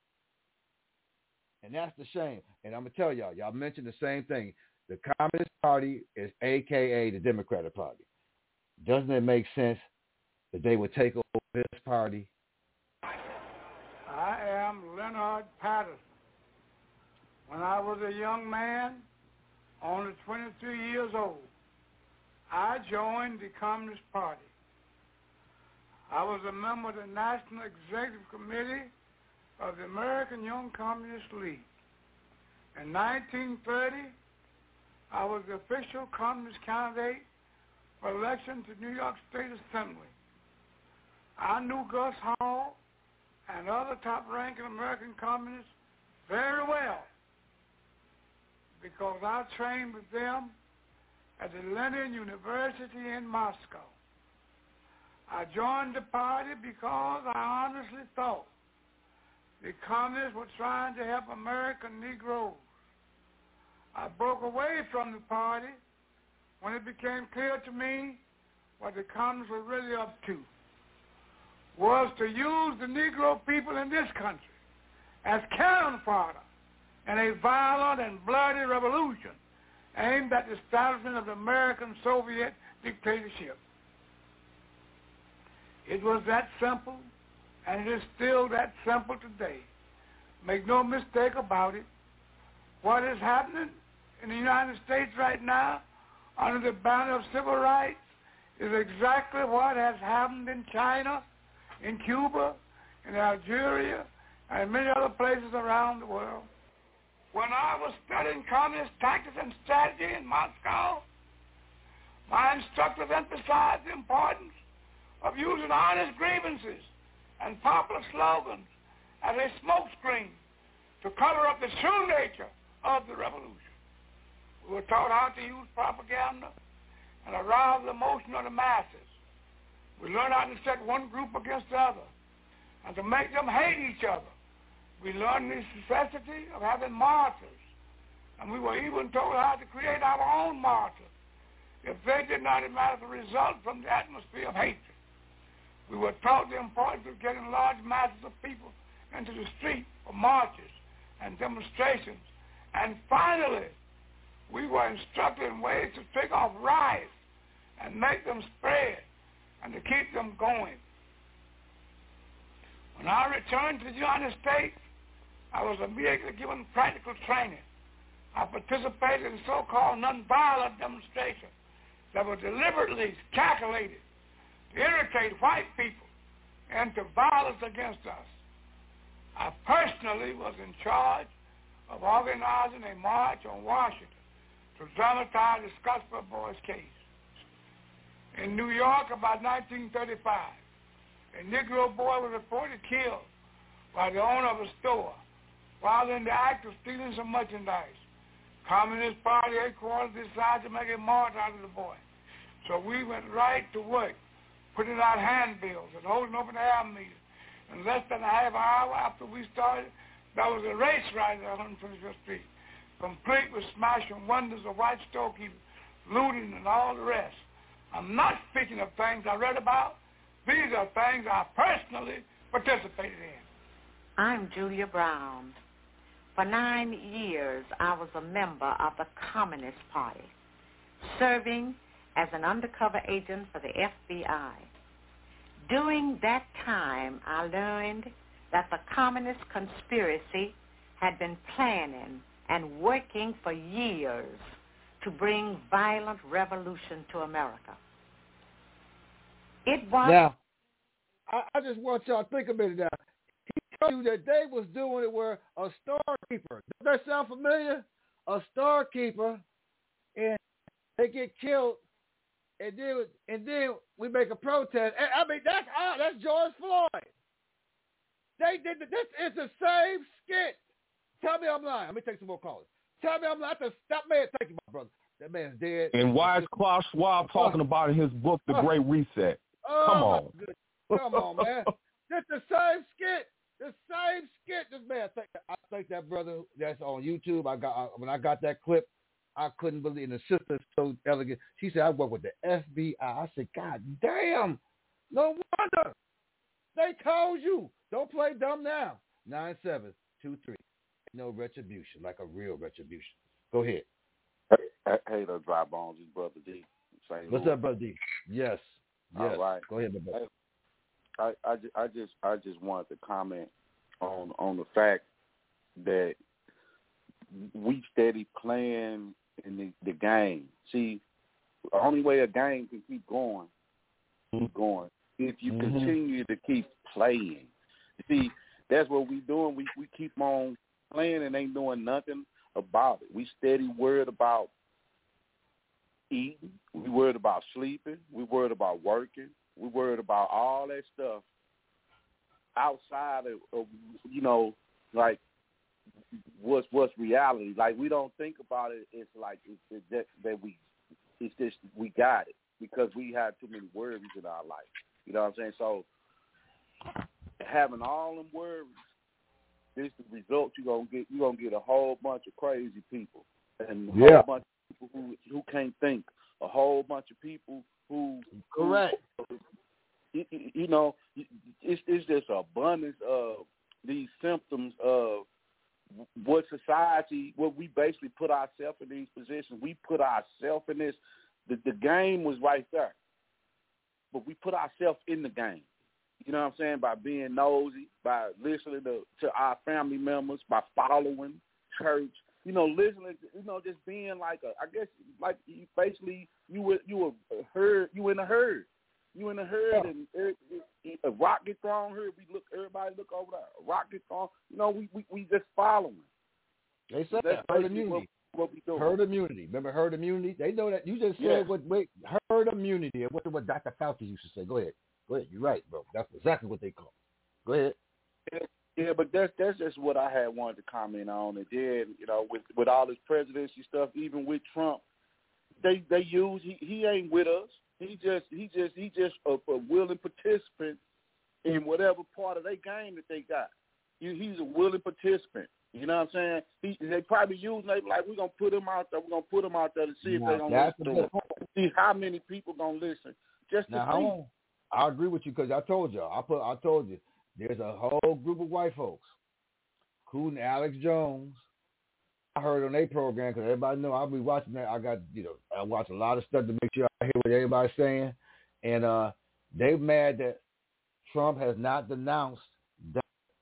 And that's the shame. And I'm going to tell y'all, y'all mentioned the same thing. The Communist Party is A K A the Democratic Party. Doesn't it make sense that they would take over this party? I am Leonard Patterson. When I was a young man, only twenty-three years old, I joined the Communist Party. I was a member of the National Executive Committee of the American Young Communist League. In nineteen thirty, I was the official communist candidate for election to New York State Assembly. I knew Gus Hall and other top-ranking American communists very well because I trained with them at the Lenin University in Moscow. I joined the party because I honestly thought the communists were trying to help American Negroes. I broke away from the party when it became clear to me what the communists were really up to was to use the Negro people in this country as cannon fodder in a violent and bloody revolution aimed at the establishment of the American Soviet dictatorship. It was that simple, and it is still that simple today. Make no mistake about it. What is happening in the United States right now under the banner of civil rights is exactly what has happened in China, in Cuba, in Algeria, and many other places around the world. When I was studying communist tactics and strategy in Moscow, my instructors emphasized the importance of using honest grievances and popular slogans as a smokescreen to cover up the true nature of the revolution. We were taught how to use propaganda and arouse the emotion of the masses. We learned how to set one group against the other and to make them hate each other. We learned the necessity of having martyrs, and we were even told how to create our own martyrs if they did not matter the result from the atmosphere of hatred. We were taught the importance of getting large masses of people into the street for marches and demonstrations. And finally, we were instructed in ways to take off riots and make them spread and to keep them going. When I returned to the United States, I was immediately given practical training. I participated in so-called nonviolent demonstrations that were deliberately calculated to irritate white people into violence against us. I personally was in charge of organizing a march on Washington to dramatize the Scottsboro Boys case. In New York, about nineteen thirty-five, a Negro boy was reported killed by the owner of a store while in the act of stealing some merchandise. Communist Party headquarters decided to make a march out of the boy. So we went right to work, putting out handbills and holding open air meetings. In less than a half hour after we started, there was a race riot on one hundred twenty-fifth Street, complete with smashing windows of white storekeepers, looting, and all the rest. I'm not speaking of things I read about. These are things I personally participated in. I'm Julia Brown. For nine years, I was a member of the Communist Party, serving as an undercover agent for the F B I. During that time, I learned that the communist conspiracy had been planning and working for years to bring violent revolution to America. It was... Now, I, I just want y'all to think a minute now. He you that they was doing it where a storekeeper, does that sound familiar? A storekeeper, and they get killed, and then and then we make a protest. And, I mean, that's ah, that's George Floyd. They did this. It's the same skit. Tell me I'm lying. Let me take some more callers. Tell me I'm lying. That man, thank you, my brother. That man's dead. And why is Klaus Schwab talking oh. about in his book, The Great Reset? Oh, Come on. Come on, man. It's the same skit. The same skit. This man, I think, I think that brother that's on YouTube, I got I, when I got that clip, I couldn't believe. And the sister's so elegant. She said, I work with the F B I. I said, God damn. No wonder. They told you. Don't play dumb now. nine seven two three. No retribution, like a real retribution. Go ahead. Hey, hey the dry bones, is Brother D. Saint What's Louis. up, Brother D? Yes. Yes. All right. Go ahead, my brother. I, I, I just I just wanted to comment on on the fact that we steady playing in the, the game. See, the only way a game can keep going, keep going, if you mm-hmm. continue to keep playing. See, that's what we doing. We we keep on playing and ain't doing nothing about it. We steady worried about eating. We worried about sleeping. We worried about working. We worried about all that stuff outside of, of you know, like what's what's reality. Like we don't think about it. It's like it's, it's that, that we it's just we got it because we had too many worries in our life. You know what I'm saying? So having all them worries, this the result you gonna get. You gonna get a whole bunch of crazy people and a yeah. whole bunch of people who who can't think. A whole bunch of people who correct. Who, you, you know, it's, it's just an abundance of these symptoms of what society, what we basically put ourselves in these positions. We put ourselves in this. The, the game was right there, but we put ourselves in the game. You know what I'm saying? By being nosy, by listening to, to our family members, by following church. You know, listening. You know, just being like a. I guess like you basically you were you were a herd. You in a herd. You in a herd, and it, it, it, a rock get thrown here. We look. Everybody look over there. A rock get thrown. You know, we we, we just following. They said That's herd immunity. What, what we doing. Herd immunity. Remember herd immunity? They know that. You just said yeah. what? Wait, herd immunity. What what Doctor Fauci used to say. Go ahead. Go ahead. You're right, bro. That's exactly what they call it. Go ahead. Yeah. Yeah, but that's that's just what I had wanted to comment on. And then, you know, with with all this presidency stuff, even with Trump, they they use he, he ain't with us. He just he just he just a, a willing participant in whatever part of their game that they got. He, he's a willing participant. You know what I'm saying? He, they probably use they like we're gonna put him out there. We're gonna put him out there to see if now, they're gonna listen to him. See how many people gonna listen. Just to now, see. How, I agree with you because I told you. I put I told you. There's a whole group of white folks, including Alex Jones. I heard on their program because everybody know I'll be watching that. I got, you know, I watch a lot of stuff to make sure I hear what everybody's saying. And uh, they're mad that Trump has not denounced the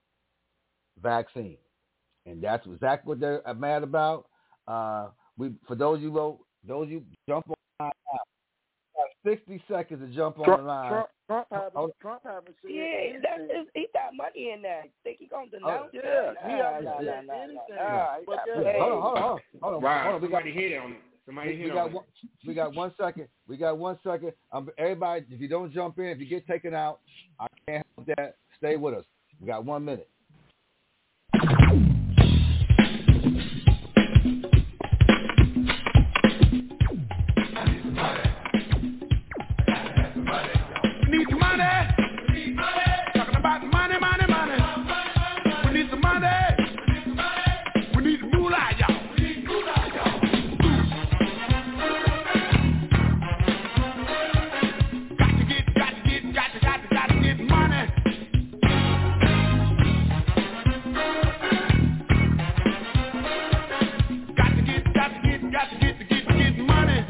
vaccine. And that's exactly what they're mad about. Uh, we For those you vote, those you jump on the line, sixty seconds to jump on Trump, the line. Trump, Trump haven't, oh. Trump haven't said Yeah, anything. that's his, he got money in there. Think he gonna denounce? Oh, yeah, that? he Nah, hasn't nah, said nah, nah, anything. nah. Nah, But hold on, hold on, hold on, hold on. Right. Hold on. We got, Somebody hit on it. Somebody we, hit we on got it. one, we got one second. We got one second. Um, everybody, if you don't jump in, if you get taken out, I can't help that. Stay with us. We got one minute. We need some money. We need money. Talking about money, money, money. We need some money. We need some moolah, y'all. We need moolah, y'all. Got to get, got to get, got to, got to, got to get money. Got to get, got to get, got to get, to get, to get money.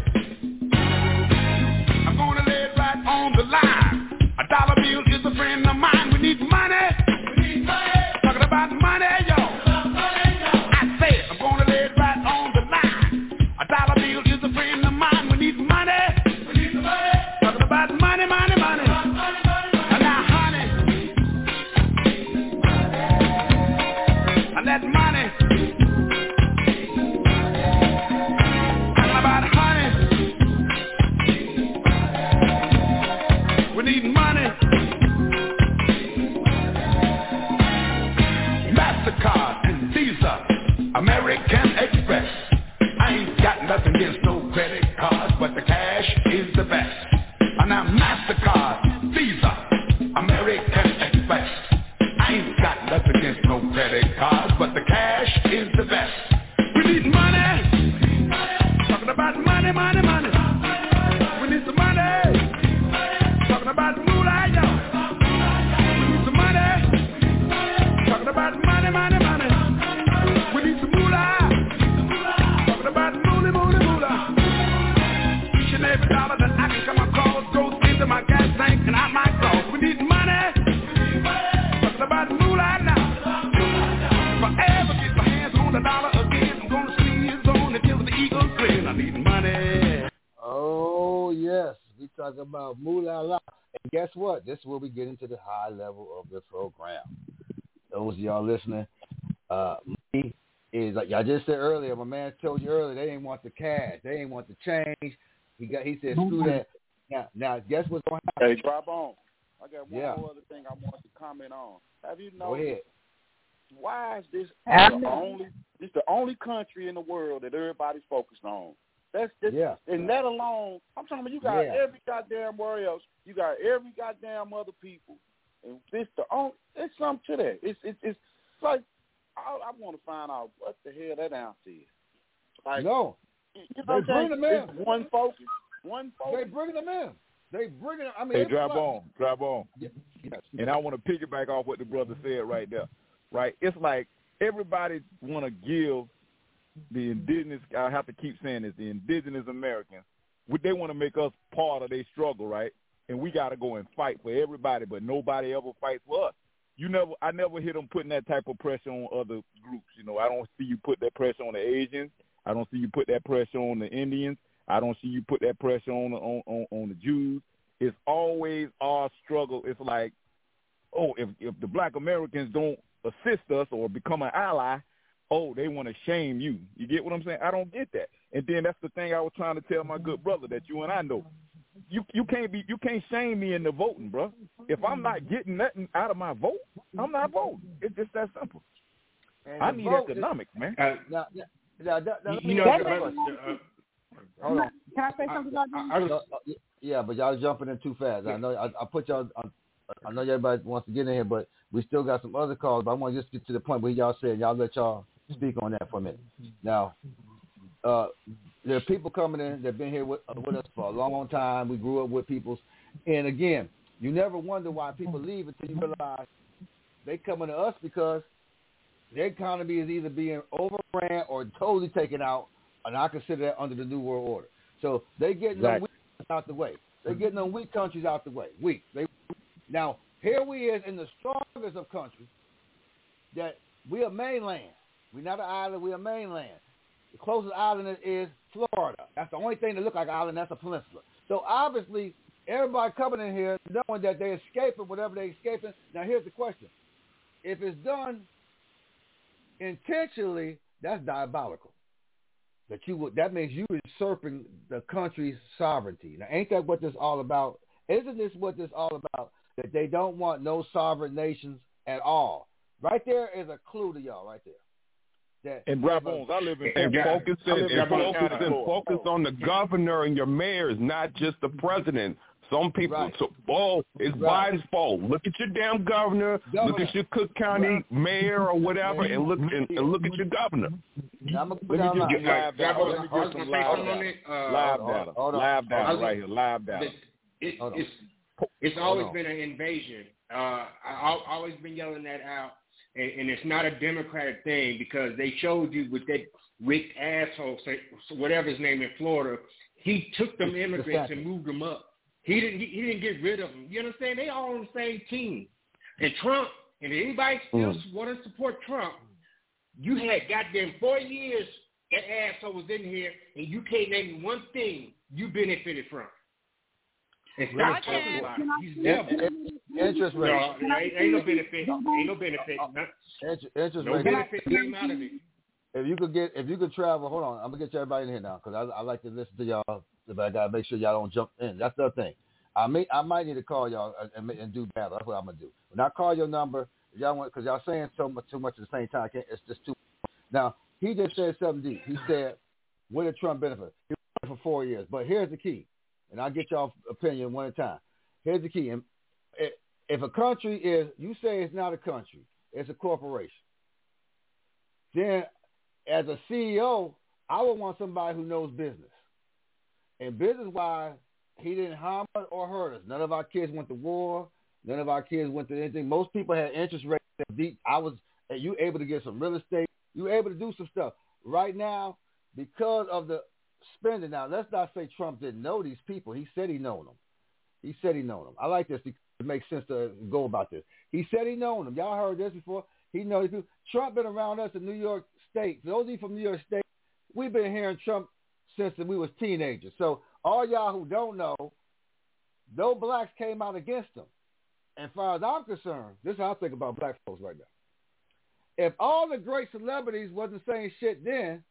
I'm gonna lay it right on the line. A dollar bill is a friend of mine. We need money. We need money. Talking about money, y'all. I say I'm gonna lay it right on the line. A dollar bill is a friend of mine. We need money. We need money. Talking about money, money, money. And now, honey, best. And now MasterCard, Visa, American Express. I ain't got nothing against no credit cards, but the cash is the best. We need money. Talking about money, money, money. We need some money. Talking about moolah, y'all. We need some money. Talking about money, money, money. We need some moolah. Talking about moolah, moolah, moolah. Each and every dollar that I can come across goes into my gas tank and out my clothes. We need money. Talking about moolah now. Forever get my hands on the dollar again. I'm gonna squeeze on it till the eagles grin. I need money. Oh, yes. We talk about moolah la. And guess what? This is where we get into the high level of the program. Those of y'all listening, uh, money is, like I just said earlier, my man told you earlier, they didn't want the cash. They didn't want the change. He got. He said, screw that. Now, now, guess what's going to happen? Hey, drop on. I got one Yeah. more other thing I want to comment on. Have you Go noticed? ahead. Why is this Absolutely. the only? This the only country in the world that everybody's focused on. That's just, Yeah. and that alone. I'm talking about you got Yeah. every goddamn else. You got every goddamn other people, and this the only. It's something to that. It's it's it's like I, I want to find out what the hell that ounce is. Like no, you they know bring them in. It's one focus. One focus. They bring them in. They bring them. I mean, Hey, it's drop like- on, drop on. Yes. And I want to piggyback off what the brother said right there. Right? It's like everybody want to give the indigenous, I have to keep saying this, the indigenous Americans, they want to make us part of their struggle, right? And we got to go and fight for everybody, but nobody ever fights for us. You never, I never hear them putting that type of pressure on other groups. You know, I don't see you put that pressure on the Asians. I don't see you put that pressure on the Indians. I don't see you put that pressure on the, on, on, on the Jews. It's always our struggle. It's like, oh, if if the black Americans don't assist us or become an ally, oh, they want to shame you. You get what I'm saying? I don't get that. And then that's the thing I was trying to tell my good brother that you and I know. You you can't be you can't shame me into voting, bro. If I'm not getting nothing out of my vote, I'm not voting. It's just that simple. And I the need vote economics, is, man. Uh, now, now, now, now, now, you know, let me the, ask you a the, question. uh, Hold on. Can I say something about I, I was, Uh, uh, yeah, but y'all jumping in too fast. I know I, I put y'all. I, I know everybody wants to get in here, but we still got some other calls. But I want to just get to the point where y'all said y'all let y'all speak on that for a minute. Now, uh, there are people coming in that've been here with, uh, with us for a long, long time. We grew up with people, and again, you never wonder why people leave until you realize they coming to us because their economy is either being overran or totally taken out, and I consider that under the New World Order. So they getting Exactly. them weak out the way. They getting them weak countries out the way. Weak. They now here we is in the strongest of countries that we are mainland. We're not an island. We're a mainland. The closest island is Florida. That's the only thing that look like an island. That's a peninsula. So obviously everybody coming in here knowing that they're escaping whatever they're escaping. Now here's the question: if it's done intentionally, that's diabolical. That you would, that means you usurping the country's sovereignty. Now, ain't that what this all about? Isn't this what this all about? That they don't want no sovereign nations at all. Right there is a clue to y'all, right there. That And Brad Bones, I live in And Tampa. focus I live and in Fulton focus County, and Florida. focus on the governor and your mayors, not just the president. Some people, Right. so, oh, it's Right. Biden's fault. Look at your damn governor. Governor. Look at your Cook County Right. mayor or whatever, and look and, and look at your governor. Now, I'm gonna put Let down me my- just get live data. Hold Let on, me I was get some gonna say live something on data. it. Uh, Live hold on, data. hold on. Live data I was- right here. Live data. It, Hold on. it's it's Hold always on. been an invasion. Uh, I, I've always been yelling that out, and, and it's not a Democratic thing because they showed you with that Rick asshole, say, whatever his name in Florida, he took them immigrants and moved them up. He didn't. He, he didn't get rid of them. You understand? They all on the same team. And Trump, and anybody still Mm. want to support Trump, you had goddamn four years that asshole was in here, and you can't name me one thing you benefited from. And stop talking about it. He's devil. Interest rate. No, ain't, ain't no benefit. Ain't no benefit. No, Interest, interest no rate. benefit came out of it. If you could get, if you could travel, hold on, I'm gonna get you everybody in here now because I, I like to listen to y'all, but I gotta make sure y'all don't jump in. That's the other thing. I may, I might need to call y'all and, and do battle. That's what I'm gonna do. When I call your number, y'all want because y'all saying so much, too much at the same time. I can't, it's just too. Now he just said something deep. He said, "What did Trump benefit? He benefit for four years." But here's the key. and I'll get y'all's opinion one at a time. Here's the key. If a country is, you say it's not a country, it's a corporation, then as a C E O, I would want somebody who knows business. And business-wise, he didn't harm us or hurt us. None of our kids went to war. None of our kids went to anything. Most people had interest rates that deep. I was, you able to get some real estate. You were able to do some stuff. Right now, because of the spending, now let's not say Trump didn't know these people. He said he known them. He said he known them. I like this because it makes sense to go about this. He said he known them. Y'all heard this before. He knows these people. Trump been around us in New York State. Those of you from New York State, we've been hearing Trump since we was teenagers. So all y'all who don't know, no blacks came out against him. And as far as I'm concerned, this is how I think about black folks right now. If all the great celebrities wasn't saying shit then,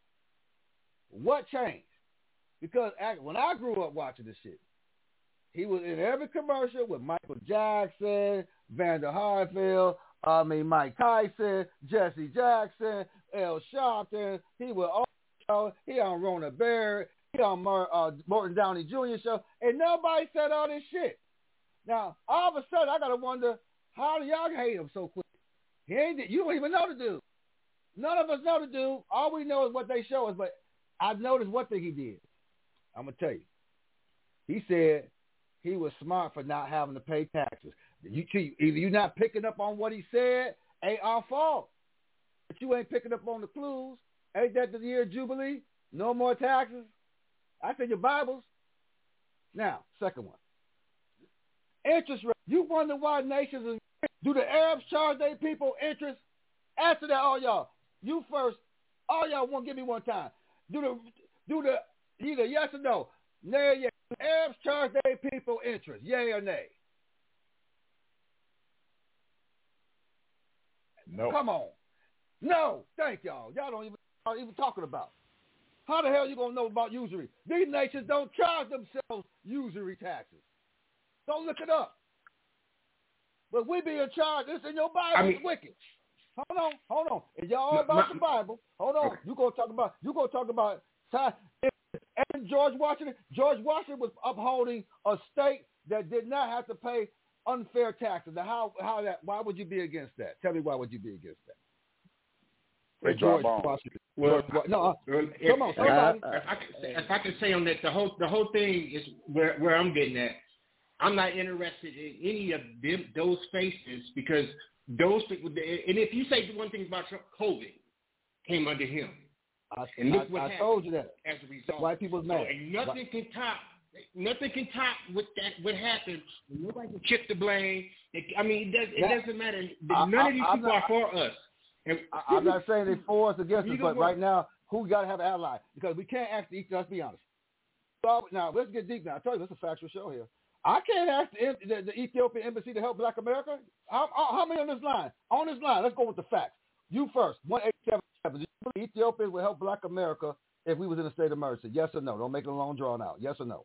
what changed? Because when I grew up watching this shit, he was in every commercial with Michael Jackson, Vander Harfield, I mean Mike Tyson, Jesse Jackson, Al Sharpton. He was all he on Rona Barrett, he on Mar- uh, Morton Downey Junior show, and nobody said all this shit. Now, all of a sudden, I got to wonder, how do y'all hate him so quick? He ain't, you don't even know the dude. None of us know the dude. All we know is what they show us, but I've noticed one thing he did. I'm going to tell you. He said he was smart for not having to pay taxes. You, either you're not picking up on what he said, ain't our fault. But you ain't picking up on the clues. Ain't that the year of Jubilee? No more taxes? That's in your Bibles. Now, second one. Interest rate. You wonder why nations is, do the Arabs charge their people interest? Answer that, all y'all. You first. All y'all want give me one time. Do the do the either yes or no. Nay or yes. Do the Arabs charge their people interest? Yay or nay? No. Come on. No. Thank y'all. Y'all don't even are even talking about. How the hell you gonna know about usury? These nations don't charge themselves usury taxes. Don't look it up. But we be in charge. This in your Bible. I mean, it's wicked. Hold on, hold on. If y'all all about my, the Bible, hold on. Okay. You gonna talk about you gonna talk about time. And George Washington. George Washington was upholding a state that did not have to pay unfair taxes. Now, how how that? Why would you be against that? Tell me why would you be against that? They George drop Washington. Well, George, no, uh, if, come on, somebody. If I, could, if I could say on that, the whole the whole thing is where where I'm getting at. I'm not interested in any of them, those faces because those – and if you say one thing about Trump, COVID came under him. I, and look I, what I happened told you that. As a result. White people's mad. So, and nothing can top nothing can top what that what happened. Nobody can shift the blame. It, I mean, it, does, it that, doesn't matter. I, None I, of these I'm people not, are for us. And, I, I'm not saying they're for us against us, but what? right now, who got to have an ally? Because we can't actually – let's be honest. So, now, let's get deep now. I told you, this is a factual show here. I can't ask the, the, the Ethiopian embassy to help Black America. How, how many on this line? On this line, let's go with the facts. You first. one eight seven seven. Do you believe Ethiopians would help Black America if we was in a state of emergency? Yes or no? Don't make it a long drawn out. Yes or no?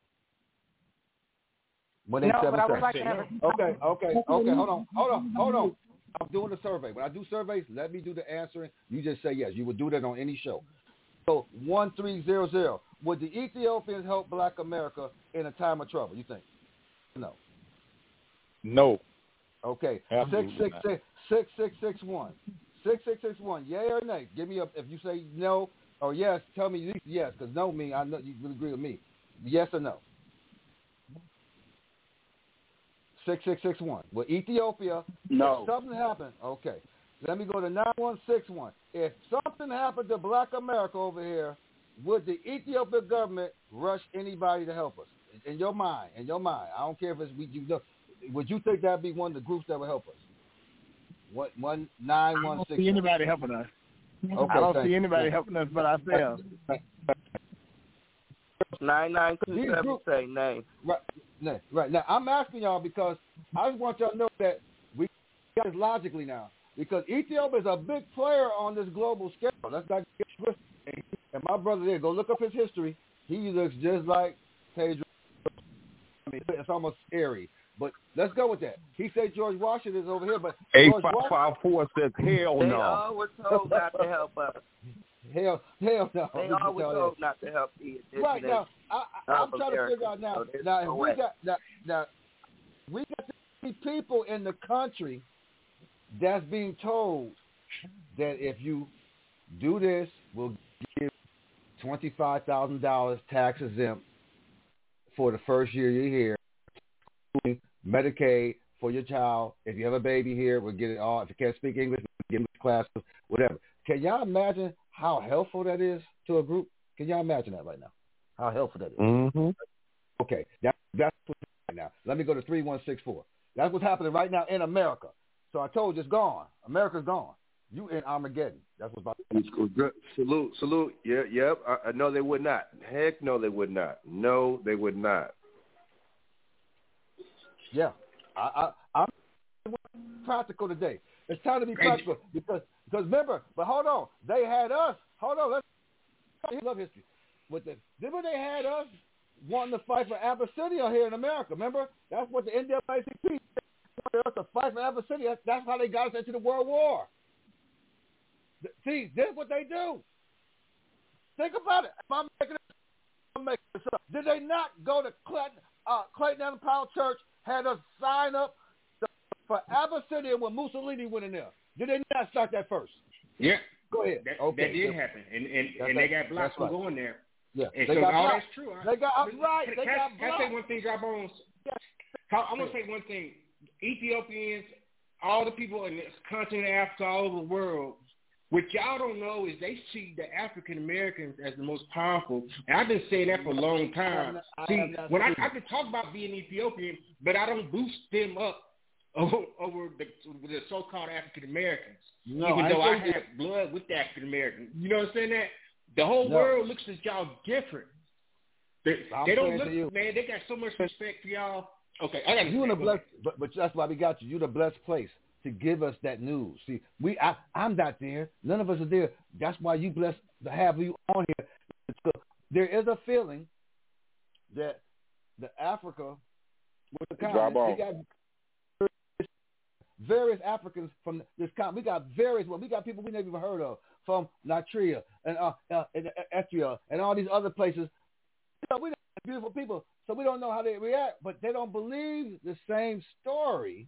one eight seven seven. No, but I would like to have a- Okay, okay, okay. Hold on, hold on, hold on. I'm doing a survey. When I do surveys, let me do the answering. You just say yes. You would do that on any show. So one three zero zero. Would the Ethiopians help Black America in a time of trouble? You think? No. No. Okay. Absolutely six six six six six six one. Six six six one. Yay or nay? Give me a. If you say no or yes, tell me at least yes, because no mean I know you would agree with me. Yes or no? Six six six one. Well, Ethiopia. No. If something happened. Okay. Let me go to nine one six one. If something happened to Black America over here, would the Ethiopian government rush anybody to help us? In your mind, in your mind, I don't care if it's we. You know, would you think that'd be one of the groups that would help us? What one nine one six? I don't see anybody helping us. Okay, I don't thanks. see anybody helping us but ourselves. Nine nine two seven say nay. Right, nay, right. Now I'm asking y'all because I just want y'all to know that we got this logically now because Ethiopia is a big player on this global scale. Let's not get twisted. And my brother there, go look up his history. He looks just like Pedro. I mean, it's almost scary. But let's go with that. He said George Washington is over here, but eight George five five four says hell They no. all were told not to help us. Hell, hell no. They always told not to help the indigenous. Right now, I, I, I'm trying to figure out now. So now, no if way. we got now, now, we got these people in the country that's being told that if you do this, we'll give twenty-five thousand dollars tax exempt for the first year you're here. Medicaid for your child. If you have a baby here, we'll get it all. If you can't speak English, we'll give English classes, whatever. Can y'all imagine how helpful that is to a group? Can y'all imagine that right now? How helpful that is? Mm-hmm. Okay, that, that's what's happening now. Let me go to three one six four. That's what's happening right now in America. So I told you it's gone. America's gone. You in Armageddon. That's what's about to happen. Salute, salute. Yeah, yep. I, I know they would not. Heck no, they would not. No, they would not. Yeah, I, I, I'm practical today. It's time to be practical because because remember, but hold on, they had us. Hold on, let's love history. With the remember they had us wanting to fight for Abyssinia here in America. Remember that's what the N double A C P wanted us to fight for Abyssinia. That's, that's how they got us into the World War. See, this is what they do. Think about it. If I'm making this, I'm making this up. Did they not go to Clayton, uh, Clayton Allen Powell Church? Had us sign up for Abyssinia when Mussolini went in there. Did they not start that first? Yeah. Go ahead. That, okay. that did yeah. happen, and and, That's and right. they got blocked from right. going there. Yeah. And they so got all blocked. that's true. They got Listen, right. Can, they can, got can blocked. I say one thing, Dry Bones? Yeah. I'm gonna say one thing. Ethiopians, all the people in this continent of Africa, all over the world. What y'all don't know is they see the African Americans as the most powerful. And I've been saying that for a long time. I See, when I, I can talk about being Ethiopian, but I don't boost them up over, over the, the so-called African Americans. No, even I though I think have blood with the African Americans. You know what I'm saying? That the whole No. world looks at y'all different. They, I'm they don't saying look, to you. man. They got so much respect for y'all. Okay, I got you in a blessed, but, but that's why we got you. You're the blessed place to give us that news. See, we, I, I'm not there. None of us are there. That's why you blessed to have you on here. So there is a feeling that the Africa, with the continent, we got various Africans from this continent. We got various. Well, we got people we never even heard of from Nigeria and uh, uh and Ethiopia and all these other places. So we beautiful people, so we don't know how they react, but they don't believe the same story.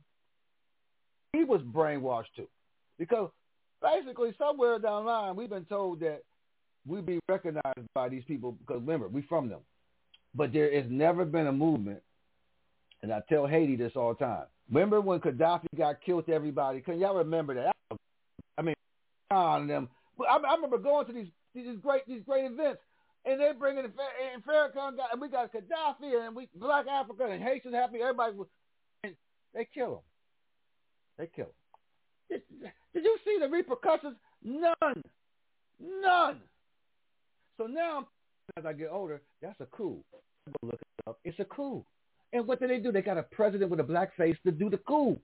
He was brainwashed too, because basically somewhere down the line we've been told that we be recognized by these people because remember we from them, but there has never been a movement, and I tell Haiti this all the time. Remember when Gaddafi got killed to everybody? Can y'all remember that? I mean, on them. I, I remember going to these these great these great events. And they bring in, and Farrakhan got, and we got Gaddafi, and we Black Africa, and Haitians happy. Everybody, was, and they kill him. They kill him. Did, did you see the repercussions? None, none. So now, as I get older, that's a coup. I go look it up. It's a coup. And what did they do? They got a president with a black face to do the coup.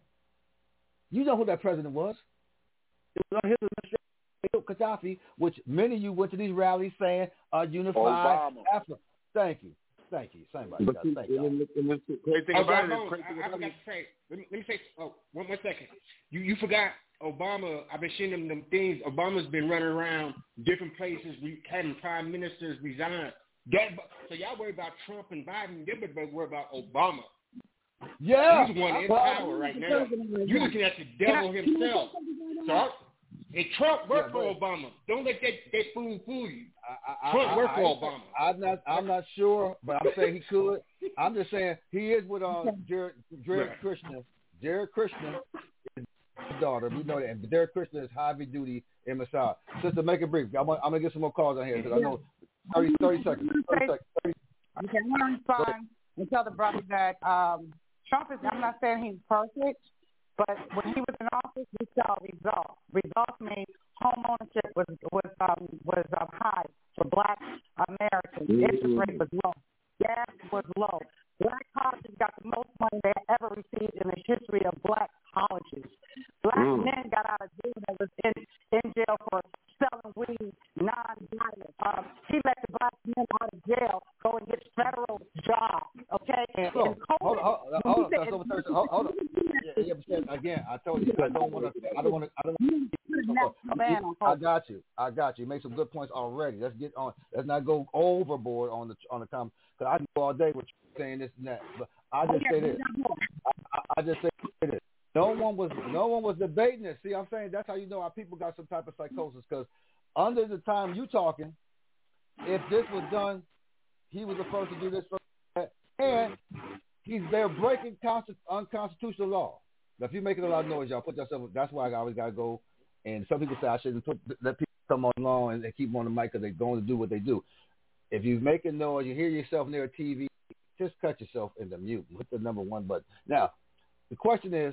You know who that president was? It was on his administration. Gaddafi, which many of you went to these rallies saying are unified Africa. Thank you. Thank you. Somebody got to thank you. Oh, I, I forgot to say, let me, let me say, oh, one more second. You you forgot Obama. I've been sharing them, them things. Obama's been running around different places, we having prime ministers resign. That, so y'all worry about Trump and Biden. They better worry about Obama. Yeah. He's one in well, power right now. You're looking at the devil himself. So, and Trump worked yeah, for Obama. Don't let that, that fool fool you. I, Trump I, worked I, for I, Obama. I'm not. I'm not sure, but I'm saying he could. I'm just saying he is with uh, Jared, Jared right. Kushner. Jared Kushner is his daughter. We know that. And Jared Kushner is heavy duty in Mossad. Just to make it brief, I'm, I'm gonna get some more calls on here because I know thirty, thirty seconds. thirty seconds. thirty. Okay, I'm gonna respond and tell the brother that um, Trump is. I'm not saying he's perfect. But when he was in office, we saw results. Results mean home ownership was was um, was um, high for Black Americans. Mm-hmm. Interest rate was low. Gas was low. Black colleges got the most money they ever received in the history of Black colleges. Black mm. men got out of jail that was in, in jail for selling weed, non-violent. Um, he let the Black men out of jail go and get federal jobs. Okay, and, so, and COVID, hold on, hold on, hold on, hold on. Yeah, yeah, again, I told you I don't want to. I don't want to. I don't want oh, oh, I got you. I got you. You made some good points already. Let's get on. Let's not go overboard on the on the comment because I can go all day with you saying this and that. But I just say this. I, I just say this. No one was no one was debating this. See, I'm saying that's how you know our people got some type of psychosis because under the time you talking, if this was done, he was the first to do this first, and he's they're breaking consti- unconstitutional law. Now, if you're making a lot of noise, y'all put yourself. That's why I always gotta go. And some people say I shouldn't put let people come on long and, and keep them on the mic because they're going to do what they do. If you're making noise, you hear yourself near a T V, just cut yourself into mute. Hit the number one button. Now, the question is,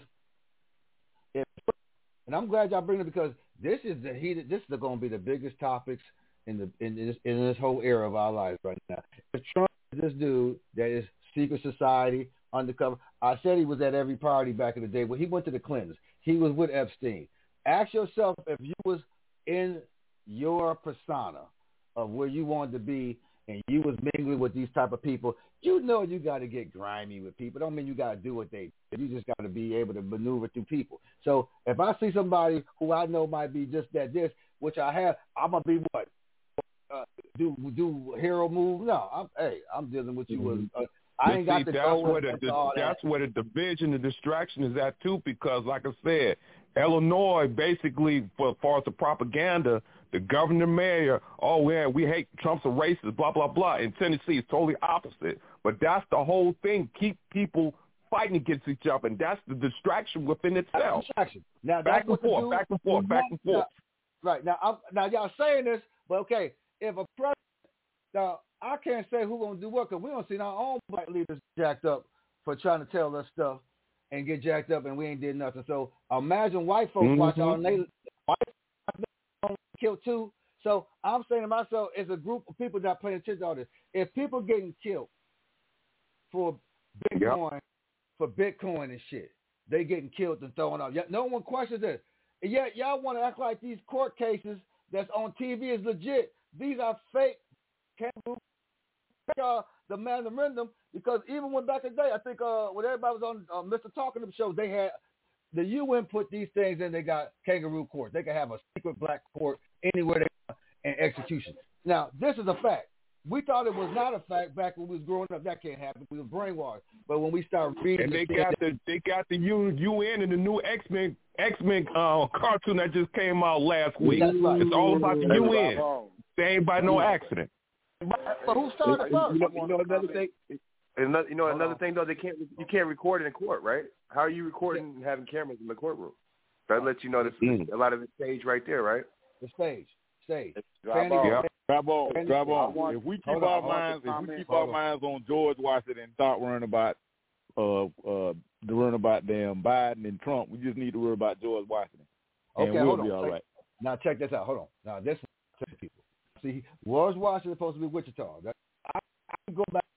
if, and I'm glad y'all bring it because this is the heated. This is going to be the biggest topics in the in this in this whole era of our lives right now. If Trump is this dude that is secret society, undercover. I said he was at every party back in the day. Well, he went to the Clintons. He was with Epstein. Ask yourself if you was in your persona of where you wanted to be and you was mingling with these type of people, you know you got to get grimy with people. Don't mean you got to do what they do. You just got to be able to maneuver through people. So if I see somebody who I know might be just that this, which I have, I'm going to be what? Uh, do do hero move? No, I'm, hey, I'm dealing with you with uh, I ain't got see, to that's go where with the, all the that. that's where the division, the distraction is at too. Because, like I said, Illinois basically, for as far as the propaganda, the governor, mayor, oh yeah, we hate Trump's a racist, blah blah blah. In Tennessee, it's totally opposite. But that's the whole thing: keep people fighting against each other, and that's the distraction within itself. Distraction. Now back that's and forth, dude, back and forth, back and forth. Now, right now, I'm, now y'all saying this, but okay, if a president, now I can't say who's gonna do what because we don't see our own black leaders jacked up for trying to tell us stuff and get jacked up, and we ain't did nothing. So imagine white folks Mm-hmm. watch all they white folks killed too. So I'm saying to myself, it's a group of people not paying attention to all this. If people getting killed for Bitcoin, yep. for Bitcoin and shit, they getting killed and thrown out. No one questions this. And yet y'all want to act like these court cases that's on T V is legit. These are fake. Kangaroo, uh, the memorandum, because even when back in the day, I think uh, when everybody was on uh, Mister Talking Them shows, they had the U N put these things in. They got kangaroo court. They can have a secret black court anywhere they want and execution. Now, this is a fact. We thought it was not a fact back when we was growing up. That can't happen. We were brainwashed. But when we started reading, And they the got the they got the U, UN and the new X Men X Men uh, cartoon that just came out last week. That's right. It's all about the That's U N. right. They ain't by no accident. But who started first? You know, you know another thing. Another, you know another thing though. They can't. You can't record it in court, right? How are you recording and having cameras in the courtroom? That lets you know that mm. a lot of it's stage right there, right? The stage, stage. Drive on, yeah. drive on, Fanny, drive on. If we keep hold our on, minds, if comment. we keep hold our on. minds on George Washington and start worrying about, uh, uh, worrying about damn Biden and Trump, we just need to worry about George Washington, and Okay, we'll hold on. be all check, right. Now check this out. Hold on. Now this is people. See, George Washington is supposed to be Wichita. That, I, I can go back.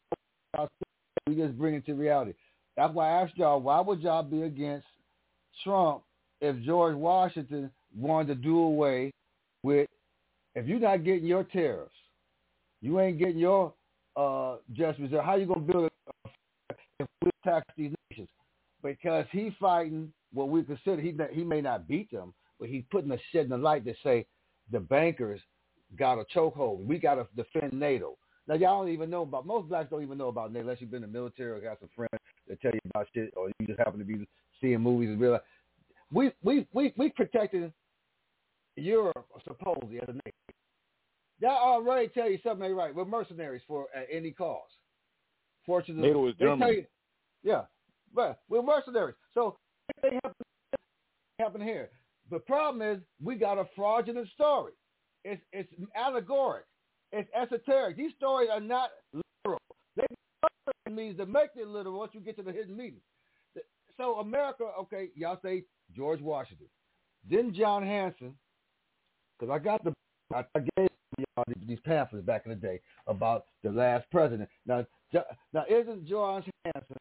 We just bring it to reality. That's why I asked y'all, why would y'all be against Trump if George Washington wanted to do away with, if you're not getting your tariffs, you ain't getting your uh, just reserve, how you going to build a, if we tax these nations? Because he's fighting what we consider, he, he may not beat them, but he's putting a shed in the light to say the bankers got a chokehold. We got to defend NATO. Now, y'all don't even know about, most blacks don't even know about NATO unless you've been in the military or got some friends that tell you about shit, or you just happen to be seeing movies and realize. We, we, we, we protected Europe, supposedly, as a nation. That already tell you something ain't right. We're mercenaries for at any cause. Fortunately, NATO is Germany. You, yeah, but we're mercenaries. So anything happen, happen here. The problem is we got a fraudulent story. It's it's allegoric. It's esoteric. These stories are not literal. They means to make it literal once you get to the hidden meaning. So America, okay, y'all say George Washington. Then John Hanson, because I got the, I, I gave y'all these pamphlets back in the day about the last president. Now, now isn't George Hanson,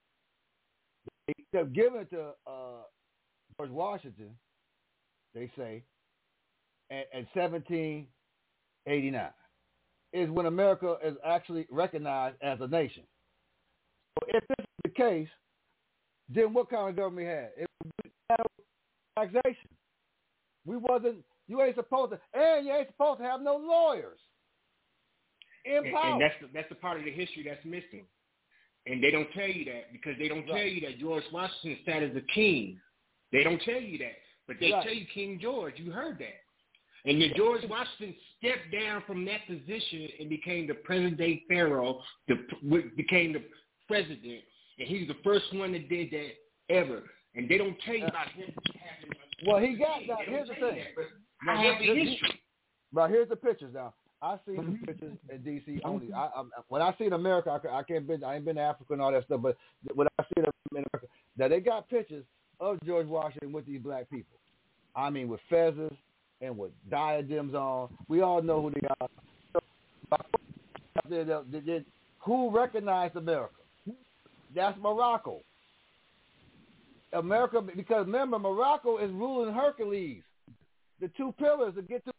they're giving it to uh, George Washington, they say, at, at seventeen eighty-nine, is when America is actually recognized as a nation. So if this is the case, then what kind of government we had? It would be taxation. We wasn't. You ain't supposed to, and you ain't supposed to have no lawyers in and, power. and that's the, that's the part of the history that's missing. And they don't tell you that because they don't tell you that George Washington sat as a king. They don't tell you that, but they Right. tell you King George. You heard that. And then George Washington stepped down from that position and became the present-day pharaoh, the, became the president, and he was the first one that did that ever. And they don't tell you about him having. Well, he got that. Here's the thing. I Now, have the this- history. But here's the pictures now. I see the pictures in D C only. I, I, when I see in America, I, I can't been. I ain't been to Africa and all that stuff. But when I see it in America, that they got pictures of George Washington with these black people. I mean, with feathers and with diadems on. We all know who they are. So, they, they, who recognized America? That's Morocco. America, because remember, Morocco is ruling Hercules, the two pillars to get to.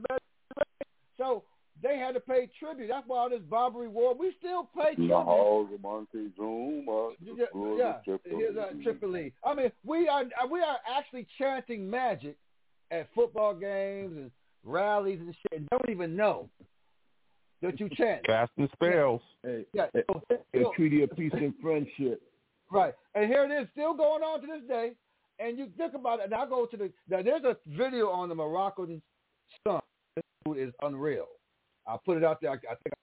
So they had to pay tribute. That's why all this Barbary War, we still pay tribute. No, the Montezuma, Yeah, yeah. Here's uh, Tripoli. I mean, we are we are actually chanting magic at football games and rallies and shit, and don't even know that you chant. Casting spells. Hey, Yeah, a, so, a so, treaty of peace and friendship. right. And here it is, still going on to this day. And you think about it, and I go to the now. There's a video on the Moroccan sun. This dude is unreal. I'll put it out there. I, I think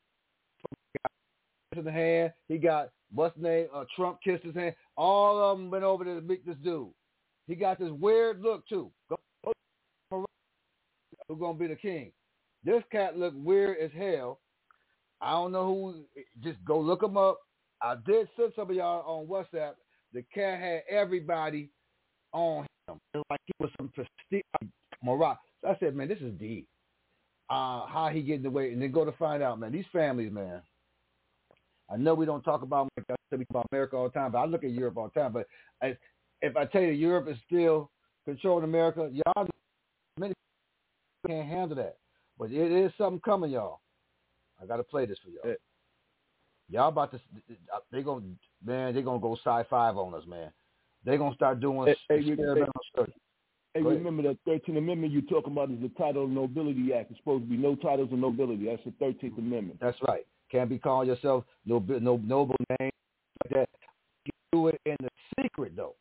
I got in the hand. He got what's his name? Uh, Trump kissed his hand. All of them went over to meet this dude. He got this weird look too. Go, go, who's gonna be the king? This cat looked weird as hell. I don't know who. Just go look him up. I did send some of y'all on WhatsApp. The cat had everybody on him. It was like he was some prestige. Morocco. So I said, man, this is deep. Uh, how he getting away, and then go to find out, man. These families, man. I know we don't talk about America, we talk about America all the time, but I look at Europe all the time. But I, if I tell you Europe is still controlling America, y'all many can't handle that. But it is something coming, y'all. I got to play this for y'all. Y'all about to, they gonna, man, they gonna go sci-fi on us, man. They gonna start doing Hey, hey, experimental hey, stuff. Hey, Go ahead. remember the thirteenth Amendment you're talking about is the Title of Nobility Act. It's supposed to be no titles of nobility. That's the thirteenth Amendment. That's right. Can't be calling yourself no no noble name like that. You do it in the secret though.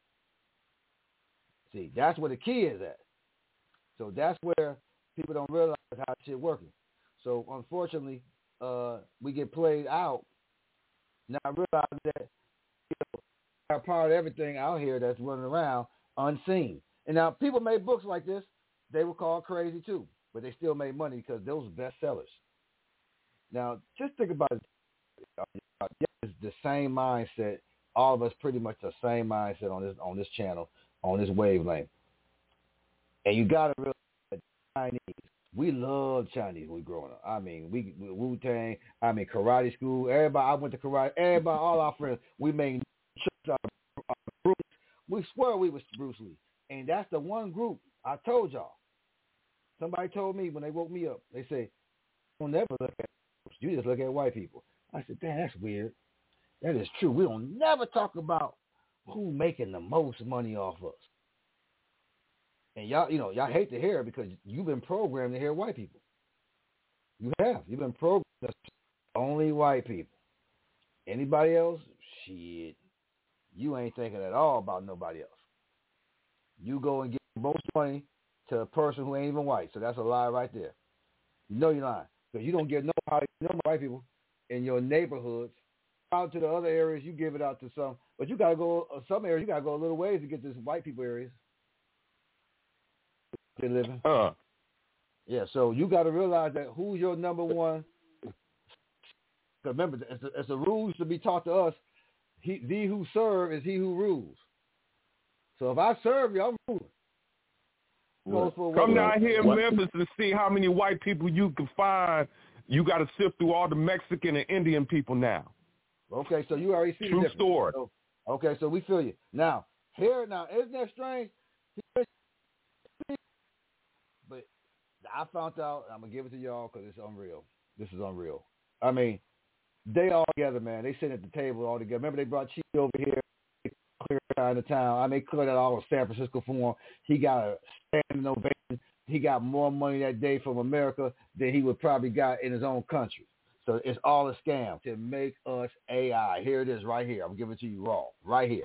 See, that's where the key is at. So that's where people don't realize how shit working. So unfortunately, uh, we get played out. Now I realize that you know, are part of everything out here that's running around unseen. And now people made books like this. They were called crazy too, but they still made money because those were bestsellers. Now, just think about it. It's the same mindset. All of us pretty much the same mindset on this on this channel, on this wavelength. And you got to realize that Chinese, we love Chinese when we growing up. I mean, we, we Wu-Tang, I mean, karate school. Everybody, I went to karate. Everybody, all our friends, we made trips out of Bruce. We swear we was Bruce Lee. And that's the one group I told y'all. Somebody told me when they woke me up, they say, "You'll never look at you just look at white people." I said, "Damn, that's weird." That is true. We don't never talk about who making the most money off us. And y'all, you know, y'all hate to hear it because you've been programmed to hear white people. You have. You've been programmed to only white people. Anybody else? Shit. You ain't thinking at all about nobody else. You go and get most money to a person who ain't even white. So that's a lie right there. You know you're lying. Because you don't get no, no white people in your neighborhoods. Out to the other areas, you give it out to some. But you got to go, uh, some areas, you got to go a little ways to get this white people areas. They living. Uh. Yeah, so you got to realize that who's your number one. Remember, it's the, it's the rules to be taught to us. He, thee who serve is he who rules. So if I serve you, I'm ruling. Right. Come down here in Memphis and see how many white people you can find. You got to sift through all the Mexican and Indian people now. Okay, so you already see True the difference. story. So, okay, so we feel you. Now, here, now, isn't that strange? But I found out, I'm going to give it to y'all because it's unreal. This is unreal. I mean, they all together, man. They sit at the table all together. Remember they brought Chief over here, clear Chinatown. I mean, they cleared that all of San Francisco for him. He got a standing ovation he got more money that day from America than he would probably got in his own country. So it's all a scam to make us A I. Here it is right here. I'm giving it to you raw, right here.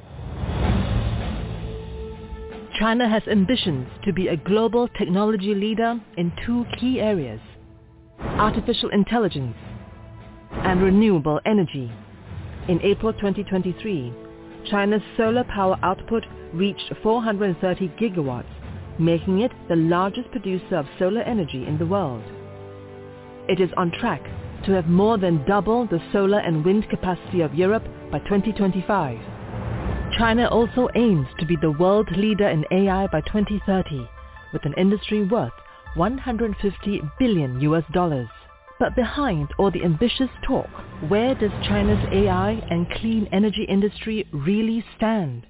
China has ambitions to be a global technology leader in two key areas: artificial intelligence and renewable energy. In April twenty twenty-three, China's solar power output reached four hundred thirty gigawatts, making it the largest producer of solar energy in the world. It is on track to have more than double the solar and wind capacity of Europe by twenty twenty-five. China also aims to be the world leader in A I by twenty thirty, with an industry worth one hundred fifty billion U S dollars. But behind all the ambitious talk, where does China's A I and clean energy industry really stand?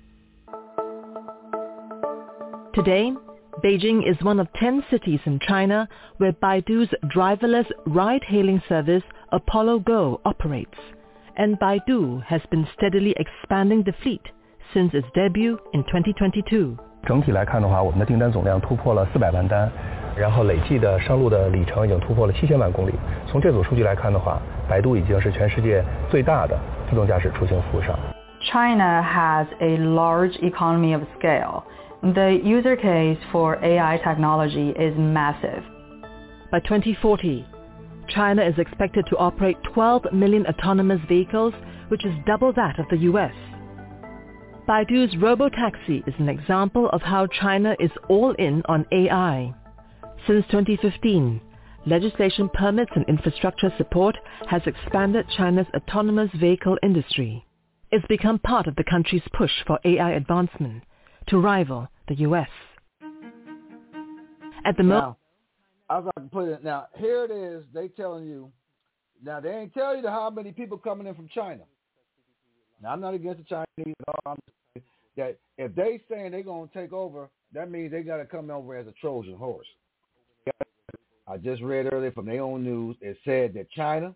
Today, Beijing is one of ten cities in China where Baidu's driverless ride-hailing service Apollo Go operates, and Baidu has been steadily expanding the fleet since its debut in twenty twenty-two. 整体来看的话，我们的订单总量突破了四百万单，然后累计的上路的里程已经突破了七千万公里。从这组数据来看的话，百度已经是全世界最大的自动驾驶出行服务商。 China has a large economy of scale. The user case for A I technology is massive. By twenty forty, China is expected to operate twelve million autonomous vehicles, which is double that of the U S. Baidu's Robotaxi is an example of how China is all in on A I. Since twenty fifteen, legislation permits and infrastructure support has expanded China's autonomous vehicle industry. It's become part of the country's push for A I advancement to rival the U S. At the moment, I was about to put it now. Here it is. They telling you now. They ain't tell you how many people coming in from China. Now I'm not against the Chinese at all. I'm just saying that if they saying they're gonna take over, that means they got to come over as a Trojan horse. I just read earlier from their own news. It said that China,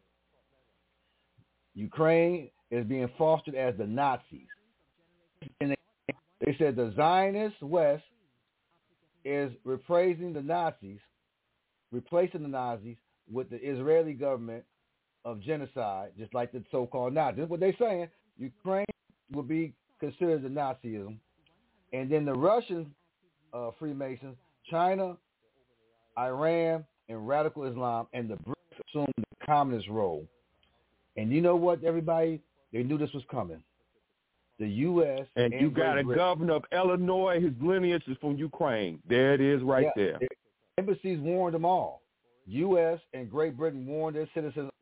Ukraine is being fostered as the Nazis. And they, they said the Zionist West is replacing the Nazis, replacing the Nazis with the Israeli government of genocide, just like the so-called Nazis. That's what they're saying. Ukraine will be considered the Nazism. And then the Russian uh, Freemasons, China, Iran, and radical Islam, and the Brits assumed the communist role. And you know what, everybody? They knew this was coming. The U S and, and you got a Britain. Governor of Illinois. His lineage is from Ukraine. There it is, right yeah, there. Embassies warned them all. U S and Great Britain warned their citizens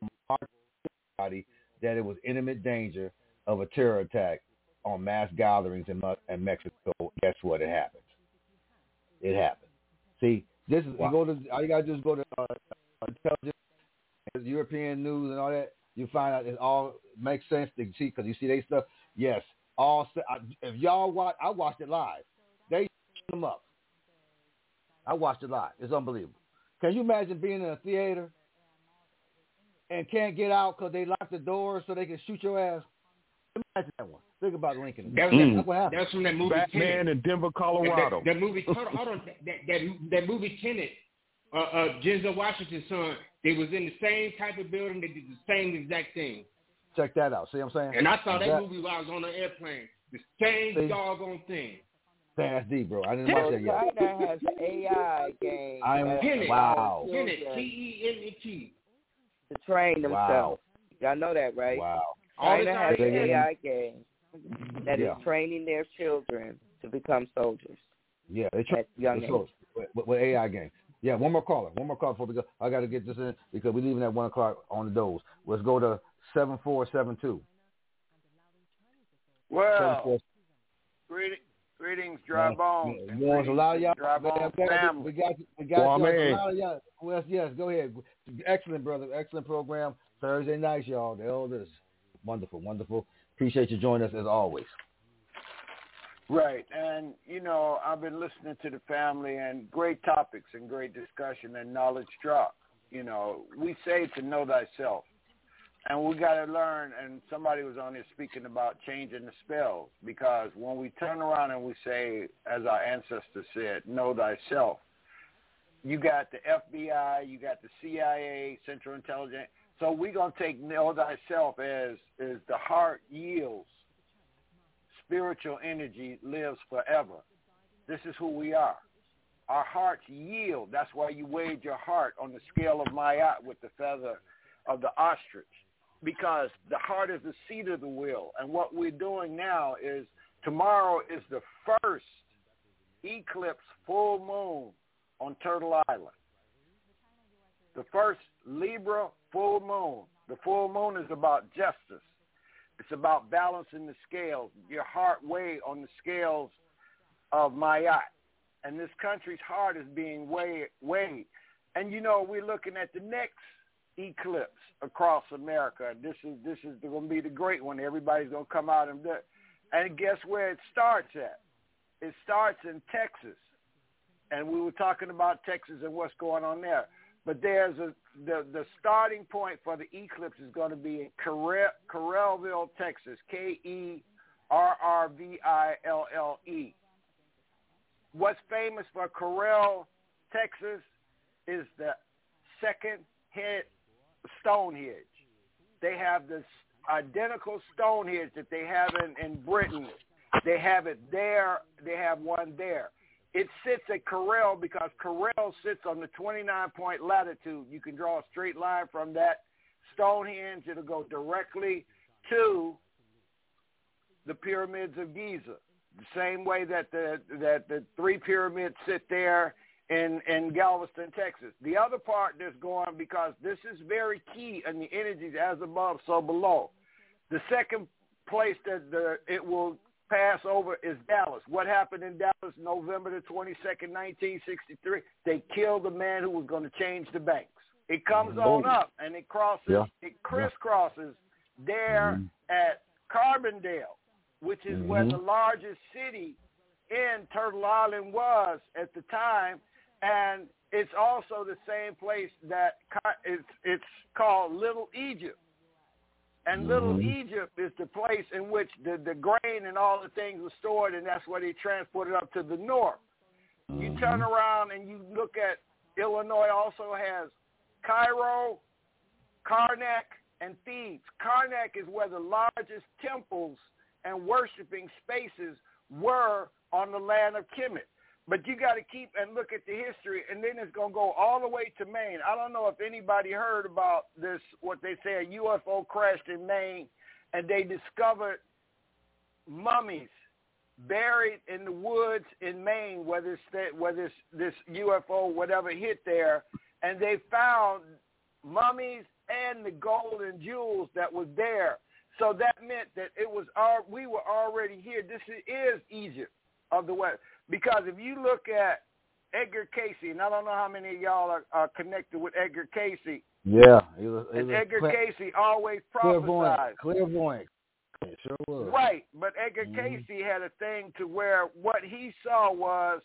that it was imminent danger of a terror attack on mass gatherings in, in Mexico. Guess what? It happens. It happened. See, this is wow. you go to. All you gotta do is go to uh, intelligence, European news, and all that. You find out it all makes sense to see because you see they stuff. Yes, all if y'all watch, I watched it live. They them up. I watched it live. It's unbelievable. Can you imagine being in a theater and can't get out because they lock the doors so they can shoot your ass? Imagine that one. Think about Lincoln. That's, mm. that, what happened. That's from that movie Batman Tenet. in Denver, Colorado. That, that movie, hold on, hold on. That, that, that movie Tenet, uh, uh, Denzel Washington's son, they was in the same type of building. They did the same exact thing. Check that out. See what I'm saying? And I saw exactly. that movie while I was on the airplane. The same See? doggone thing. Man, that's deep, bro. I didn't watch that yet. China has A I games. I'm Tenet. wow. Tenet. T E N E T. To train themselves. Wow. Y'all know that, right? Wow. China has an A I game that yeah. is training their children to become soldiers. Yeah, they train young the soldiers with, with A I games. Yeah, one more caller. One more caller before we go. I got to get this in because we're leaving at one o'clock on the doors. Let's go to seven four seven two. Well, greetings, greetings, Dry Bones. Yeah, greetings, a lot of y'all. Dry Bones family. We got, we got well, you. A lot of y'all. Well, yes, go ahead. Excellent, brother. Excellent program. Thursday nights, y'all. The elders. Wonderful, wonderful. Appreciate you joining us as always. Right, and you know I've been listening to the family and great topics and great discussion and knowledge drop. You know, we say to know thyself, and we got to learn. And somebody was on here speaking about changing the spells because when we turn around and we say, as our ancestors said, know thyself, You got the F B I, you got the C I A, Central Intelligence. So we're going to take know thyself as, as the heart yields. Spiritual energy lives forever. This is who we are. Our hearts yield. That's why you weighed your heart on the scale of Ma'at with the feather of the ostrich, because the heart is the seat of the will. And what we're doing now is tomorrow is the first eclipse full moon on Turtle Island. The first Libra full moon. The full moon is about justice. It's about balancing the scales. Your heart weighed on the scales of Ma'at. And this country's heart is being weighed. weighed. And, you know, we're looking at the next eclipse across America. This is this is going to be the great one. Everybody's going to come out and do it. And guess where it starts at? It starts in Texas. And we were talking about Texas and what's going on there. But there's a the, the starting point for the eclipse is going to be in Carell, Carellville, Texas, K E R R V I L L E. What's famous for Carell, Texas, is the second head Stonehenge. They have this identical Stonehenge that they have in, in Britain. They have it there. They have one there. It sits at Carell because Carell sits on the twenty-nine point latitude. You can draw a straight line from that Stonehenge. It'll go directly to the pyramids of Giza. The same way that the that the three pyramids sit there in, in Galveston, Texas. The other part that's going, because this is very key in the energies as above, so below. The second place that the, it will pass over is Dallas. What happened in Dallas November the twenty-second, nineteen sixty-three? They killed the man who was going to change the banks. It comes on up, and it crosses, yeah. it crisscrosses there mm-hmm. at Carbondale, which is mm-hmm. where the largest city in Turtle Island was at the time, and it's also the same place that it's, it's called Little Egypt. And mm-hmm. Little Egypt is the place in which the, the grain and all the things were stored, and that's where they transported up to the north. Mm-hmm. You turn around and you look at Illinois also has Cairo, Karnak, and Thebes. Karnak is where the largest temples and worshiping spaces were on the land of Kemet. But you got to keep and look at the history, and then it's going to go all the way to Maine. I don't know if anybody heard about this, what they say, a U F O crashed in Maine, and they discovered mummies buried in the woods in Maine where this, where this, this U F O, whatever, hit there, and they found mummies and the gold and jewels that was there. So that meant that it was our, we were already here. This is Egypt of the West. Because if you look at Edgar Cayce, and I don't know how many of y'all are, are connected with Edgar Cayce. Yeah. It was, it and was Edgar cl- Cayce always prophesied. Clairvoyant. Clairvoyant. It sure was. Right. But Edgar mm-hmm. Cayce had a thing to where what he saw was,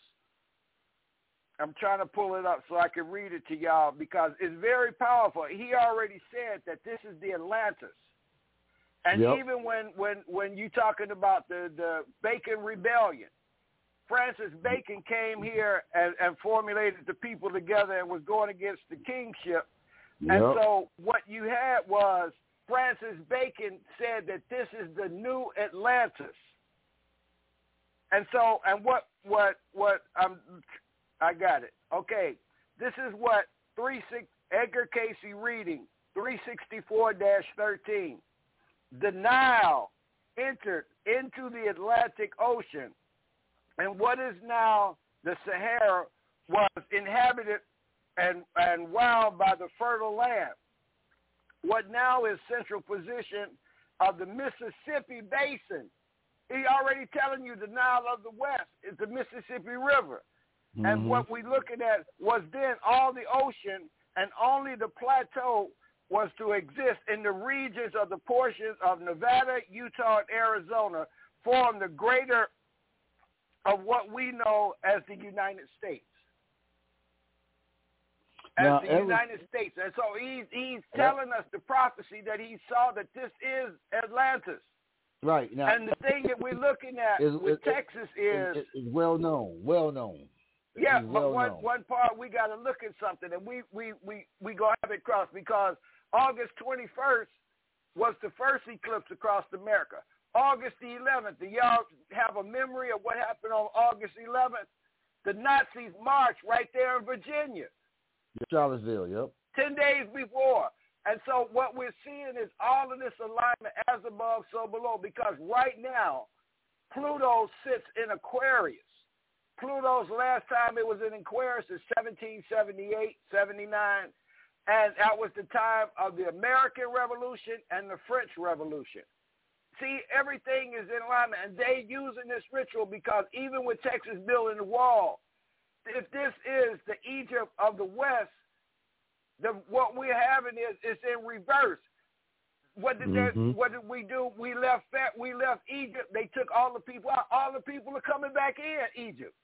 I'm trying to pull it up so I can read it to y'all because it's very powerful. He already said that this is the Atlantis. And yep. even when, when, when you talking about the, the Bacon Rebellion, Francis Bacon came here and, and formulated the people together and was going against the kingship. Yep. And so what you had was Francis Bacon said that this is the new Atlantis. And so, and what, what, what, um, I got it. Okay. This is what three six Edgar Cayce reading, three sixty-four dash thirteen. The Nile entered into the Atlantic Ocean, and what is now the Sahara was inhabited and, and wound by the fertile land. What now is central position of the Mississippi Basin. He already telling you the Nile of the West is the Mississippi River. Mm-hmm. And what we looking at was then all the ocean and only the plateau was to exist in the regions of the portions of Nevada, Utah, and Arizona form the greater of what we know as the United States. As now, the every, United States. And so he's, he's telling us the prophecy that he saw that this is Atlantis. Right. Now, and the thing that we're looking at is, with it, Texas is... is well known, well known. Yeah, He's but well one known. one part we got to look at something, and we we we we gonna have it crossed because August twenty-first was the first eclipse across America. August the eleventh, do y'all have a memory of what happened on August eleventh? The Nazis marched right there in Virginia. Charlottesville, yep. Ten days before. And so what we're seeing is all of this alignment as above, so below, because right now, Pluto sits in Aquarius. Pluto's last time it was in Aquarius is seventeen seventy-eight, seventy-nine, and that was the time of the American Revolution and the French Revolution. See, everything is in alignment, and they using this ritual because even with Texas building the wall, if this is the Egypt of the West, the, what we're having is is in reverse. What did mm-hmm. that, what did we do? We left that, we left Egypt. They took all the people out. All the people are coming back in Egypt.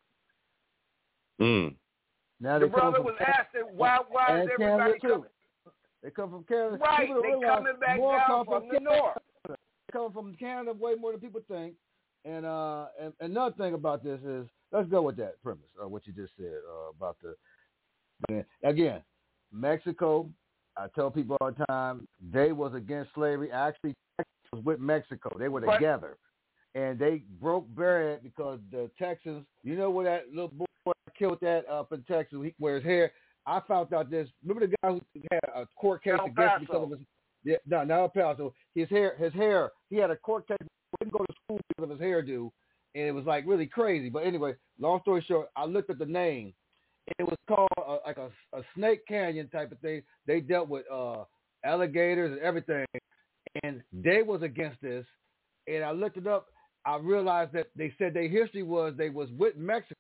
Mm. Now the they brother was Canada, asking why why and is everybody coming? They come from Canada. Right, People they realize coming back more down come from, from the Canada. north. They come from Canada way more than people think. And uh, and another thing about this is, let's go with that premise, uh, what you just said uh, about the, again, Mexico, I tell people all the time, they was against slavery. Actually, Texas was with Mexico. They were together. And they broke bread because the Texans, you know where that little boy killed that up in Texas, where his hair, I found out this, remember the guy who had a court case El against him Paso. because of his, yeah, no, not El Paso, his hair, his hair, he had a court case, he didn't go to school because of his hairdo, and it was like really crazy. But anyway, long story short, I looked at the name. It was called uh, like a, a Snake Canyon type of thing. They dealt with uh, alligators and everything, and they was against this. And I looked it up. I realized that they said their history was they was with Mexico,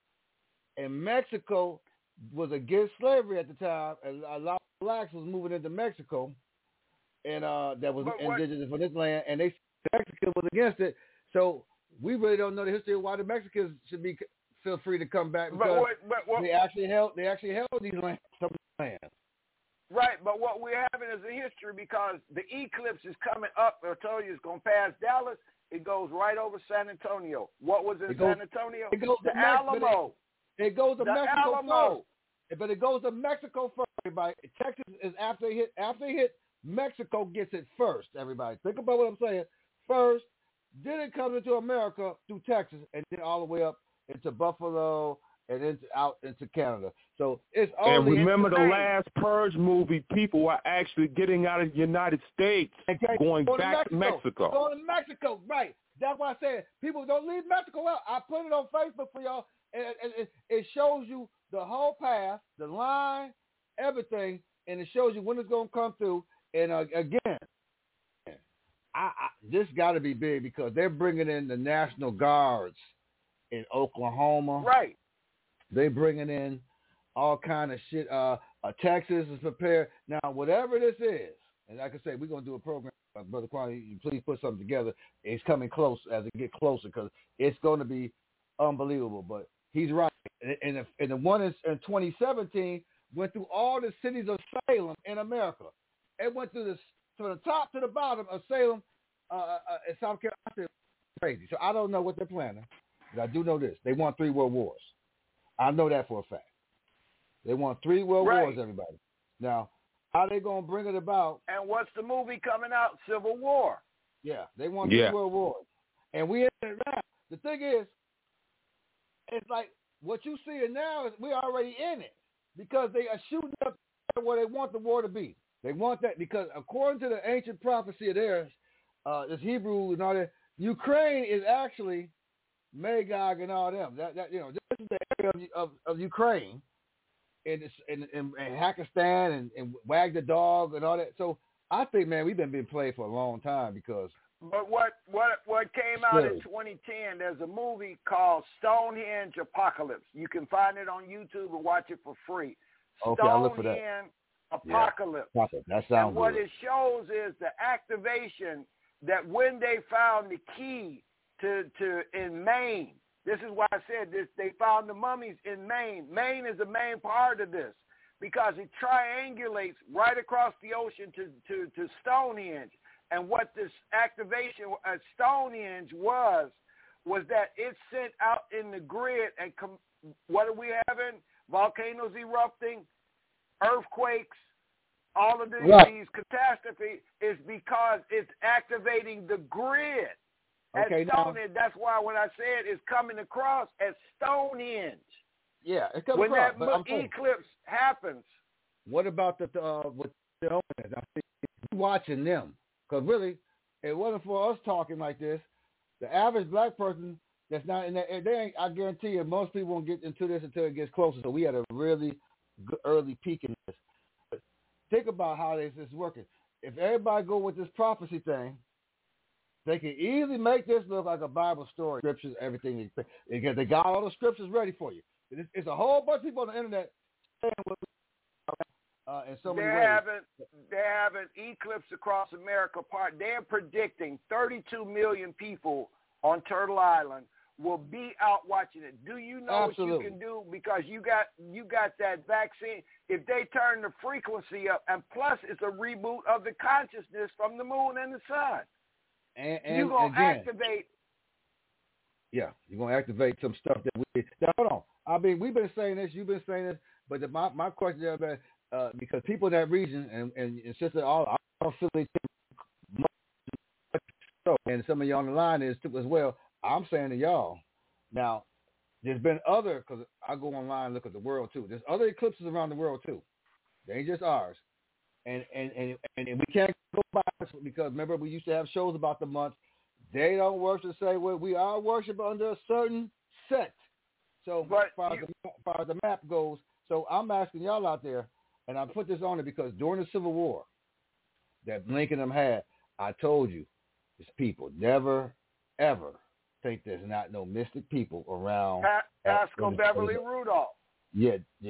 and Mexico was against slavery at the time, and a lot of blacks was moving into Mexico, and uh, that was indigenous from this land, and they Mexico was against it. So we really don't know the history of why the Mexicans should be feel free to come back because but what, but what, they actually held they actually held these lands, some lands. Right, but what we're having is a history because the eclipse is coming up. I told you it's going to pass Dallas. It goes right over San Antonio. What was in It goes, San Antonio? it goes the to Mex- Alamo. It, it goes to the Mexico Alamo. first. But it goes to Mexico first, everybody. Texas is after they hit after they hit Mexico gets it first, everybody. Think about what I'm saying. First, then it comes into America through Texas and then all the way up into Buffalo and into out into Canada. So it's only and remember the insane. last Purge movie, people were actually getting out of the United States, okay. going Go back to Mexico. to Mexico. Going to Mexico, right. That's why I said people don't leave Mexico out. I put it on Facebook for y'all, and, and it, it shows you the whole path, the line, everything, and it shows you when it's going to come through. And uh, again, I, I, this got to be big because they're bringing in the National Guards in Oklahoma. Right. They bringing in all kind of shit. Uh, uh, Texas is prepared. Now, whatever this is, and like I say, we're going to do a program, uh, Brother Kwame, you please put something together. It's coming close as it get closer because it's going to be unbelievable. But he's right. And, and, the, and the one in, in twenty seventeen went through all the cities of Salem in America. It went through the, from the top to the bottom of Salem uh, uh, in South Carolina. Crazy. So I don't know what they're planning. But I do know this. They won three world wars. I know that for a fact. They won three world right. wars, everybody. Now, how are they going to bring it about? And what's the movie coming out? Civil War. Yeah, they won yeah. three world wars. And we in it now. The thing is, it's like what you see now is we're already in it because they are shooting up where they want the war to be. They want that because according to the ancient prophecy of theirs, uh, this Hebrew and all that, Ukraine is actually Magog and all them. That, that you know, this is the area of, of, of Ukraine, and it's in, in, in Pakistan and, and Wag the Dog and all that. So I think, man, we've been being played for a long time because. But what what what came out in twenty ten? There's a movie called Stonehenge Apocalypse. You can find it on YouTube and watch it for free. Okay, I'll look for that. Stonehenge Apocalypse. Yeah. That sounds and what good. it shows is the activation that when they found the key to to in Maine. This is why I said this. They found the mummies in Maine. Maine is the main part of this because it triangulates right across the ocean to to, to Stonehenge. And what this activation at Stonehenge was was that it sent out in the grid and com- what are we having? Volcanoes erupting, earthquakes, all of these, right. these catastrophes is because it's activating the grid at okay, Stonehenge. Now, that's why when I said it's coming across at Stonehenge. Yeah, it's coming when across. When that mo- eclipse happens. What about the uh, what the owners? I think watching them, because really, it wasn't for us talking like this. The average black person that's not in that, they ain't, I guarantee you, most people won't get into this until it gets closer. So we had a really good early peak in this. But think about how this is working. If everybody go with this prophecy thing, they can easily make this look like a Bible story. Scriptures, everything. They, they got all the scriptures ready for you. It's, it's a whole bunch of people on the internet saying what uh, in so many they're ways. Having, they're having eclipse across America. Part. They're predicting thirty-two million people on Turtle Island will be out watching it. Do you know Absolutely. what you can do? Because you got you got that vaccine. If they turn the frequency up, and plus it's a reboot of the consciousness from the moon and the sun. And, and you're going to again, activate. Yeah, you're going to activate some stuff that we... Now, hold on. I mean, we've been saying this, you've been saying this, but the, my, my question is, uh, because people in that region, and, and, and sister, all, I don't feel like, and some of you on the line is too as well, I'm saying to y'all, now, there's been other, because I go online and look at the world too, there's other eclipses around the world too. They ain't just ours. And and, and and we can't go by because remember we used to have shows about the month. They don't worship the same way. We are worship under a certain sect. So but as, far as, the, as far as the map goes, so I'm asking y'all out there, and I put this on it because during the Civil War that Lincoln and them had, I told you, it's people never ever think there's not no mystic people around. Pa- Pascal Beverly Rudolph. Yeah, yeah.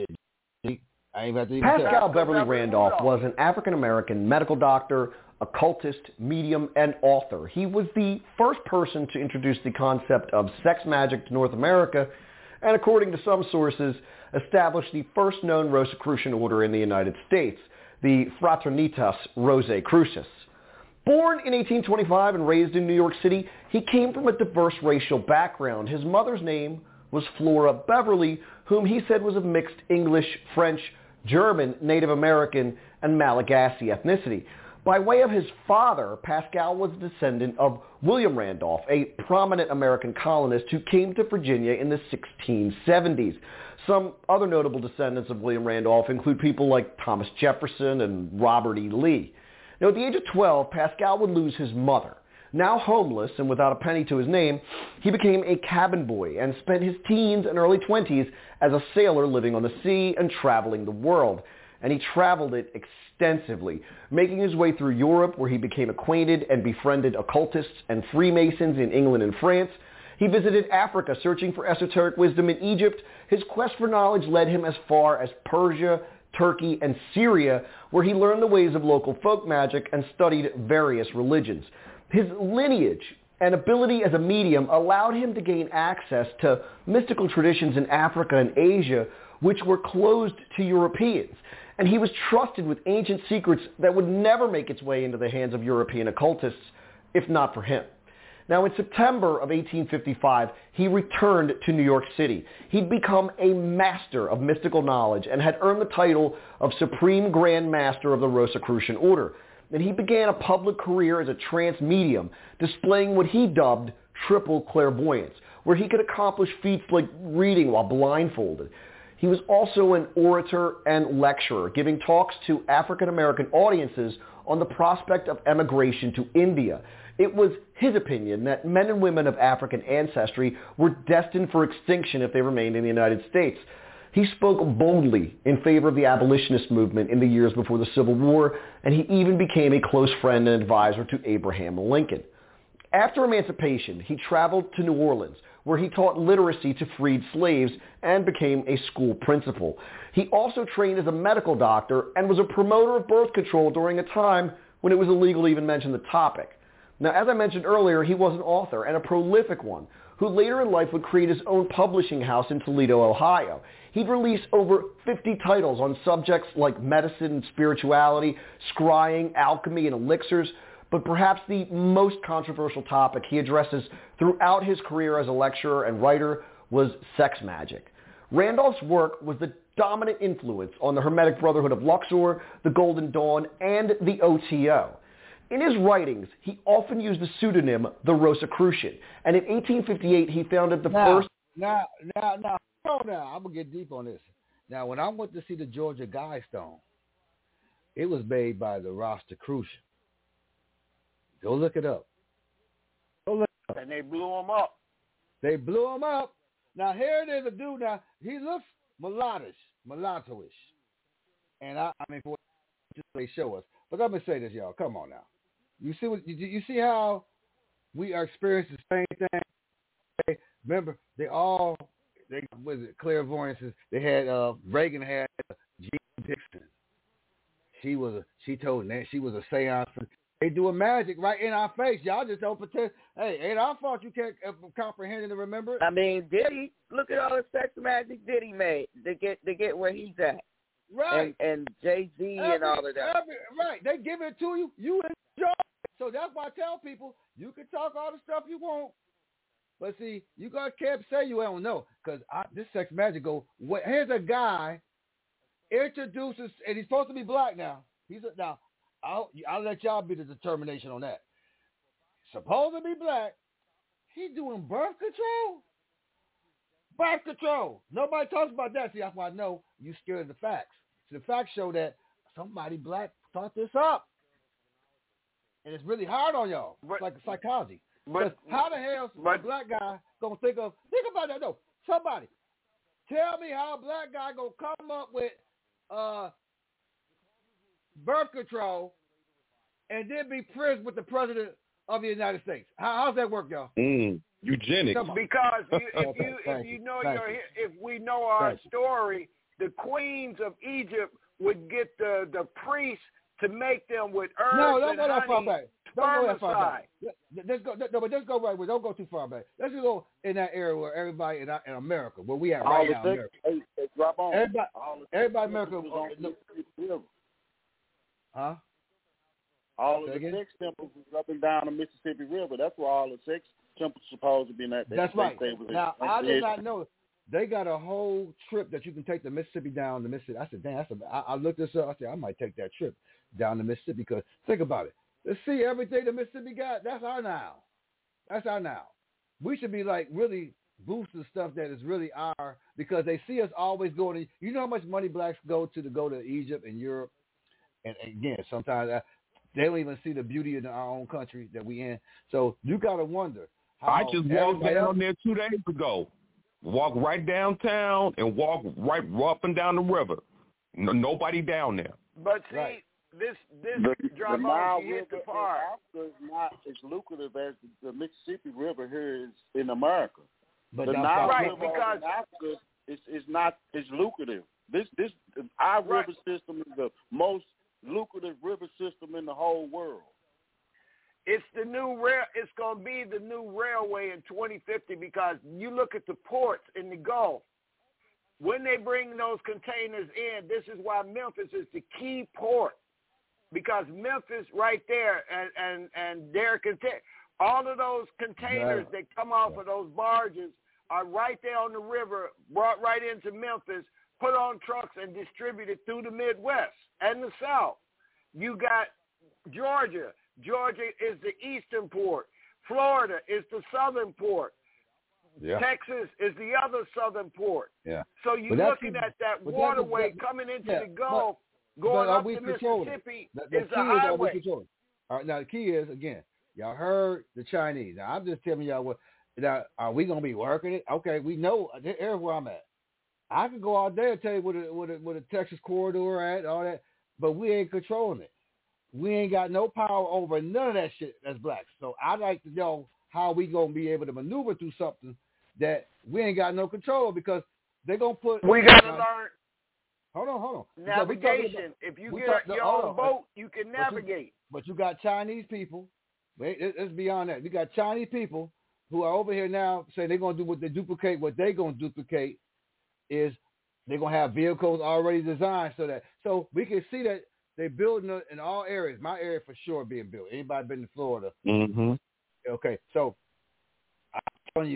I ain't about to even Pascal Beverly Randolph was an African-American medical doctor, occultist, medium, and author. He was the first person to introduce the concept of sex magic to North America, and according to some sources, established the first known Rosicrucian order in the United States, the Fraternitas Rosicrucis. Born in eighteen twenty-five and raised in New York City, he came from a diverse racial background. His mother's name was Flora Beverly, whom he said was of mixed English, French, German, Native American, and Malagasy ethnicity. By way of his father, Pascal was a descendant of William Randolph, a prominent American colonist who came to Virginia in the sixteen seventies. Some other notable descendants of William Randolph include people like Thomas Jefferson and Robert E. Lee. Now, at the age of twelve, Pascal would lose his mother. Now homeless and without a penny to his name, he became a cabin boy and spent his teens and early twenties as a sailor living on the sea and traveling the world. And he traveled it extensively, making his way through Europe where he became acquainted and befriended occultists and Freemasons in England and France. He visited Africa searching for esoteric wisdom in Egypt. His quest for knowledge led him as far as Persia, Turkey, and Syria, where he learned the ways of local folk magic and studied various religions. His lineage and ability as a medium allowed him to gain access to mystical traditions in Africa and Asia, which were closed to Europeans. And he was trusted with ancient secrets that would never make its way into the hands of European occultists, if not for him. Now, in September of eighteen fifty-five, he returned to New York City. He'd become a master of mystical knowledge and had earned the title of Supreme Grand Master of the Rosicrucian Order. And he began a public career as a trance medium, displaying what he dubbed triple clairvoyance, where he could accomplish feats like reading while blindfolded. He was also an orator and lecturer, giving talks to African-American audiences on the prospect of emigration to India. It was his opinion that men and women of African ancestry were destined for extinction if they remained in the United States. He spoke boldly in favor of the abolitionist movement in the years before the Civil War, and he even became a close friend and advisor to Abraham Lincoln. After emancipation, he traveled to New Orleans, where he taught literacy to freed slaves and became a school principal. He also trained as a medical doctor and was a promoter of birth control during a time when it was illegal to even mention the topic. Now, as I mentioned earlier, he was an author, and a prolific one, who later in life would create his own publishing house in Toledo, Ohio. He'd release over fifty titles on subjects like medicine and spirituality, scrying, alchemy, and elixirs, but perhaps the most controversial topic he addresses throughout his career as a lecturer and writer was sex magic. Randolph's work was the dominant influence on the Hermetic Brotherhood of Luxor, the Golden Dawn, and the O T O. In his writings, he often used the pseudonym the Rosicrucian, and in eighteen fifty-eight he founded the now, first... Now, now, now, hold on now. I'm going to get deep on this. Now, when I went to see the Georgia Guidestone, it was made by the Rosicrucian. Go look it up. Go look it up. And they blew him up. They blew him up. Now, here it is, a dude now, he looks mulattish, mulatto-ish. And I, I mean, for what they show us. But let me say this, y'all. Come on now. You see what you, you see how we are experiencing the same thing? Okay? Remember, they all, they was it clairvoyances. They had, uh, Reagan had Jean Dixon. She was a, she told that she was a seance. They doing magic right in our face. Y'all just don't pretend. Hey, ain't our fault you can't uh, comprehend and remember it. I mean, Diddy, look at all the sex magic Diddy made to get to get where he's at. Right. And, and Jay-Z and all of that. Every, right. They give it to you. You enjoy it. So that's why I tell people, you can talk all the stuff you want. But see, you guys can't say you don't know. Because this sex magic go, what, here's a guy introduces, and he's supposed to be black now. He's a, now, I'll, I'll let y'all be the determination on that. Supposed to be black. He doing birth control? Birth control. Nobody talks about that. See, that's why I know you scared of the facts. See, the facts show that somebody black thought this up. And it's really hard on y'all. It's like a psychology. But how the hell is a black guy going to think of, think about that though. Somebody, tell me how a black guy going to come up with uh, birth control and then be friends with the president of the United States. How, how's that work, y'all? Mm, eugenics. Because you, if you if you know your you. if we know our Thank story, the queens of Egypt would get the the priests to make them with herbs No, don't and go that far honey. back. Don't go that far Spermicide. back. Let- Let's go. No, but let's go right. Don't go too far back. Let's just go in that area where everybody in, in America, where we at All right the now, things- America. hey, hey, drop on. Everybody, All the everybody, things America. was on no, the Mississippi River. huh? All of Say the again? sex temples was up and down the Mississippi River. That's where all the sex temples supposed to be. In that That's they, right. They, they was Now in, I did not know they got a whole trip that you can take the Mississippi down the Mississippi. I said, damn, that's a, I, I looked this up. I said, I might take that trip down the Mississippi because think about it. Let's see everything the Mississippi got. That's our now. That's our now. We should be like really boosting stuff that is really our because they see us always going to. You know how much money blacks go to to go to Egypt and Europe, and, and again sometimes I, they don't even see the beauty in our own country that we in. So you gotta wonder. How I just walked everybody down else, there two days ago. Walk right downtown and walk right up and down the river. No, nobody down there. But see, Right. this this the, drop the Nile off, you hit River the part. in Africa is not as lucrative as the, the Mississippi River here is in America. But the that's Nile right, River because in Africa is is not as lucrative. This this our Right. river system is the most lucrative river system in the whole world. It's the new rail. It's going to be the new railway in twenty fifty because you look at the ports in the Gulf. When they bring those containers in, this is why Memphis is the key port because Memphis right there and and and their contain all of those containers Right. that come off of those barges are right there on the river, brought right into Memphis, put on trucks and distributed through the Midwest and the South. You got Georgia. Georgia is the eastern port. Florida is the southern port. Yeah. Texas is the other southern port. Yeah. So you're But that's looking the- at that but that's the- waterway that- coming into yeah, the Gulf, but- going but are up we the controlling it? Mississippi The, the is key a is are we highway. controlling? All right, now the key is again, y'all heard the Chinese. Now I'm just telling y'all what. Now are we gonna be working it? Okay, we know here's where I'm at. I could go out there and tell you where the, where the, where the Texas corridor at, all that, but we ain't controlling it. We ain't got no power over none of that shit that's black. So I'd like to know how we gonna be able to maneuver through something that we ain't got no control of because they're gonna put. We got to now, learn Hold on, hold on. Because we talking navigation. about- If you we get talk- your hold own on. boat, you can But you- navigate. But you got Chinese people. Wait, it- it's beyond that. We got Chinese people who are over here now saying they're gonna do what they duplicate. What they're gonna duplicate is they're gonna have vehicles already designed so that so we can see that they're building it in all areas. My area for sure being built. Anybody been to Florida? Mm-hmm. Okay, so I'm telling you,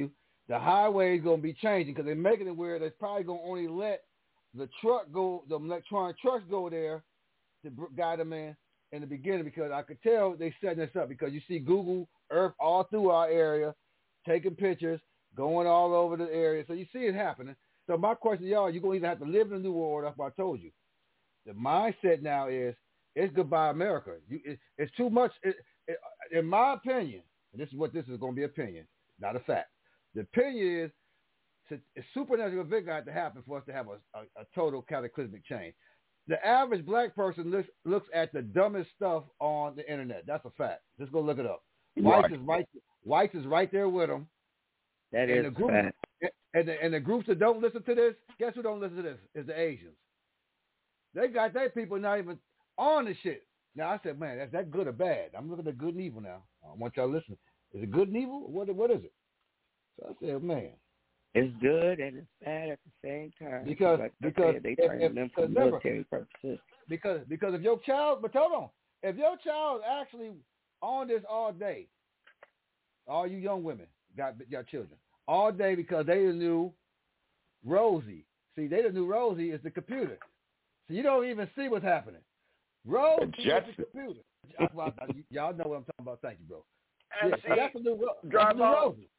the highway is going to be changing because they're making it where they're probably going to only let the truck go, the electronic trucks go there to guide them in in the beginning, because I could tell they setting this up because you see Google Earth all through our area, taking pictures, going all over the area. So you see it happening. So my question to y'all, you're going to either have to live in the new world. That's what I told you. The mindset now is it's goodbye America. You, it, it's too much. It, it, in my opinion, and this is what this is going to be opinion, not a fact. The opinion is to, a supernatural event got to happen for us to have a, a, a total cataclysmic change. The average black person looks looks at the dumbest stuff on the internet. That's a fact. Just go look it up. Whites Right. is right. Whites is right there with them. That and is the group, fact. and the, and the groups that don't listen to this, guess who don't listen to this? Is the Asians. They got their people not even on the shit. Now I said, man, that's that good or bad? I'm looking at good and evil now. I want y'all to listen. Is it good and evil? What what is it? So I said, man. It's good and it's bad at the same time. Because like because said, they if, turn if, them for remember, military purposes. Because because if your child, but hold on, if your child actually on this all day, all you young women got your children all day because they knew Rosie. See, they knew Rosie is the computer. So you don't even see what's happening. Rosie is the computer. Well, y'all know what I'm talking about. Thank you, bro. And yeah, see, that's a new, that's a drive new off. Rosie.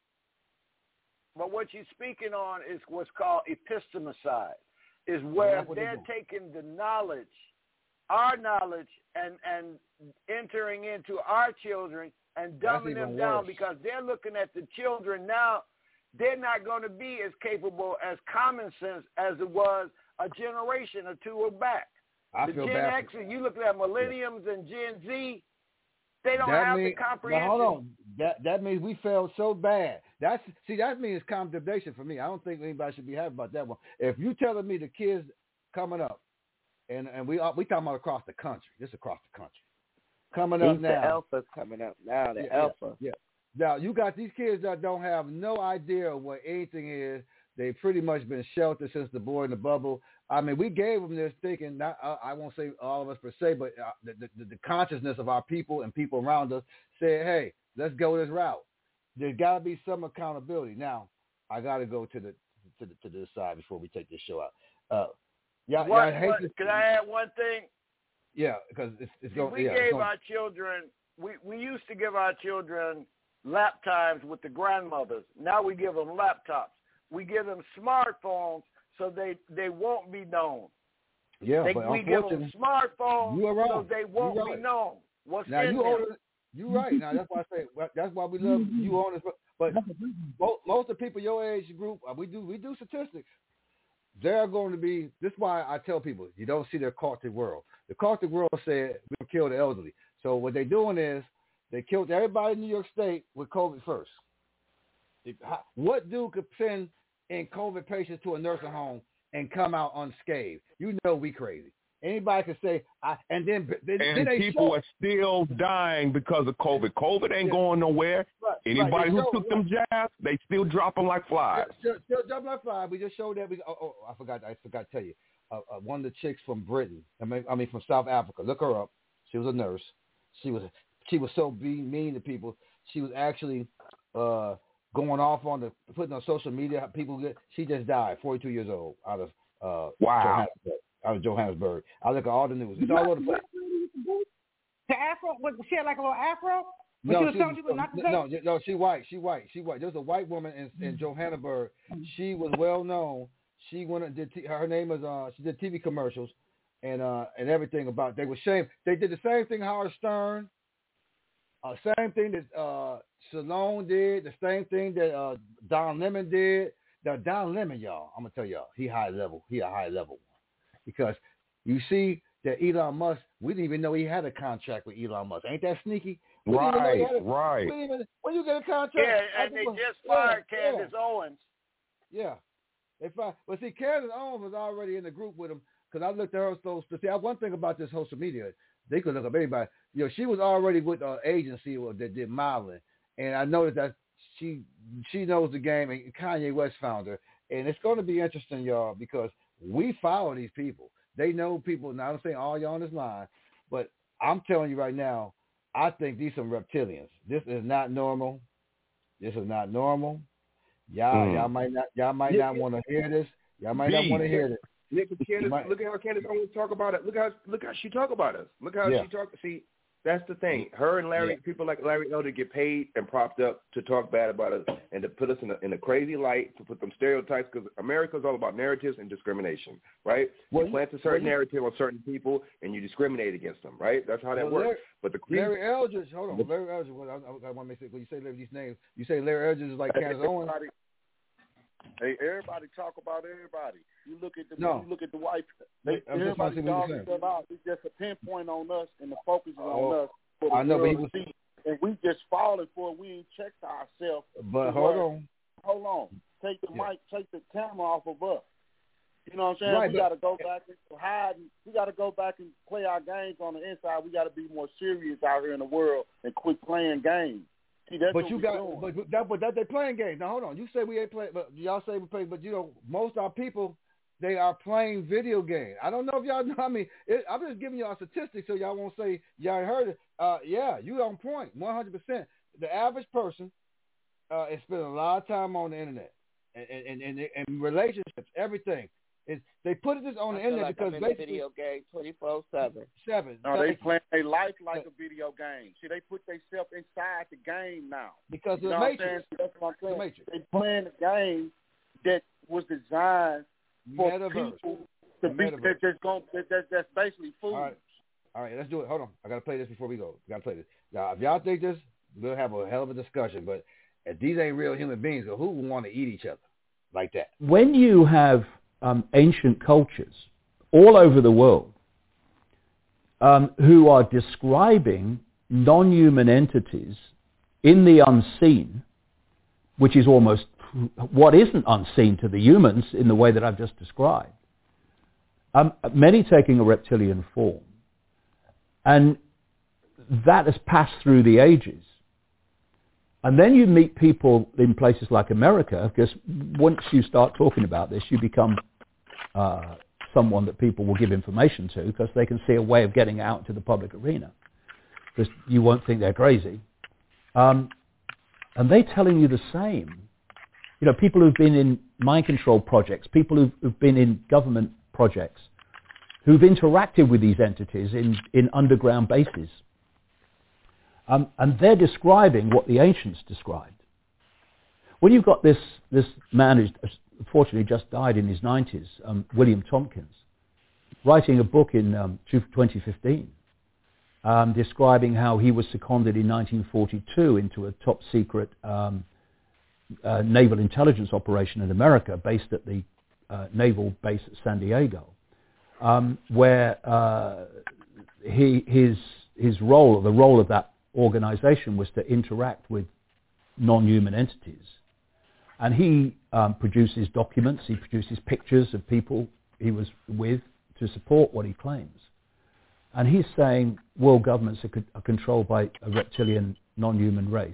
But what you're speaking on is what's called epistemicide, is where what they're they taking the knowledge, our knowledge, and, and entering into our children and That's dumbing them even down worse. because they're looking at the children now. They're not going to be as capable as common sense as it was a generation or two back. I the feel Gen bad for- X, you look at millenniums and Gen Z, they don't That have mean, the comprehension. But hold on. That that means we failed so bad. That's see, that means condemnation for me. I don't think anybody should be happy about that one. If you telling me the kids coming up, and and we are, we talking about across the country. This is across the country. Coming up These now. The alpha's coming up now. The yeah, alpha. Yeah, yeah. Now you got these kids that don't have no idea what anything is. They've pretty much been sheltered since the boy in the bubble. I mean, we gave them this thinking, not, uh, I won't say all of us per se, but uh, the, the, the consciousness of our people and people around us said, hey, let's go this route. There's got to be some accountability. Now, I got to go to the to the, to this side before we take this show out. Uh, yeah, What, yeah, I hate what, to, can I add one thing? Yeah, because it's, it's going. We yeah, gave it's going, our children, we, we used to give our children lap times with the grandmothers. Now we give them laptops. We give them smartphones so they, they won't be known. Yeah, they, but we give them unfortunately, smartphones you are wrong. so they won't You're be right. known. What's Now in you them. older. You right. Now that's why I say that's why we love you on this. But most, most of the people your age group, we do we do statistics. They're going to be. This is why I tell people you don't see their cultic world. The cultic world said we'll kill the elderly. So what they're doing is they killed everybody in New York State with COVID first. If, how, what dude could send in COVID patients to a nursing home and come out unscathed? You know we crazy. Anybody can say, I, and then, then, And then they people show, are still dying because of COVID. COVID ain't going nowhere. Right, Anybody right, they who show, took them jabs, they still dropping like flies. Still, still jumping like flies. We just showed that. We, oh, oh, I forgot. I forgot to tell you. Uh, uh, one of the chicks from Britain. I mean, I mean from South Africa. Look her up. She was a nurse. She was she was so being mean to people. She was actually uh, going off on the putting on social media. People get. She just died. forty-two years old. Out of uh, wow. Johannesburg. Out of Johannesburg. I look at all the news. It's all over the place. The afro, was she had like a little afro? When No, she was she telling was, people not to say? no, no, she white. She white. She white. There was a white woman in, in Johannesburg. She was well known. She went and did. T- her name is. Uh, she did T V commercials, and uh, and everything about. They were shame. They did the same thing Howard Stern. Uh, same thing that uh, Stallone did. The same thing that uh, Don Lemon did. Now Don Lemon, y'all. I'm gonna tell y'all. He high level. He a high level one because you see that Elon Musk. We didn't even know he had a contract with Elon Musk. Ain't that sneaky? We didn't even know he Right, had a- right. we didn't even- When you get a contract, Yeah, I and they think- just yeah, fired yeah. Candace Owens. Yeah. They fired. But see, Candace Owens was already in the group with him because I looked at her so to see. One thing about this social media, they could look up anybody. You know, she was already with an agency that did modeling, and I noticed that she she knows the game. And Kanye West found her, and it's going to be interesting, y'all, because we follow these people. They know people. Now I'm saying all y'all on this line, but I'm telling you right now, I think these some reptilians. This is not normal. This is not normal. Y'all, Mm. y'all might not, y'all might Yeah, not yeah. want to hear this. Y'all might not B. want to hear this. Nick, Candace, might- look at how Candace always talk about it. Look how look how she talk about us. Look how Yeah. she talk. See, that's the thing. Her and Larry, Yeah. people like Larry Elder, get paid and propped up to talk bad about us and to put us in a, in a crazy light, to put them stereotypes, because America's all about narratives and discrimination, right? Well, you plant a well, certain you- narrative on certain people and you discriminate against them, right? That's how that Well, works. Larry- but the crazy, Larry Eldridge, hold on, Larry Eldridge. Well, I, I want to make sure when you say Larry, these names, you say Larry Eldridge is like Candace Owens. Hey, everybody talk about everybody. You look at the No. you look at the white. They- They, I'm just trying to everybody see what you're dogging each other out. It's just a pinpoint on us, and the focus is Oh, on us for the I know, but he world was- to see. And we just falling for it. We ain't checked ourselves. But to hold where- on. hold on. Take the Yeah. mic, take the camera off of us. You know what I'm saying? Right, we but- got to go back and hide. and- We got to go back and play our games on the inside. We got to be more serious out here in the world and quit playing games. See, that's But what you we got, doing. but, but that, but that they playing games. Now hold on. You say we ain't playing, but y'all say we play. But you know, most of our people, they are playing video games. I don't know if y'all know. I mean, it, I'm just giving y'all statistics so y'all won't say y'all ain't heard it. Uh, yeah, you on point, one hundred percent. The average person uh, is spending a lot of time on the internet and and and, and relationships, everything. It's, they put this on I the feel internet like because I'm in a basically video game twenty-four seven. seven. No, they Thank you. playing their life like a video game. See, they put themselves inside the game now. Because you of the know Matrix. What I'm saying? That's what I'm The saying. Matrix. They playing the game that was designed for Metaverse. people to be Metaverse. that, that's going that, that, that's basically food. All right. All right, let's do it. Hold on. I got to play this before we go. got to play this. Now, if y'all think this, we'll have a hell of a discussion. But if these ain't real human beings, who would want to eat each other like that? When you have um, ancient cultures all over the world um, who are describing non-human entities in the unseen, which is almost what isn't unseen to the humans in the way that I've just described, um, many taking a reptilian form. And that has passed through the ages. And then you meet people in places like America, because once you start talking about this, you become uh, someone that people will give information to, because they can see a way of getting out into the public arena, because you won't think they're crazy. Um, and they're telling you the same. You know, people who've been in mind control projects, people who've, who've been in government projects, who've interacted with these entities in, in underground bases. Um, and they're describing what the ancients described. When you've got this, this man who's unfortunately just died in his nineties, um, William Tompkins, writing a book in um, twenty fifteen, um, describing how he was seconded in nineteen forty-two into a top secret um, uh, naval intelligence operation in America based at the uh, naval base at San Diego, um, where uh, he, his, his role, or the role of that organization, was to interact with non-human entities. And he um, produces documents, he produces pictures of people he was with to support what he claims. And he's saying world governments are, co- are controlled by a reptilian non-human race.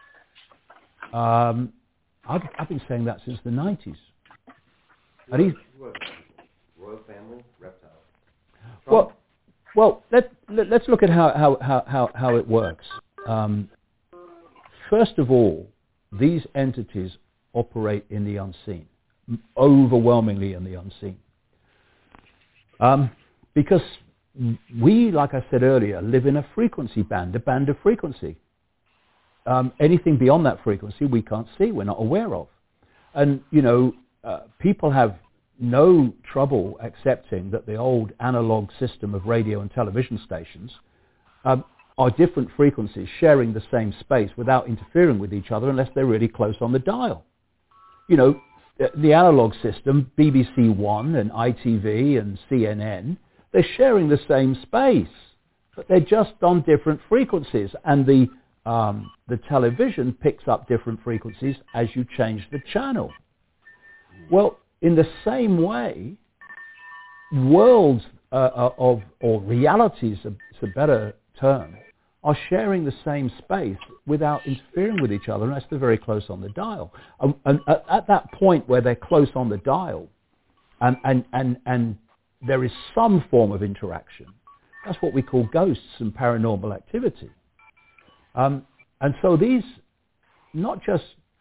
Um, I've, I've been saying that since the nineties. And he's, Royal family, reptile. well, well, let, let, let's look at how, how, how, how, how it works. Um, first of all, these entities operate in the unseen, overwhelmingly in the unseen. Um, because we, like I said earlier, live in a frequency band, a band of frequency. Um, anything beyond that frequency we can't see, we're not aware of. And, you know, uh, people have no trouble accepting that the old analog system of radio and television stations um, are different frequencies sharing the same space without interfering with each other unless they're really close on the dial. You know, the, the analog system, B B C One and I T V and C N N, they're sharing the same space, but they're just on different frequencies, and the um, the television picks up different frequencies as you change the channel. Well, in the same way, worlds uh, of, or realities, it's a better term, are sharing the same space without interfering with each other unless they're very close on the dial. Um, and at, at that point where they're close on the dial and, and, and, and there is some form of interaction, that's what we call ghosts and paranormal activity. Um, and so these, not just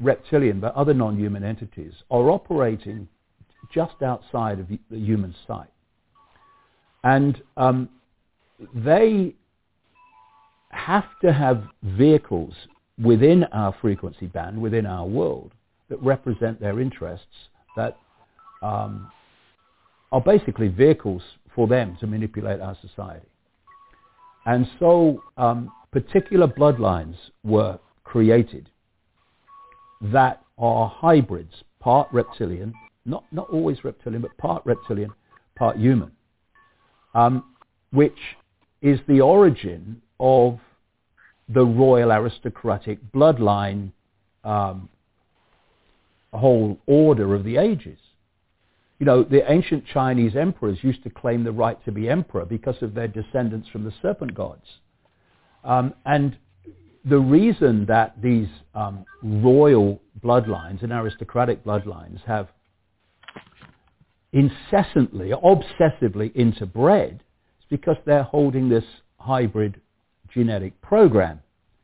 reptilian but other non-human entities are operating just outside of the human sight. And um, they have to have vehicles within our frequency band, within our world, that represent their interests, that um, are basically vehicles for them to manipulate our society. And so um, particular bloodlines were created that are hybrids, part reptilian, not, not always reptilian, but part reptilian, part human, um, which is the origin of the royal aristocratic bloodline um, whole order of the ages. You know, the ancient Chinese emperors used to claim the right to be emperor because of their descendants from the serpent gods. Um, and the reason that these um, royal bloodlines and aristocratic bloodlines have incessantly, obsessively interbred is because they're holding this hybrid genetic program.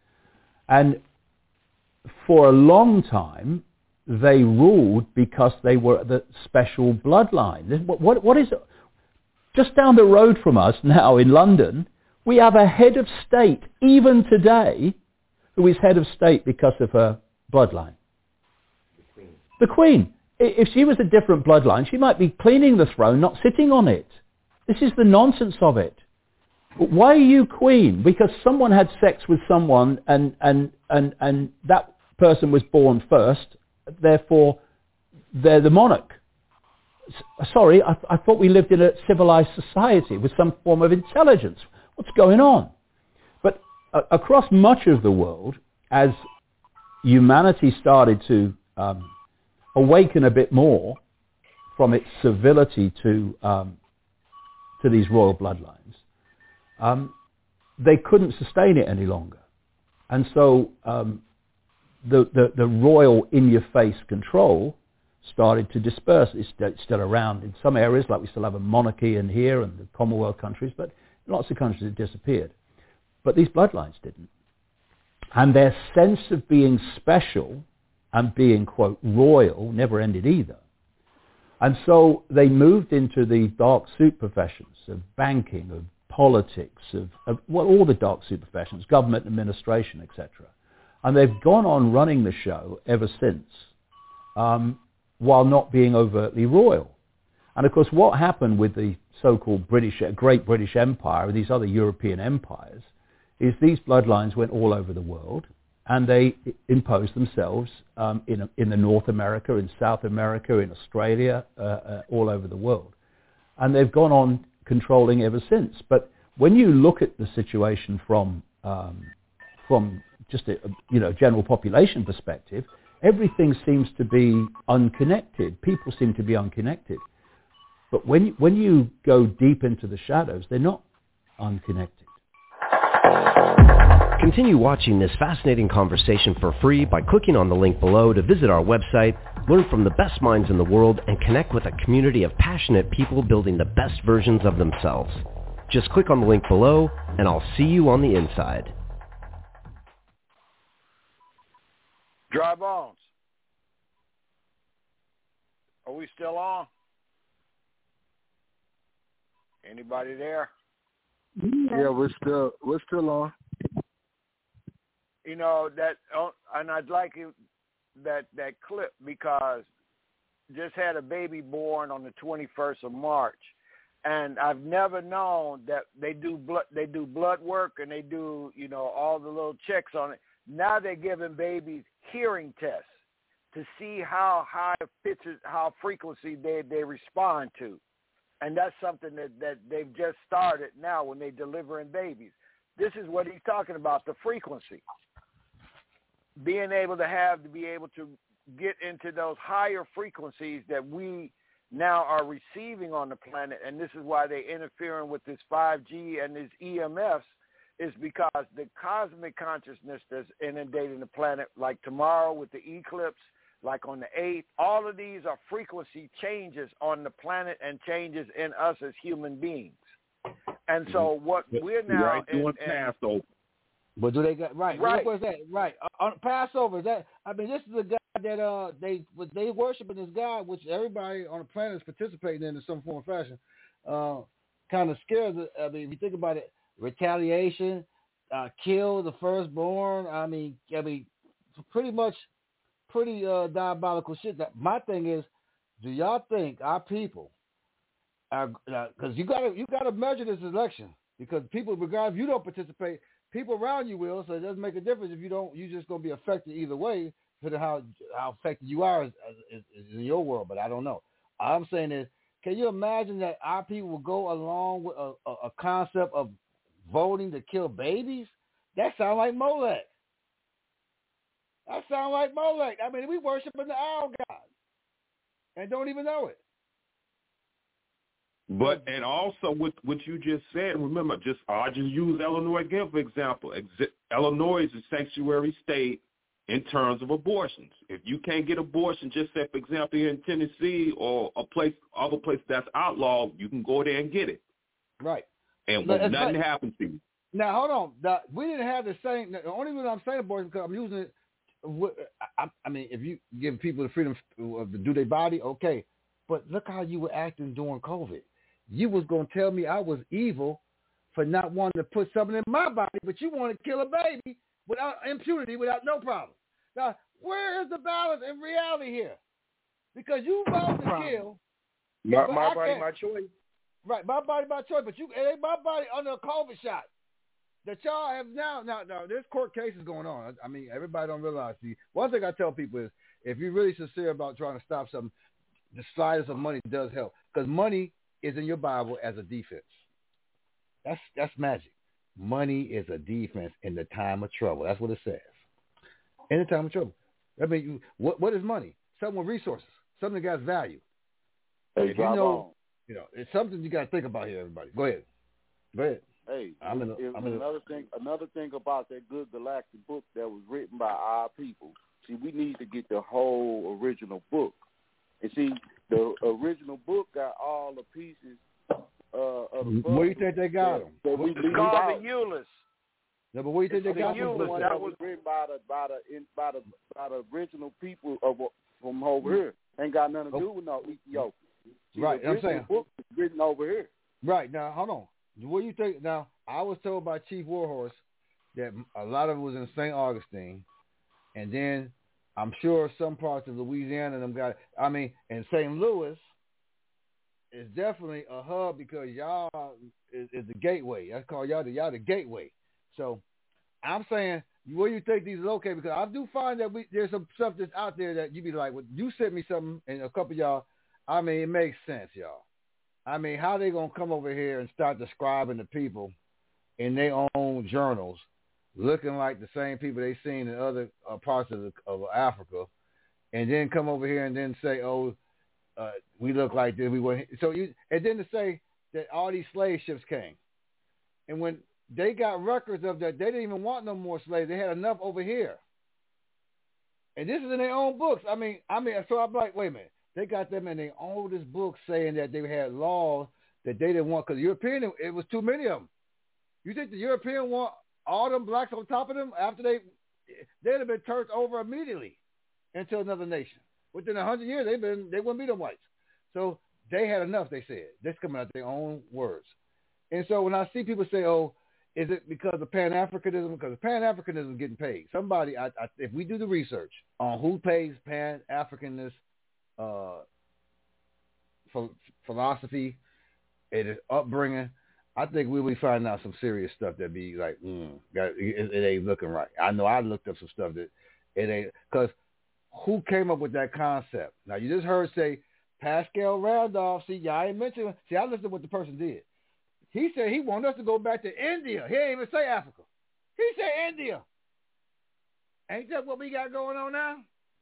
And for a long time, they ruled because they were the special bloodline. What, what, what is it? Just down the road from us now in London, we have a head of state, even today, who is head of state because of her bloodline. The Queen. The Queen. If she was a different bloodline, she might be cleaning the throne, not sitting on it. This is the nonsense of it. Why are you Queen? Because someone had sex with someone and, and, and, and that person was born first, therefore they're the monarch. S- sorry, I, I thought we lived in a civilized society with some form of intelligence. What's going on? But uh, across much of the world, as humanity started to um, awaken a bit more from its civility to um, to these royal bloodlines, um, they couldn't sustain it any longer. And so um, the, the, the royal in-your-face control started to disperse. It's, it's still around in some areas, like we still have a monarchy in here and the Commonwealth countries, but in lots of countries it disappeared. But these bloodlines didn't. And their sense of being special and being, quote, royal never ended either. And so they moved into the dark suit professions of banking, of politics, of, of well, all the dark suit professions, government administration, et cetera. And they've gone on running the show ever since, um, while not being overtly royal. And of course, what happened with the so-called British, Great British Empire, and these other European empires, is these bloodlines went all over the world, and they imposed themselves um, in, in the North America, in South America, in Australia, uh, uh, all over the world. And they've gone on controlling ever since. But when you look at the situation from um, from just a you know general population perspective, everything seems to be unconnected. People seem to be unconnected. But when you, when you go deep into the shadows, they're not unconnected. Continue watching this fascinating conversation for free by clicking on the link below to visit our website, learn from the best minds in the world, and connect with a community of passionate people building the best versions of themselves. Just click on the link below, and I'll see you on the inside. Dry Bones. Are we still on? Anybody there? Yeah, we're still we're still on. You know that, and I'd like you that that clip because just had a baby born on the twenty-first of March, and I've never known that they do blood they do blood work and they do you know all the little checks on it. Now they're giving babies hearing tests to see how high pitches, how frequency they they respond to, and that's something that that they've just started now when they're delivering babies. This is what he's talking about, the frequency. Being able to have to be able to get into those higher frequencies that we now are receiving on the planet, and this is why they're interfering with this five G and these E M Fs, is because the cosmic consciousness that's inundating the planet, like tomorrow with the eclipse, like on the eighth, all of these are frequency changes on the planet and changes in us as human beings. And so what we're now right in, doing in, Passover. But do they got right? Right. What was that? Right on Passover. That I mean, this is a guy that uh they they worshiping this God, which everybody on the planet is participating in in some form or fashion, uh, kind of scares. I mean, if you think about it, retaliation, uh, kill the firstborn. I mean, I mean, pretty much, pretty uh, diabolical shit. That my thing is, do y'all think our people are? Because uh, you gotta you gotta measure this election because people, regardless if you don't participate, people around you will. So it doesn't make a difference if you don't. You're just gonna be affected either way. Depending how how affected you are is, is, is in your world, but I don't know. All I'm saying is, can you imagine that our people will go along with a, a, a concept of voting to kill babies? That sounds like Molech. That sounds like Molech. I mean, we worshiping the owl god and don't even know it. But and also with what you just said, remember, just I just use Illinois again for example. Ex- Illinois is a sanctuary state in terms of abortions. If you can't get abortion, just say, for example, here in Tennessee or a place, other place that's outlawed, you can go there and get it. Right. And But when it's nothing like- happens to you. Now, hold on. The, we didn't have the same. The only reason I'm saying abortion is because I'm using it. I, I mean, if you give people the freedom to do their body, okay. But look how you were acting during COVID. You was going to tell me I was evil for not wanting to put something in my body, but you want to kill a baby without impunity, without no problem. Now, where is the balance in reality here? Because you voted to kill. My, but my I body, can't- my choice. Right, my body, my choice. But you, it ain't my body under a COVID shot. That y'all have now, now, now, there's court cases going on. I, I mean, everybody don't realize. See, one thing I tell people is, if you're really sincere about trying to stop something, the slightest of money does help. Because money is in your Bible as a defense. That's that's magic. Money is a defense in the time of trouble. That's what it says. In the time of trouble. I mean, you, what what is money? Something with resources. Something that got value. Hey, if you drive know, on. you know, it's something you got to think about here, everybody. Go ahead. Go ahead. Hey, I'm in a- it- I'm in a- another thing. Another thing about that good galactic book that was written by our people. See, we need to get the whole original book. And see, the original book got all the pieces uh, of the Where do you think they got them? that we It's leave called out. the Euless. No, but where do you think they The got Euless, them? one that was written by the by the in, by the by the original people of from over here. Ain't got nothing to do with no Ethiopia. See, Right, the I'm original saying. book is written over here. Right, now, hold on. What do you think? Now, I was told by Chief Warhorse that a lot of it was in Saint Augustine, and then I'm sure some parts of Louisiana and them got, I mean, and Saint Louis is definitely a hub because y'all is, is the gateway. I call y'all the, y'all the gateway. So I'm saying, where you think these are located? Because I do find that we there's some stuff that's out there that you be like, well, you sent me something, and a couple of y'all, I mean, it makes sense, y'all. I mean, how they going to come over here and start describing the people in their own journals looking like the same people they seen in other uh, parts of, the, of Africa, and then come over here and then say, oh, uh, we look like this. We were so you, and then to say that all these slave ships came. And when they got records of that, they didn't even want no more slaves. They had enough over here. And this is in their own books. I mean, I mean, so I'm like, wait a minute. They got them in their oldest books saying that they had laws that they didn't want because European, it was too many of them. You think the European want all them blacks on top of them after they, they'd have been turned over immediately into another nation. Within a hundred years, they've been, they wouldn't be them whites. So they had enough, they said. That's coming out of their own words. And so when I see people say, oh, is it because of Pan-Africanism? Because Pan-Africanism is getting paid. Somebody, I, I, if we do the research on who pays Pan-Africanist uh, ph- philosophy, it is upbringing, I think we'll be finding out some serious stuff that be like, mm, got, it, it ain't looking right. I know I looked up some stuff that it ain't, because who came up with that concept? Now, you just heard say Pascal Randolph. See, y'all ain't mentioned. See, I listened to what the person did. He said he wanted us to go back to India. He didn't even say Africa. He said India. Ain't that what we got going on now?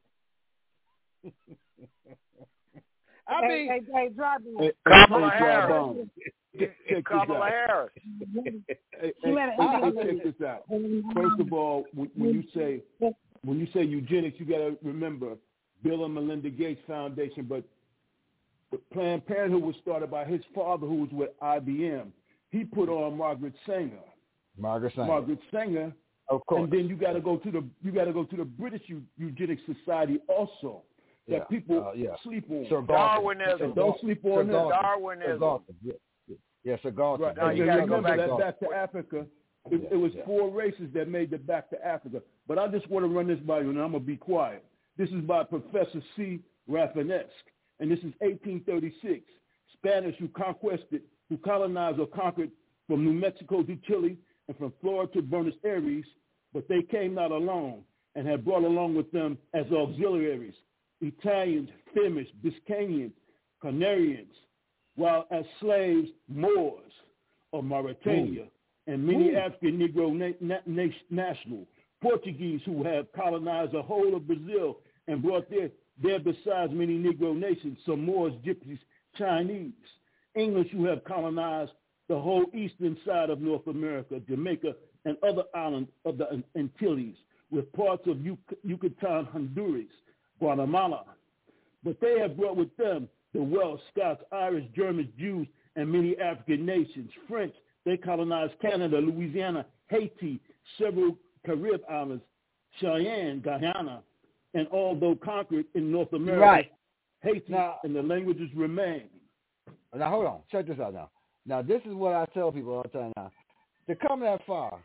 I hey, mean, hey, hey, drop me. Hey, Kamala hey, Harris. Bob, check this Kamala out. Harris. Hey, hey, She let it- hey, check this out. First of all, when, when you say when you say eugenics, you got to remember Bill and Melinda Gates Foundation, but Planned Parenthood was started by his father, who was with I B M. He put on Margaret Sanger. Margaret Sanger. Margaret Sanger Of course. And then you got to go to the you got to go to the British Eugenics Society also that yeah. people uh, yeah. sleep on. Sir Darwinism. Don't sleep on that. Darwinism. Yeah, yeah, Sir Galton. Right. No, and you then gotta go remember back that to- back to Africa, it, Yeah, it was yeah. four races that made it back to Africa. But I just want to run this by you, and I'm gonna be quiet. This is by Professor C. Rafinesque, and this is eighteen thirty-six. Spanish who conquested, who colonized or conquered from New Mexico to Chile and from Florida to Buenos Aires, but they came not alone and had brought along with them as auxiliaries Italians, Flemish, Biscayans, Canarians, while as slaves Moors of Mauritania Ooh. and many Ooh. African Negro na- na- na- national, Portuguese who have colonized the whole of Brazil and brought there, there besides many Negro nations, some Moors, Gypsies, Chinese, English who have colonized the whole eastern side of North America, Jamaica, and other islands of the Antilles, with parts of Yucatan, Honduras, Guatemala. But they have brought with them the Welsh, Scots, Irish, Germans, Jews, and many African nations. French, they colonized Canada, Louisiana, Haiti, several Carib islands, Cheyenne, Guyana, and although conquered in North America, right. Haiti now, and the languages remain. Now, hold on. Check this out now. Now, this is what I tell people all the time now. To come that far,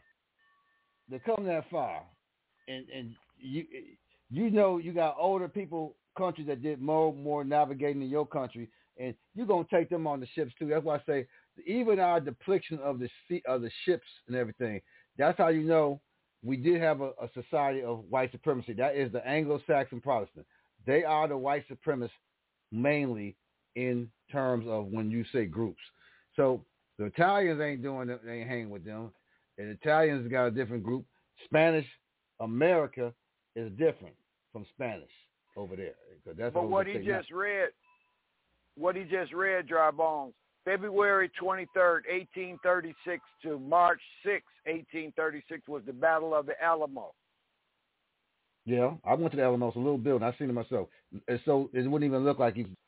to come that far, and, and you you know you got older people, countries that did more more navigating in your country, and you're going to take them on the ships too. That's why I say even our depiction of the sea, of the ships and everything, that's how you know we did have a, a society of white supremacy. That is the Anglo-Saxon Protestant. They are the white supremacists mainly in terms of when you say groups. So the Italians ain't doing it, they ain't hanging with them. The Italians got a different group. Spanish America is different from Spanish over there. That's but what he just now. read, what he just read, Dry Bones, February twenty-third, eighteen thirty-six to March sixth, eighteen thirty-six was the Battle of the Alamo. Yeah, I went to the Alamo, it's a little building. I seen it myself. And so it wouldn't even look like he